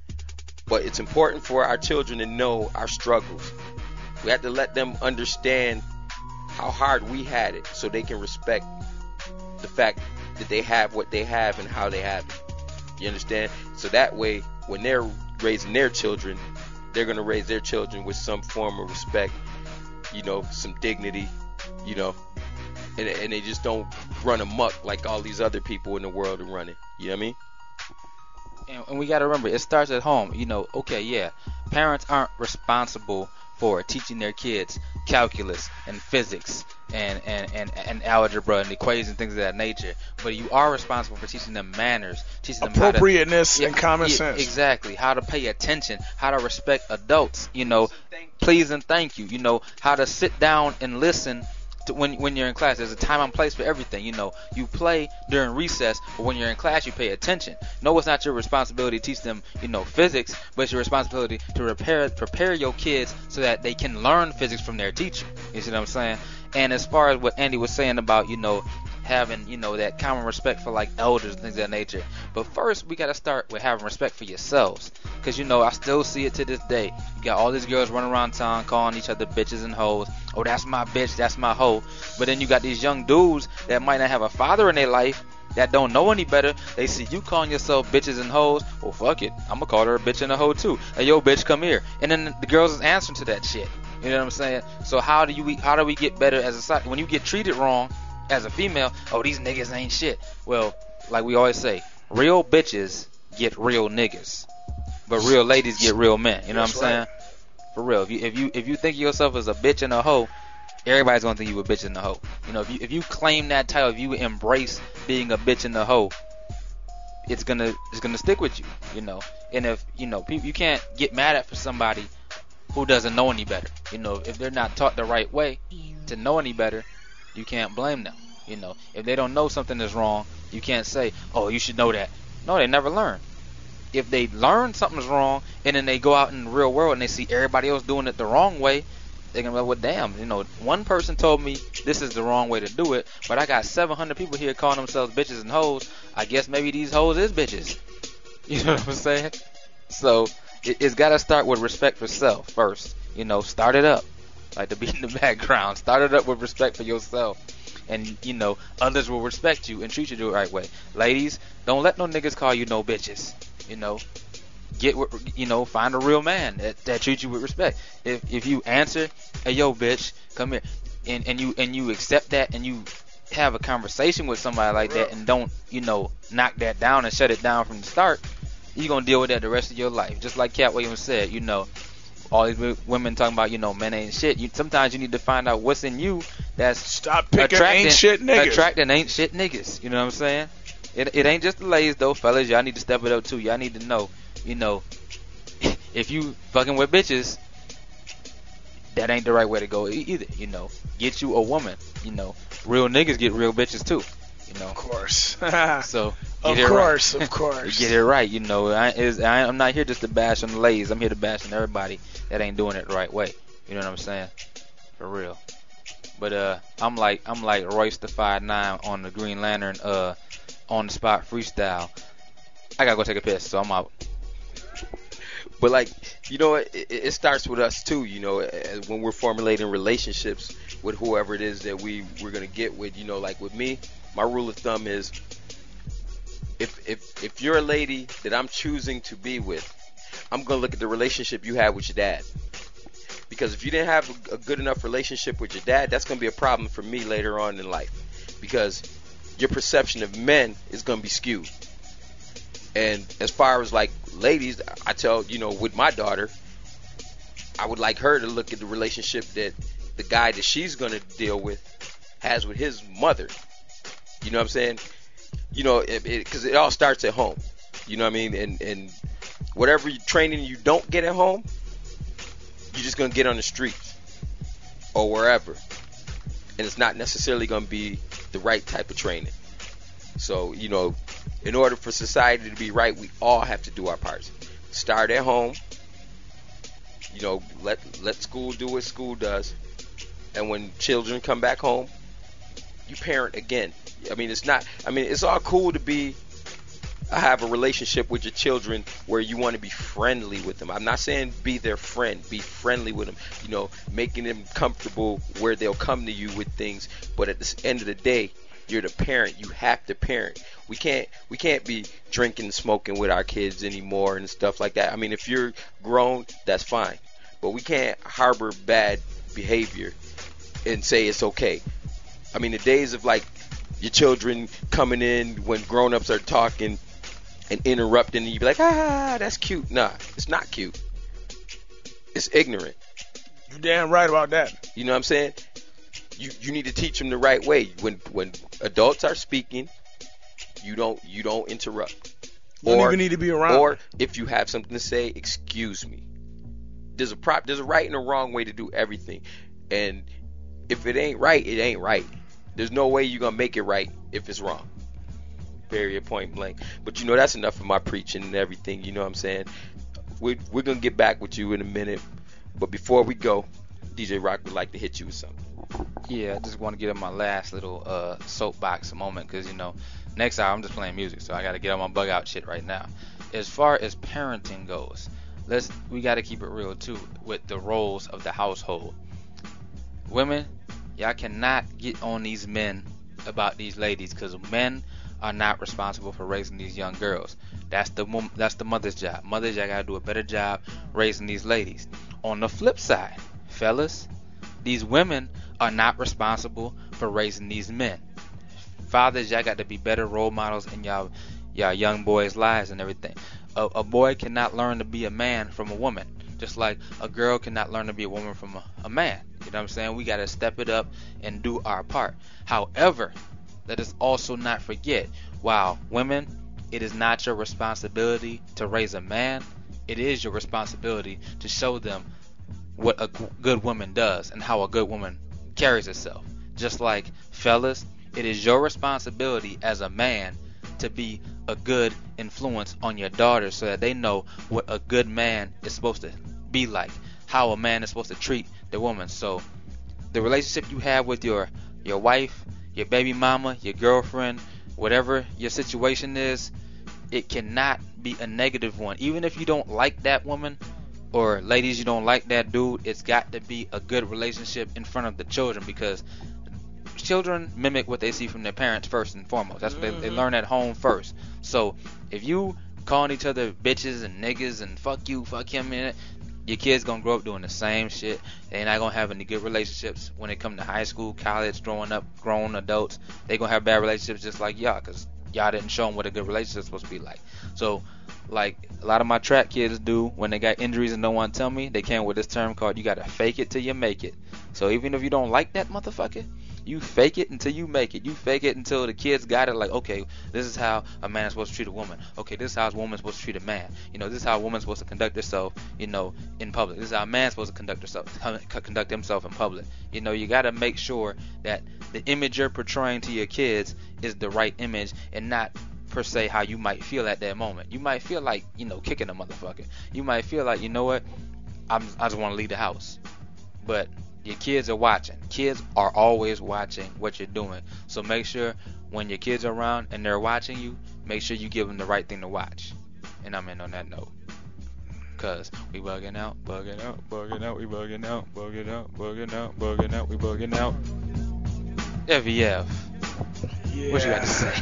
But it's important for our children to know our struggles. We have to let them understand how hard we had it, so they can respect the fact that they have what they have and how they have it. You understand? So that way, when they're raising their children, they're going to raise their children with some form of respect, you know, some dignity, you know, and, and they just don't run amok like all these other people in the world are running. You know what I mean?
And, and we got to remember, it starts at home. You know, okay, yeah, parents aren't responsible for teaching their kids calculus and physics and, and, and, and algebra and equations and things of that nature, but you are responsible for teaching them manners, teaching them
appropriateness
how to,
and common
yeah,
sense.
Exactly, how to pay attention, how to respect adults, you know, please and thank you, you know, how to sit down and listen to when when you're in class. There's a time and place for everything. You know, you play during recess, but when you're in class, you pay attention. No, it's not your responsibility to teach them, you know, physics, but it's your responsibility to prepare prepare your kids so that they can learn physics from their teacher. You see what I'm saying? And as far as what Andy was saying about, you know, having, you know, that common respect for like elders and things of that nature. But first, we got to start with having respect for yourselves. Because, you know, I still see it to this day. You got all these girls running around town calling each other bitches and hoes. Oh, that's my bitch, that's my hoe. But then you got these young dudes that might not have a father in their life, that don't know any better. They see you calling yourself bitches and hoes. Well, fuck it, I'm gonna call her a bitch and a hoe too. Hey, yo, bitch, come here. And then the girls is answering to that shit. You know what I'm saying? So how do you how do we get better as a society? When you get treated wrong as a female, oh, these niggas ain't shit. Well, like we always say, real bitches get real niggas, but real ladies get real men. You know what I'm saying? For real. If you if you if you think of yourself as a bitch and a hoe, everybody's gonna think you a bitch and a hoe. You know, if you if you claim that title, if you embrace being a bitch and a hoe, it's gonna it's gonna stick with you. You know, and if you know people, you can't get mad at for somebody who doesn't know any better. You know, if they're not taught the right way to know any better, you can't blame them. You know, if they don't know something is wrong, you can't say, oh, you should know that. No, they never learn. If they learn something's wrong and then they go out in the real world and they see everybody else doing it the wrong way, they're going to be like, well, damn, you know, one person told me this is the wrong way to do it, but I got seven hundred people here calling themselves bitches and hoes. I guess maybe these hoes is bitches. You know what I'm saying? So it, it's got to start with respect for self first. You know, start it up. Like the beat in the background. Start it up with respect for yourself. And, you know, others will respect you and treat you the right way. Ladies, don't let no niggas call you no bitches. You know, get, you know, find a real man that, that treats you with respect. If if you answer, hey, yo, bitch, come here, and, and you and you accept that and you have a conversation with somebody like that and don't, you know, knock that down and shut it down from the start, you're going to deal with that the rest of your life. Just like Cat Williams said, you know, all these women talking about, you know, men ain't shit. You, sometimes you need to find out what's in you that's
Stop picking
attracting,
ain't shit niggas.
attracting ain't shit niggas. You know what I'm saying? It it ain't just the ladies though, fellas. Y'all need to step it up too. Y'all need to know, you know, if you fucking with bitches, that ain't the right way to go either. You know, get you a woman. You know, real niggas get real bitches too. You know,
of course.
So
of
get it
course,
right.
of course.
Get it right. You know, I, is, I I'm not here just to bash on the ladies. I'm here to bash on everybody that ain't doing it the right way. You know what I'm saying? For real. But uh, I'm like I'm like Royce the five nine on the Green Lantern uh on the spot freestyle. I gotta go take a piss, so I'm out.
But like, you know, it, it starts with us too. You know, when we're formulating relationships with whoever it is that we we're gonna get with. You know, like with me, my rule of thumb is if if if you're a lady that I'm choosing to be with, I'm gonna look at the relationship you had with your dad. Because if you didn't have a, a good enough relationship with your dad, that's gonna be a problem for me later on in life. Because your perception of men is gonna be skewed. And as far as like ladies, I tell, you know, with my daughter, I would like her to look at the relationship that the guy that she's going to deal with has with his mother. You know what I'm saying? You know, because it, it, it all starts at home. You know what I mean? And, and whatever training you don't get at home, you're just going to get on the streets or wherever. And it's not necessarily going to be the right type of training. So, you know, in order for society to be right, we all have to do our parts. Start at home. You know, let let school do what school does. And when children come back home, you parent again. I mean, it's not, I mean, it's all cool to be, have a relationship with your children where you want to be friendly with them. I'm not saying be their friend, be friendly with them, you know, making them comfortable where they'll come to you with things. But at the end of the day, you're the parent. You have to parent. We can't we can't be drinking and smoking with our kids anymore and stuff like that. I mean, if you're grown, that's fine. But we can't harbor bad behavior and say it's okay. I mean, the days of like your children coming in when grown-ups are talking and interrupting and you be like, ah, that's cute. Nah, it's not cute. It's ignorant.
You're damn right about that.
You know what I'm saying? You you need to teach them the right way. When when adults are speaking, you don't you don't interrupt.
You don't even need to be around.
Or if you have something to say, excuse me. There's a prop. There's a right and a wrong way to do everything. And if it ain't right, it ain't right. There's no way you're gonna make it right if it's wrong. Period. Point blank. But you know, that's enough of my preaching and everything. You know what I'm saying? We're we're gonna get back with you in a minute. But before we go, D J Rock would like to hit you with something.
Yeah, I just want to get on my last little uh, soapbox moment because, you know, next hour I'm just playing music, so I got to get on my bug out shit right now. As far as parenting goes, let's we got to keep it real too with the roles of the household. Women, y'all cannot get on these men about these ladies because men are not responsible for raising these young girls. That's the mom, that's the mother's job. Mothers, y'all got to do a better job raising these ladies. On the flip side, fellas, these women are not responsible for raising these men. Fathers, y'all got to be better role models in y'all y'all young boys' lives and everything. A, a boy cannot learn to be a man from a woman, just like a girl cannot learn to be a woman from a, a man. You know what I'm saying? We got to step it up and do our part. However, let us also not forget, wow, women, it is not your responsibility to raise a man. It is your responsibility to show them what a good woman does and how a good woman carries herself. Just like fellas, it is your responsibility as a man to be a good influence on your daughters so that they know what a good man is supposed to be like, how a man is supposed to treat the woman. So the relationship you have with your your wife, your baby mama, your girlfriend, whatever your situation is, it cannot be a negative one. Even if you don't like that woman, or ladies, you don't like that dude, it's got to be a good relationship in front of the children, because children mimic what they see from their parents first and foremost. That's what mm-hmm. they, they learn at home first. So if you calling each other bitches and niggas and fuck you, fuck him, in it, your kids gonna grow up doing the same shit. They're not gonna have any good relationships when it come to high school, college, growing up, grown adults. They gonna have bad relationships just like y'all, because y'all didn't show them what a good relationship is supposed to be like. So like a lot of my track kids do, when they got injuries and don't want to tell me, they came with this term called you gotta fake it till you make it. So even if you don't like that motherfucker, you fake it until you make it. You fake it until the kids got it, like, okay, this is how a man is supposed to treat a woman. Okay, this is how a woman is supposed to treat a man. You know, this is how a woman is supposed to conduct herself, you know, in public. This is how a man is supposed to conduct herself, conduct himself in public. You know, you got to make sure that the image you're portraying to your kids is the right image and not per se how you might feel at that moment. You might feel like, you know, kicking a motherfucker. You might feel like, you know what, I'm, I just want to leave the house. But your kids are watching. Kids are always watching what you're doing. So make sure when your kids are around and they're watching you, make sure you give them the right thing to watch. And I'm in on that note. Cause we bugging out, bugging out, bugging out, we bugging out, bugging out, bugging out, bugging out, we bugging out. F E F.
Yeah.
What you got to say?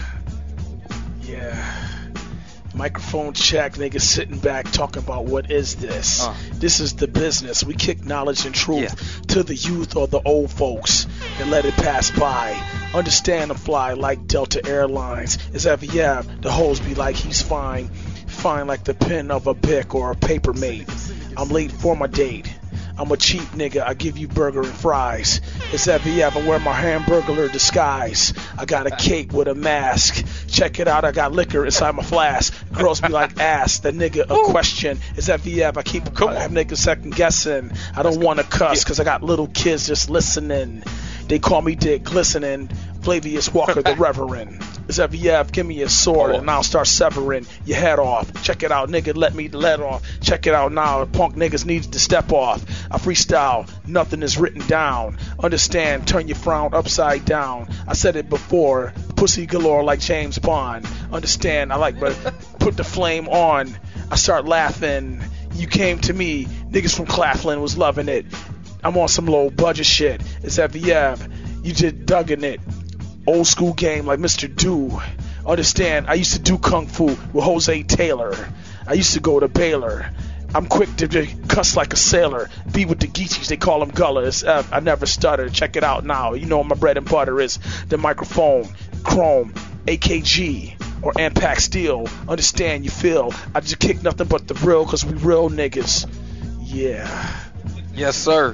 Yeah. Microphone check, niggas sitting back talking about what is this?
Uh.
This is the business. We kick knowledge and truth to the youth or the old folks and let it pass by. Understand and fly like Delta Airlines. It's F E F. The hoes be like he's fine. Fine like the pen of a Bic or a paper mate. I'm late for my date. I'm a cheap nigga, I give you burger and fries. It's F E F, I wear my hamburglar disguise. I got a cape with a mask. Check it out, I got liquor inside my flask. Girls be like, ask the nigga a question. It's F E F, I keep I have niggas second guessing. I don't wanna cuss, cause I got little kids just listening. They call me Dick Glistening, Flavius Walker the Reverend. It's F E F, give me a sword and I'll start severing your head off. Check it out, nigga, let me let off. Check it out now, punk niggas needs to step off. I freestyle, nothing is written down. Understand, turn your frown upside down. I said it before, pussy galore like James Bond. Understand, I like, but put the flame on. I start laughing. You came to me, niggas from Claflin was loving it. I'm on some low budget shit. It's F E F, you just dug in it. Old school game like Mister Do. Understand, I used to do kung fu with Jose Taylor. I used to go to Baylor. I'm quick to just cuss like a sailor. Be with the Geechies, they call them gullers. F, I never stutter. Check it out now. You know what my bread and butter is. The microphone, chrome, A K G, or Ampac Steel. Understand, you feel. I just kick nothing but the real, cause we real niggas. Yeah.
Yes, sir.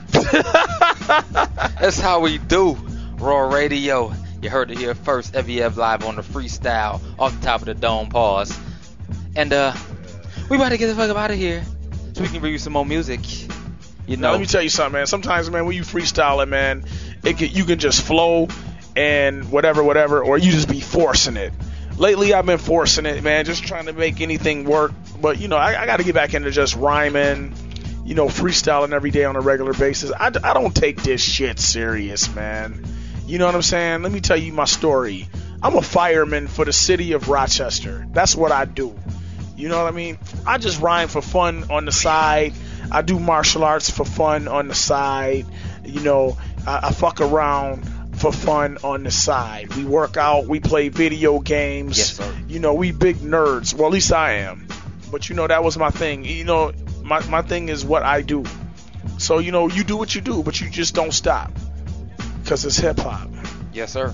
That's how we do. Raw Radio. You heard it here first. F E F live on the freestyle off the top of the dome. Pause. And uh, we about to get the fuck up out of here so we can bring you some more music. You know.
Now, let me tell you something, man. Sometimes, man, when you freestyling, man, it can, you can just flow and whatever, whatever, or you just be forcing it. Lately, I've been forcing it, man, just trying to make anything work. But you know, I, I got to get back into just rhyming. You know, freestyling every day on a regular basis. I, I don't take this shit serious, man. You know what I'm saying? Let me tell you my story. I'm a fireman for the city of Rochester. That's what I do. You know what I mean? I just rhyme for fun on the side. I do martial arts for fun on the side. You know, I, I fuck around for fun on the side. We work out. We play video games.
Yes, sir.
You know, we big nerds. Well, at least I am. But, you know, that was my thing. You know, my, my thing is what I do. So, you know, you do what you do, but you just don't stop. Because it's hip-hop.
Yes, sir.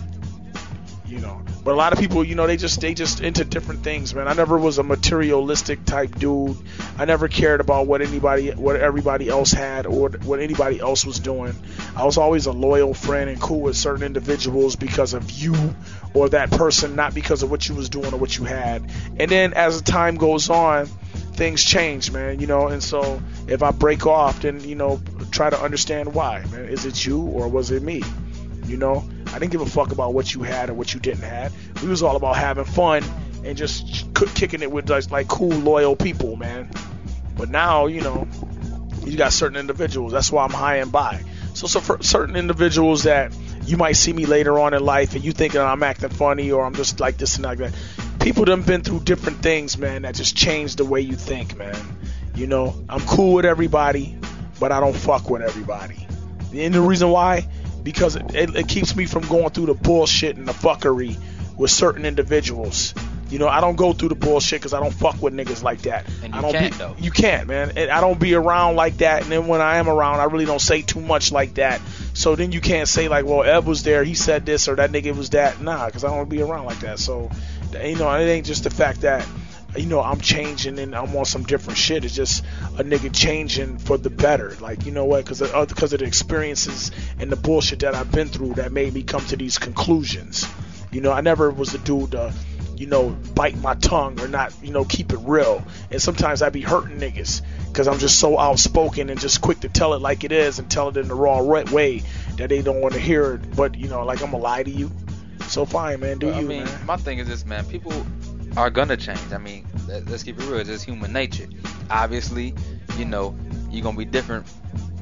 You know, but a lot of people, you know, they just they just into different things, man. I never was a materialistic type dude. I never cared about what anybody, what everybody else had or what anybody else was doing. I was always a loyal friend and cool with certain individuals because of you or that person, not because of what you was doing or what you had. And then as the time goes on, things change, man, you know, and so if I break off, then, you know, try to understand why, man. Is it you or was it me? You know, I didn't give a fuck about what you had or what you didn't have. We was all about having fun and just kicking it with like, like cool, loyal people, man. But now, you know, you got certain individuals. That's why I'm high and by. So, so for certain individuals that you might see me later on in life and you thinking I'm acting funny or I'm just like this and like that. People done been through different things, man, that just changed the way you think, man. You know, I'm cool with everybody, but I don't fuck with everybody. And the reason why? Because it, it, it keeps me from going through the bullshit and the fuckery with certain individuals. You know, I don't go through the bullshit because I don't fuck with niggas like that.
And you
I don't
can't,
be,
though.
You can't, man. And I don't be around like that. And then when I am around, I really don't say too much like that. So then you can't say like, well, Ev was there, he said this, or that nigga was that. Nah, because I don't be around like that. So, you know, it ain't just the fact that, you know, I'm changing and I'm on some different shit. It's just a nigga changing for the better. Like, you know what? Because of, because of the experiences and the bullshit that I've been through that made me come to these conclusions. You know, I never was the dude to, you know, bite my tongue or not, you know, keep it real. And sometimes I be hurting niggas because I'm just so outspoken and just quick to tell it like it is and tell it in the raw way that they don't want to hear it. But, you know, like I'm going to lie to you. So fine, man. Do
well,
you,
I mean,
man.
My thing is this, man. People are gonna change. I mean, let's keep it real. It's just human nature. Obviously, you know, you're gonna be different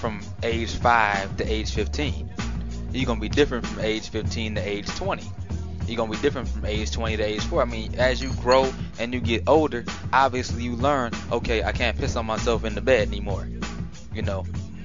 from age five to age fifteen. You're gonna be different from age fifteen to age twenty. You're gonna be different from age twenty to age four. I mean, as you grow and you get older, obviously you learn, okay, I can't piss on myself in the bed anymore. You know.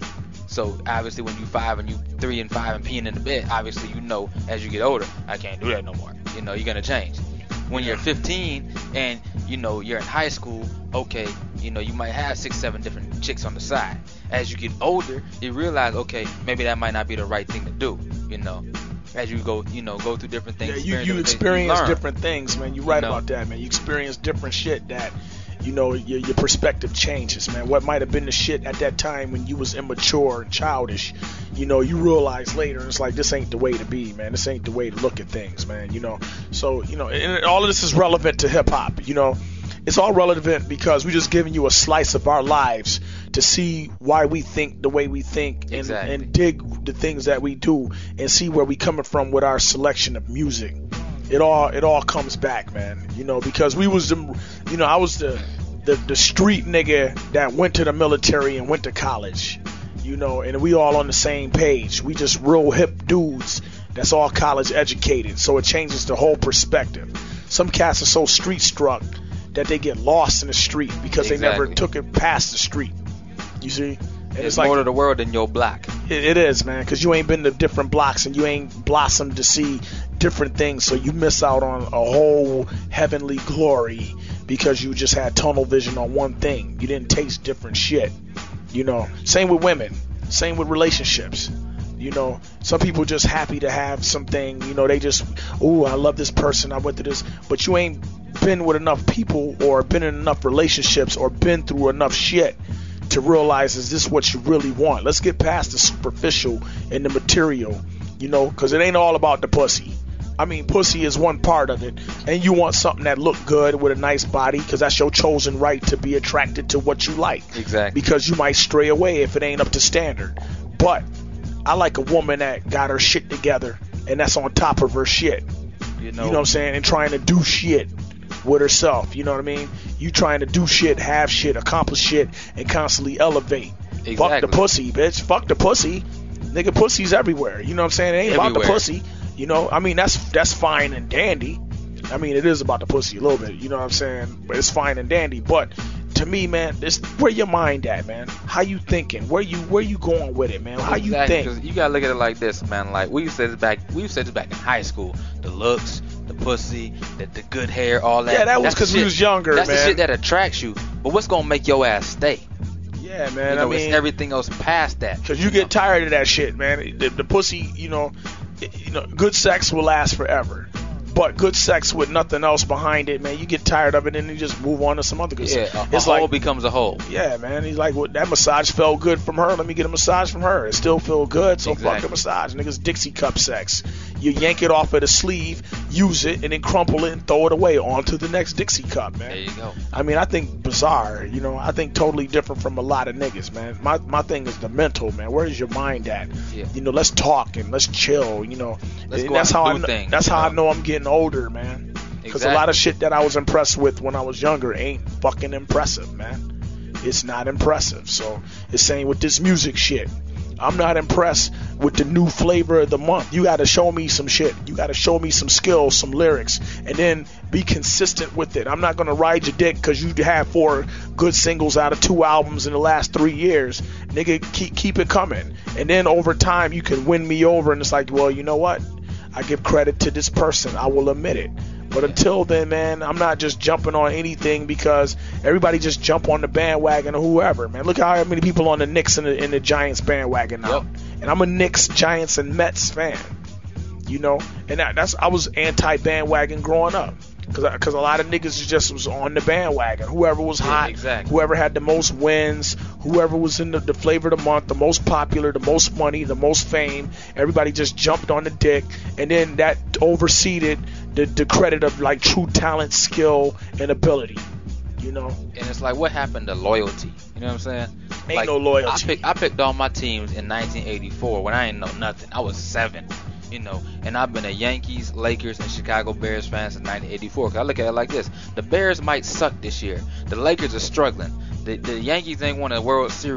So obviously when you five and you three and five and peeing in the bed, obviously you know as you get older, I can't do that no more. You know, you're gonna change. When you're fifteen and you know you're in high school, okay, you know you might have six, seven different chicks on the side. As you get older, you realize, okay, maybe that might not be the right thing to do. You know, as you go, you know, go through different things.
Yeah, you, you experience you different things, man. You're right you know? about that, man. You experience different shit that, you know, your, your perspective changes, man. What might have been the shit at that time when you was immature and childish, you know, you realize later, and it's like, this ain't the way to be, man. This ain't the way to look at things, man, you know. So, you know, and all of this is relevant to hip-hop, you know. It's all relevant because we're just giving you a slice of our lives to see why we think the way we think and,
exactly.
and dig the things that we do and see where we coming from with our selection of music. It all it all comes back, man. You know, because we was the, you know, I was the, the the street nigga that went to the military and went to college. You know, and we all on the same page. We just real hip dudes that's all college educated. So it changes the whole perspective. Some cats are so street struck that they get lost in the street because
exactly.
they never took it past the street. You see? And
it's,
it's
more
like,
to the world than your block.
It, it is, man, because you ain't been to different blocks and you ain't blossomed to see different things, so you miss out on a whole heavenly glory because you just had tunnel vision on one thing. You didn't taste different shit. You know, same with women, same with relationships. You know, some people just happy to have something, you know, they just, ooh, I love this person, I went to this, but you ain't been with enough people or been in enough relationships or been through enough shit to realize, is this what you really want? Let's get past the superficial and the material, you know, because it ain't all about the pussy. I mean, pussy is one part of it, and you want something that look good with a nice body because that's your chosen right to be attracted to what you like.
Exactly.
Because you might stray away if it ain't up to standard. But I like a woman that got her shit together and that's on top of her shit. You know, you know what I'm saying? And trying to do shit with herself. You know what I mean? You trying to do shit, have shit, accomplish shit, and constantly elevate.
Exactly.
Fuck the pussy, bitch. Fuck the pussy. Nigga, pussy's everywhere. You know what I'm saying? It ain't
Everywhere.
about the pussy. You know, I mean, that's that's fine and dandy. I mean, it is about the pussy a little bit. You know what I'm saying? But it's fine and dandy. But to me, man, this where your mind at, man? How you thinking? Where you where you going with it, man? How
exactly,
you think?
'cause you gotta look at it like this, man. Like we used to say this back, we used to say this back in high school. The looks, the pussy, the, the good hair, all that.
Yeah, that was
because
we was younger,
that's
man.
That's the shit that attracts you. But what's gonna make your ass stay?
Yeah, man.
You know,
I mean,
it's everything else past that.
Because you get tired of that shit, man. The, the pussy, you know, you know, good sex will last forever. But good sex with nothing else behind it, man, you get tired of it and you just move on to some other good
yeah,
stuff.
a,
It's
a
like,
hole becomes a hole.
yeah, man. He's like, well, that massage felt good from her. Let me get a massage from her. It still feel good, so
Exactly.
fuck the massage. Niggas Dixie cup sex. You yank it off of the sleeve, use it, and then crumple it and throw it away onto the next Dixie cup, man.
There you go.
I mean, I think bizarre, you know. I think totally different from a lot of niggas, man. My my thing is the mental, man. Where is your mind at?
Yeah.
You know, let's talk and let's chill, you know.
Let's
And
go
that's
out
how I
and
know,
do things,
that's
you
how I
know?
know I'm getting older, man. Because a
Exactly.
lot of shit that I was impressed with when I was younger ain't fucking impressive, man. It's not impressive. So it's same with this music shit. I'm not impressed with the new flavor of the month. You got to show me some shit. You got to show me some skills, some lyrics, and then be consistent with it. I'm not going to ride your dick because you have four good singles out of two albums in the last three years. Nigga, keep, keep it coming. And then over time, you can win me over, and it's like, well, you know what? I give credit to this person. I will admit it. But until then, man, I'm not just jumping on anything because everybody just jump on the bandwagon or whoever, man. Look how many people on the Knicks and the, and the Giants bandwagon now.
Yep.
And I'm a Knicks, Giants, and Mets fan, you know. And that, that's I was anti-bandwagon growing up because a lot of niggas just was on the bandwagon. Whoever was
Yeah,
hot,
exactly.
whoever had the most wins, whoever was in the, the flavor of the month, the most popular, the most money, the most fame, everybody just jumped on the dick, and then that overseeded the, the credit of like true talent, skill, and ability. You know,
And it's like, what happened to loyalty? You know what I'm saying?
Ain't
like,
no loyalty.
I picked, I picked all my teams in nineteen eighty-four when I ain't know nothing. I was seven, you know, and I've been a Yankees, Lakers, and Chicago Bears fan since nineteen eighty-four. Cause I look at it like this: the Bears might suck this year. The Lakers are struggling. The, the Yankees ain't won a World Series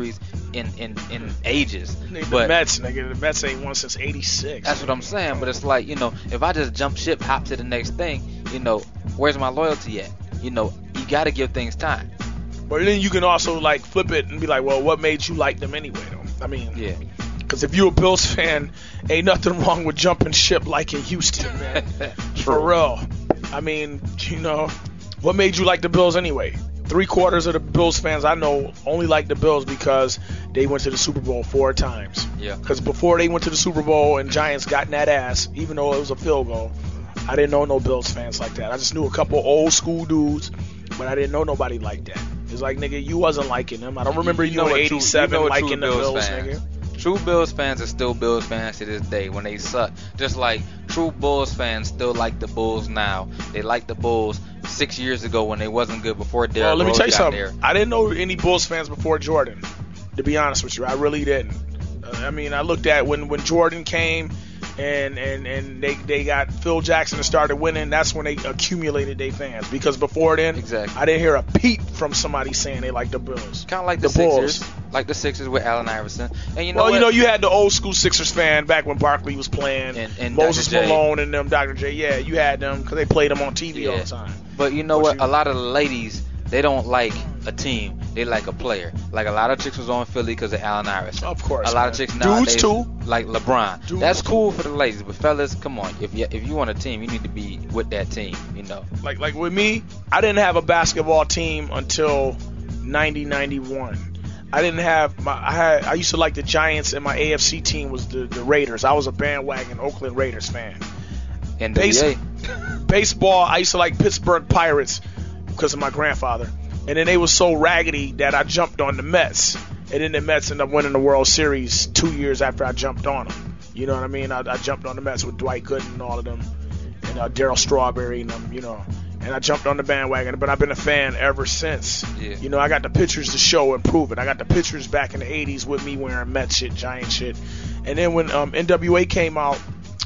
in in, in ages.
Nigga,
But
the Mets, nigga, the Mets ain't won since eighty-six.
that's what I'm saying. But it's like, you know, if I just jump ship, hop to the next thing, you know, where's my loyalty at? You know, you got to give things time.
But then you can also like flip it and be like, well, what made you like them anyway, though? I mean,
yeah.
Because if you a Bills fan, ain't nothing wrong with jumping ship like in Houston, man. For real. I mean, you know, what made you like the Bills anyway? Three quarters of the Bills fans I know only like the Bills because they went to the Super Bowl four times.
Yeah.
Because before they went to the Super Bowl and Giants got in that ass, even though it was a field goal, I didn't know no Bills fans like that. I just knew a couple old school dudes, but I didn't know nobody like that. It's like, nigga, you wasn't liking them. I don't remember you,
know
in
what
eighty-seven
true, you know what
liking
true
the
Bills,
Bills,
fans.
nigga.
True Bills fans are still Bills fans to this day when they suck. Just like true Bulls fans still like the Bulls now. They like the Bulls six years ago when they wasn't good before Derrick
Well, let me
Rose
tell you
got
something.
there.
I didn't know any Bulls fans before Jordan, to be honest with you. I really didn't. Uh, I mean, I looked at when, when Jordan came and, and, and they, they got Phil Jackson and started winning, that's when they accumulated their fans. Because before then,
exactly.
I didn't hear a peep from somebody saying they like the Bills.
Kind of like the,
the
Sixers.
Bulls.
Like the Sixers with Allen Iverson. And you know
well,
what?
you know, you had the old school Sixers fan back when Barkley was playing,
and, and
Moses
Doctor J.
Malone and them, Doctor J. Yeah, you had them because they played them on T V
Yeah.
all the time.
But you know what? what? You... A lot of the ladies, they don't like a team. They like a player. Like a lot of chicks was on Philly because of Allen Iverson.
Of course.
A lot
man.
of chicks
Dudes
nowadays
too.
like LeBron.
Dudes
That's cool
too.
for the ladies, but fellas, come on. If you if you want a team, you need to be with that team. You know.
Like like with me, I didn't have a basketball team until ninety ninety-one. I didn't have my. I had. I used to like the Giants, and my A F C team was the, the Raiders. I was a bandwagon Oakland Raiders fan.
And
Base, baseball, I used to like Pittsburgh Pirates because of my grandfather. And then they was so raggedy that I jumped on the Mets. And then the Mets ended up winning the World Series two years after I jumped on them. You know what I mean? I, I jumped on the Mets with Dwight Gooden and all of them, and uh, Darryl Strawberry and them. You know. And I jumped on the bandwagon, but I've been a fan ever since.
Yeah.
You know, I got the pictures to show and prove it. I got the pictures back in the eighties with me wearing Met shit, Giant shit. And then when um, N W A came out,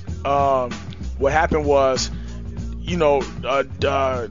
um, what happened was, you know, uh, uh,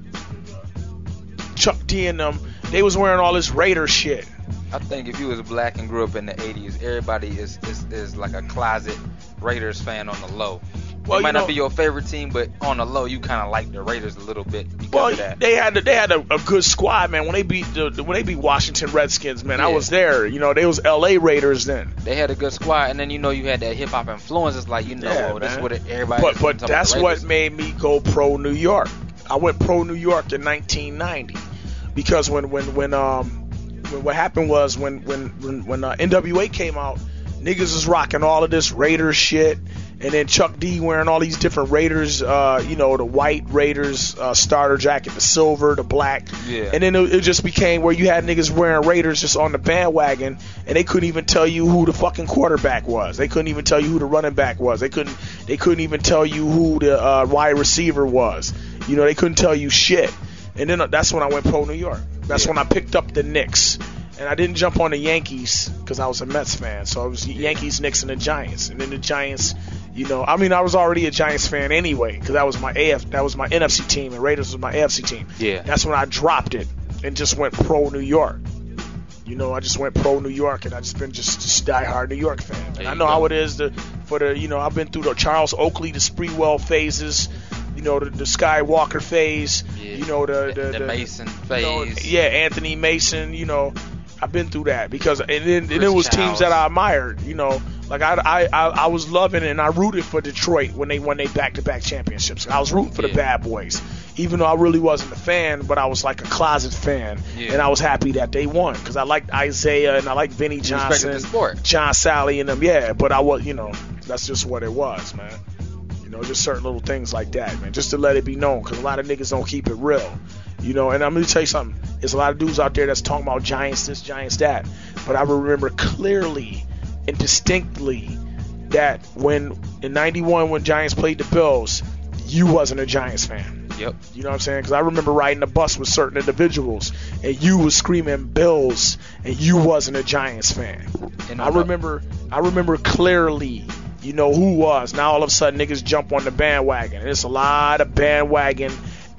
Chuck D and them, they was wearing all this Raider shit.
I think if you was black and grew up in the eighties, everybody is, is, is like a closet Raiders fan on the low.
Well,
it might
you know,
not be your favorite team, but on the low, you kind of like the Raiders a little bit because
well,
of that.
they had they had a, a good squad, man. When they beat the, the when they beat Washington Redskins, man,
Yeah.
I was there. You know, they was L A Raiders then.
They had a good squad, and then you know you had that hip hop influence. It's like you know
Yeah,
that's
man.
what it, everybody.
But
is
but
talking about
that's
the
what
Raiders.
made me go pro New York. I went pro New York in nineteen ninety because when when when um when what happened was when when when, when uh, N W A came out, niggas was rocking all of this Raiders shit. And then Chuck D wearing all these different Raiders, uh, you know, the white Raiders uh, starter jacket, the silver, the black.
Yeah.
And then it, it just became where you had niggas wearing Raiders just on the bandwagon, and they couldn't even tell you who the fucking quarterback was. They couldn't even tell you who the running back was. They couldn't. They couldn't even tell you who the uh, wide receiver was. You know, they couldn't tell you shit. And then uh, that's when I went pro New York. That's
Yeah.
when I picked up the Knicks. And I didn't jump on the Yankees because I was a Mets fan. So it was Yankees, Knicks, and the Giants. And then the Giants, you know, I mean, I was already a Giants fan anyway because that was my A F, that was my N F C team, and Raiders was my A F C team.
Yeah.
That's when I dropped it and just went pro New York. You know, I just went pro New York, and I just been just, just diehard New York fan. And
There
I
you
know
go.
how it is to, for the, you know, I've been through the Charles Oakley, the Spreewell phases. You know, the, the Skywalker phase.
Yeah.
You know, the
The-
the,
the Mason
you know,
phase.
yeah, Anthony Mason. You know, I've been through that because and then and
Chris
it was
Childs.
teams that I admired. You know, like I I I, I was loving and I rooted for Detroit when they won their back-to-back championships. I was rooting for the
Yeah.
Bad Boys, even though I really wasn't a fan, but I was like a closet fan,
Yeah.
and I was happy that they won because I liked Isaiah and I liked Vinny
You respected
Johnson,
the sport.
John Sally and them. Yeah, but I was, you know, that's just what it was, man. You know, just certain little things like that, man, just to let it be known because a lot of niggas don't keep it real. You know, and I'm going to tell you something. There's a lot of dudes out there that's talking about Giants this, Giants that. But I remember clearly and distinctly that when, in ninety-one, when Giants played the Bills, you wasn't a Giants fan.
Yep.
You know what I'm saying? Because I remember riding the bus with certain individuals, and you was screaming Bills, and you wasn't a Giants fan.
And
I
I'm not-
remember, I remember clearly, you know, who was. Now all of a sudden niggas jump on the bandwagon. And it's a lot of bandwagon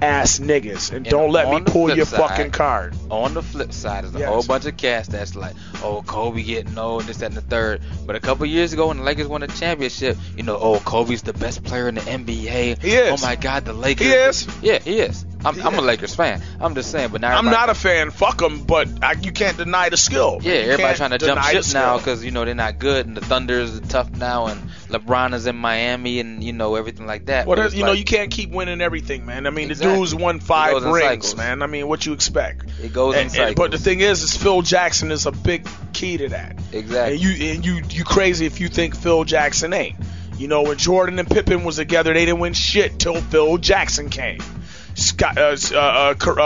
ass niggas, and,
And
don't let me
on the
pull
flip
your
side-
fucking card.
On the flip side, there's a
Yes.
whole bunch of cats that's like, oh, Kobe getting old, this, that, and the third. But a couple years ago, when the Lakers won a championship, you know, oh, Kobe's the best player in the N B A.
He is.
Oh my God, the Lakers.
He is.
Yeah, he is. I'm,
He
I'm a
is.
Lakers fan. I'm just saying, but now
I'm
everybody-
not a fan. Fuck them, but I, you can't deny the skill.
Yeah,
You
everybody
can't
trying to jump
deny the
ship now
skill.
because you know they're not good, and the Thunder's tough now, and LeBron is in Miami, and you know everything like that.
Well,
But
there's-
it's
you know,
like-
you can't keep winning everything, man. I mean,
Exactly.
the dude's won
It
five
goes in
rings,
cycles.
man. I mean, what you expect?
It goes in
And- and- But the
cycles.
thing is, is Phil Jackson is a big key to that.
Exactly.
And you and you you crazy if you think Phil Jackson ain't. You know, when Jordan and Pippen was together, they didn't win shit till Phil Jackson came. Scott, uh, uh, uh, uh,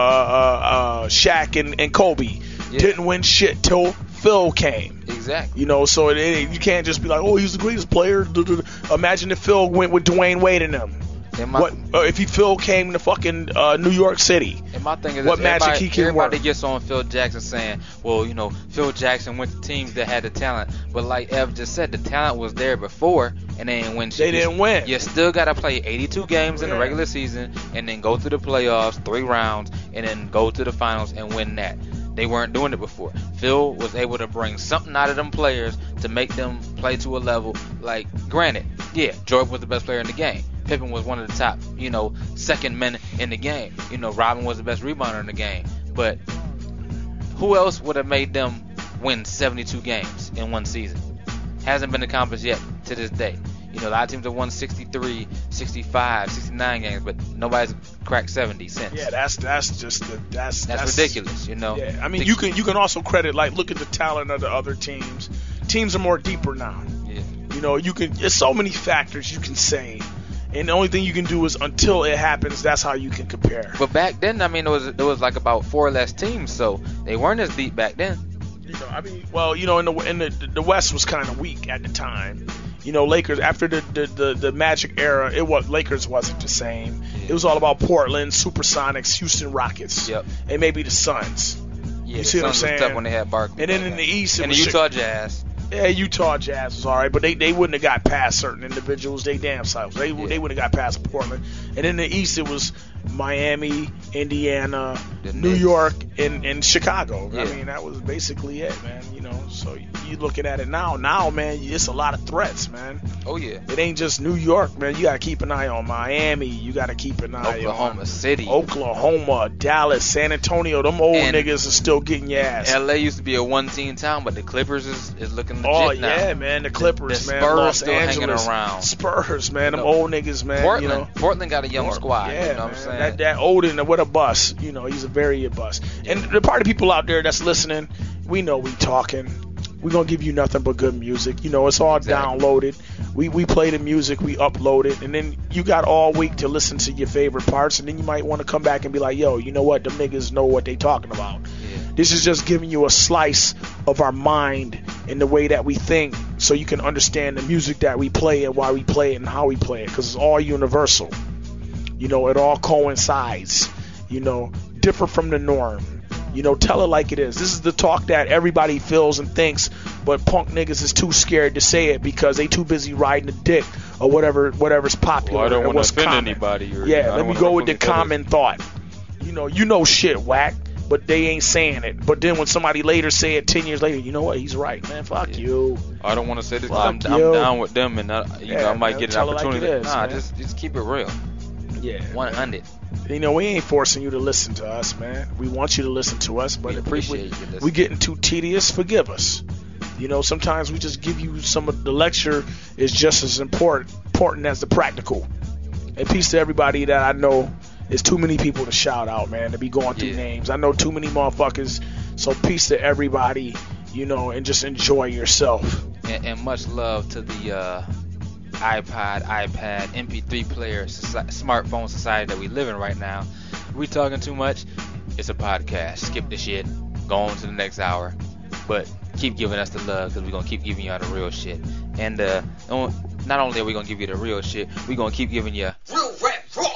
uh, Shaq and, and Kobe
Yeah.
didn't win shit till Phil came.
Exactly.
You know, so it, it, you can't just be like, oh, he's the greatest player. Duh, duh, duh. Imagine if Phil went with Dwayne Wade and them.
And my,
What uh, if he Phil came to fucking uh, New York City?
and my thing is,
what
this,
magic
everybody,
he can
everybody
work.
gets on Phil Jackson saying, well, you know, Phil Jackson went to teams that had the talent, but like Ev just said, the talent was there before, and they didn't win shit.
They didn't win.
You still got to play eighty-two games in the
Yeah.
regular season, and then go through the playoffs, three rounds, and then go to the finals and win that. They weren't doing it before. Phil was able to bring something out of them players to make them play to a level. Like, granted, yeah, Jordan was the best player in the game. Pippen was one of the top, you know, second men in the game. You know, Robin was the best rebounder in the game. But who else would have made them win seventy-two games in one season? Hasn't been accomplished yet to this day. You know, a lot of teams have won sixty-three, sixty-five, sixty-nine games, but nobody's cracked seventy since.
Yeah, that's that's just the, that's,
That's
that's
ridiculous, you know.
Yeah, I mean,
The-
you can you can also credit, like, look at the talent of the other teams. Teams are more deeper now.
Yeah.
You know, you can. There's so many factors you can say, and the only thing you can do is until it happens, that's how you can compare.
But back then, I mean, there was there was like about four less teams, so they weren't as deep back then.
You know, I mean, well, you know, in the in the the West was kind of weak at the time. You know, Lakers after the the, the, the Magic era, it was Lakers wasn't the same. It was all about Portland, Supersonics, Houston Rockets,
Yep.
and maybe the Suns.
Yeah,
You
the
see what I'm
Suns was
saying?
tough when they had Barkley.
And then
back
in the
then.
East, it
and
was
the Utah
Chi-
Jazz.
Yeah, Utah Jazz was all right, but they, they wouldn't have got past certain individuals. They damn selves. They they wouldn't have got past Portland. And in the East, it was Miami, Indiana,
The
New
Knicks.
York, and, and Chicago. I
Yeah.
mean, that was basically it, man. You know, so you looking at it now. Now, man, it's a lot of threats, man.
Oh yeah.
It ain't just New York, man. You got to keep an eye on Miami. You got to keep an eye
Oklahoma
on
City.
Oklahoma, Dallas, San Antonio. Them old
And
niggas are still getting your ass.
L A used to be a one-team town, but the Clippers is, is looking legit
Oh
now.
yeah, man, the Clippers,
the
man,
Spurs
Los
still
Angeles,
hanging around.
Spurs, man, them
You know,
old niggas, man.
Portland,
you know,
Portland got a young
Port-
squad.
Yeah,
you know
man.
what I'm saying?
That that Odin, what a bust. You know, he's a very a bust. And the party people out there that's listening, we know we talking. We gonna give you nothing but good music. You know, it's all
Exactly.
downloaded. We we play the music, we upload it, and then you got all week to listen to your favorite parts, and then you might want to come back and be like, yo, you know what? Them niggas know what they talking about. This is just giving you a slice of our mind and the way that we think, so you can understand the music that we play and why we play it and how we play it, because it's all universal. You know, it all coincides. You know, differ from the norm. You know, tell it like it is. This is the talk that everybody feels and thinks, but punk niggas is too scared to say it because they too busy riding the dick or whatever, whatever's popular.
Well, I don't
and
want to
what's
offend
common.
anybody. Or,
Yeah,
you know, I
let
don't
me
wanna
go with the
represent others.
common thought. You know, you know shit, whack, but they ain't saying it. But then when somebody later say it ten years later, you know what? He's right, man. Fuck you.
I don't want to say this 'cause I'm,
Fuck
I'm
you.
down with them, and I, you
Yeah,
know I might
man,
get an
tell it like
opportunity.
it is,
nah,
man.
just just keep it real.
Yeah.
one hundred.
You know, we ain't forcing you to listen to us, man. We want you to listen to us, but
We
if
appreciate
we,
you listening.
we getting too tedious, forgive us. You know, sometimes we just give you some of the lecture is just as important important as the practical. And peace to everybody that I know. There's too many people to shout out, man, to be going through
Yeah.
names. I know too many motherfuckers. So peace to everybody, you know, and just enjoy yourself.
And, and much love to the uh, iPod, iPad, M P three player, soci- smartphone society that we live in right now. We talking too much? It's a podcast. Skip the shit. Go on to the next hour. But keep giving us the love, because we're going to keep giving y'all the real shit. And uh, not only are we going to give you the real shit, we're going to keep giving you
Real rap, raw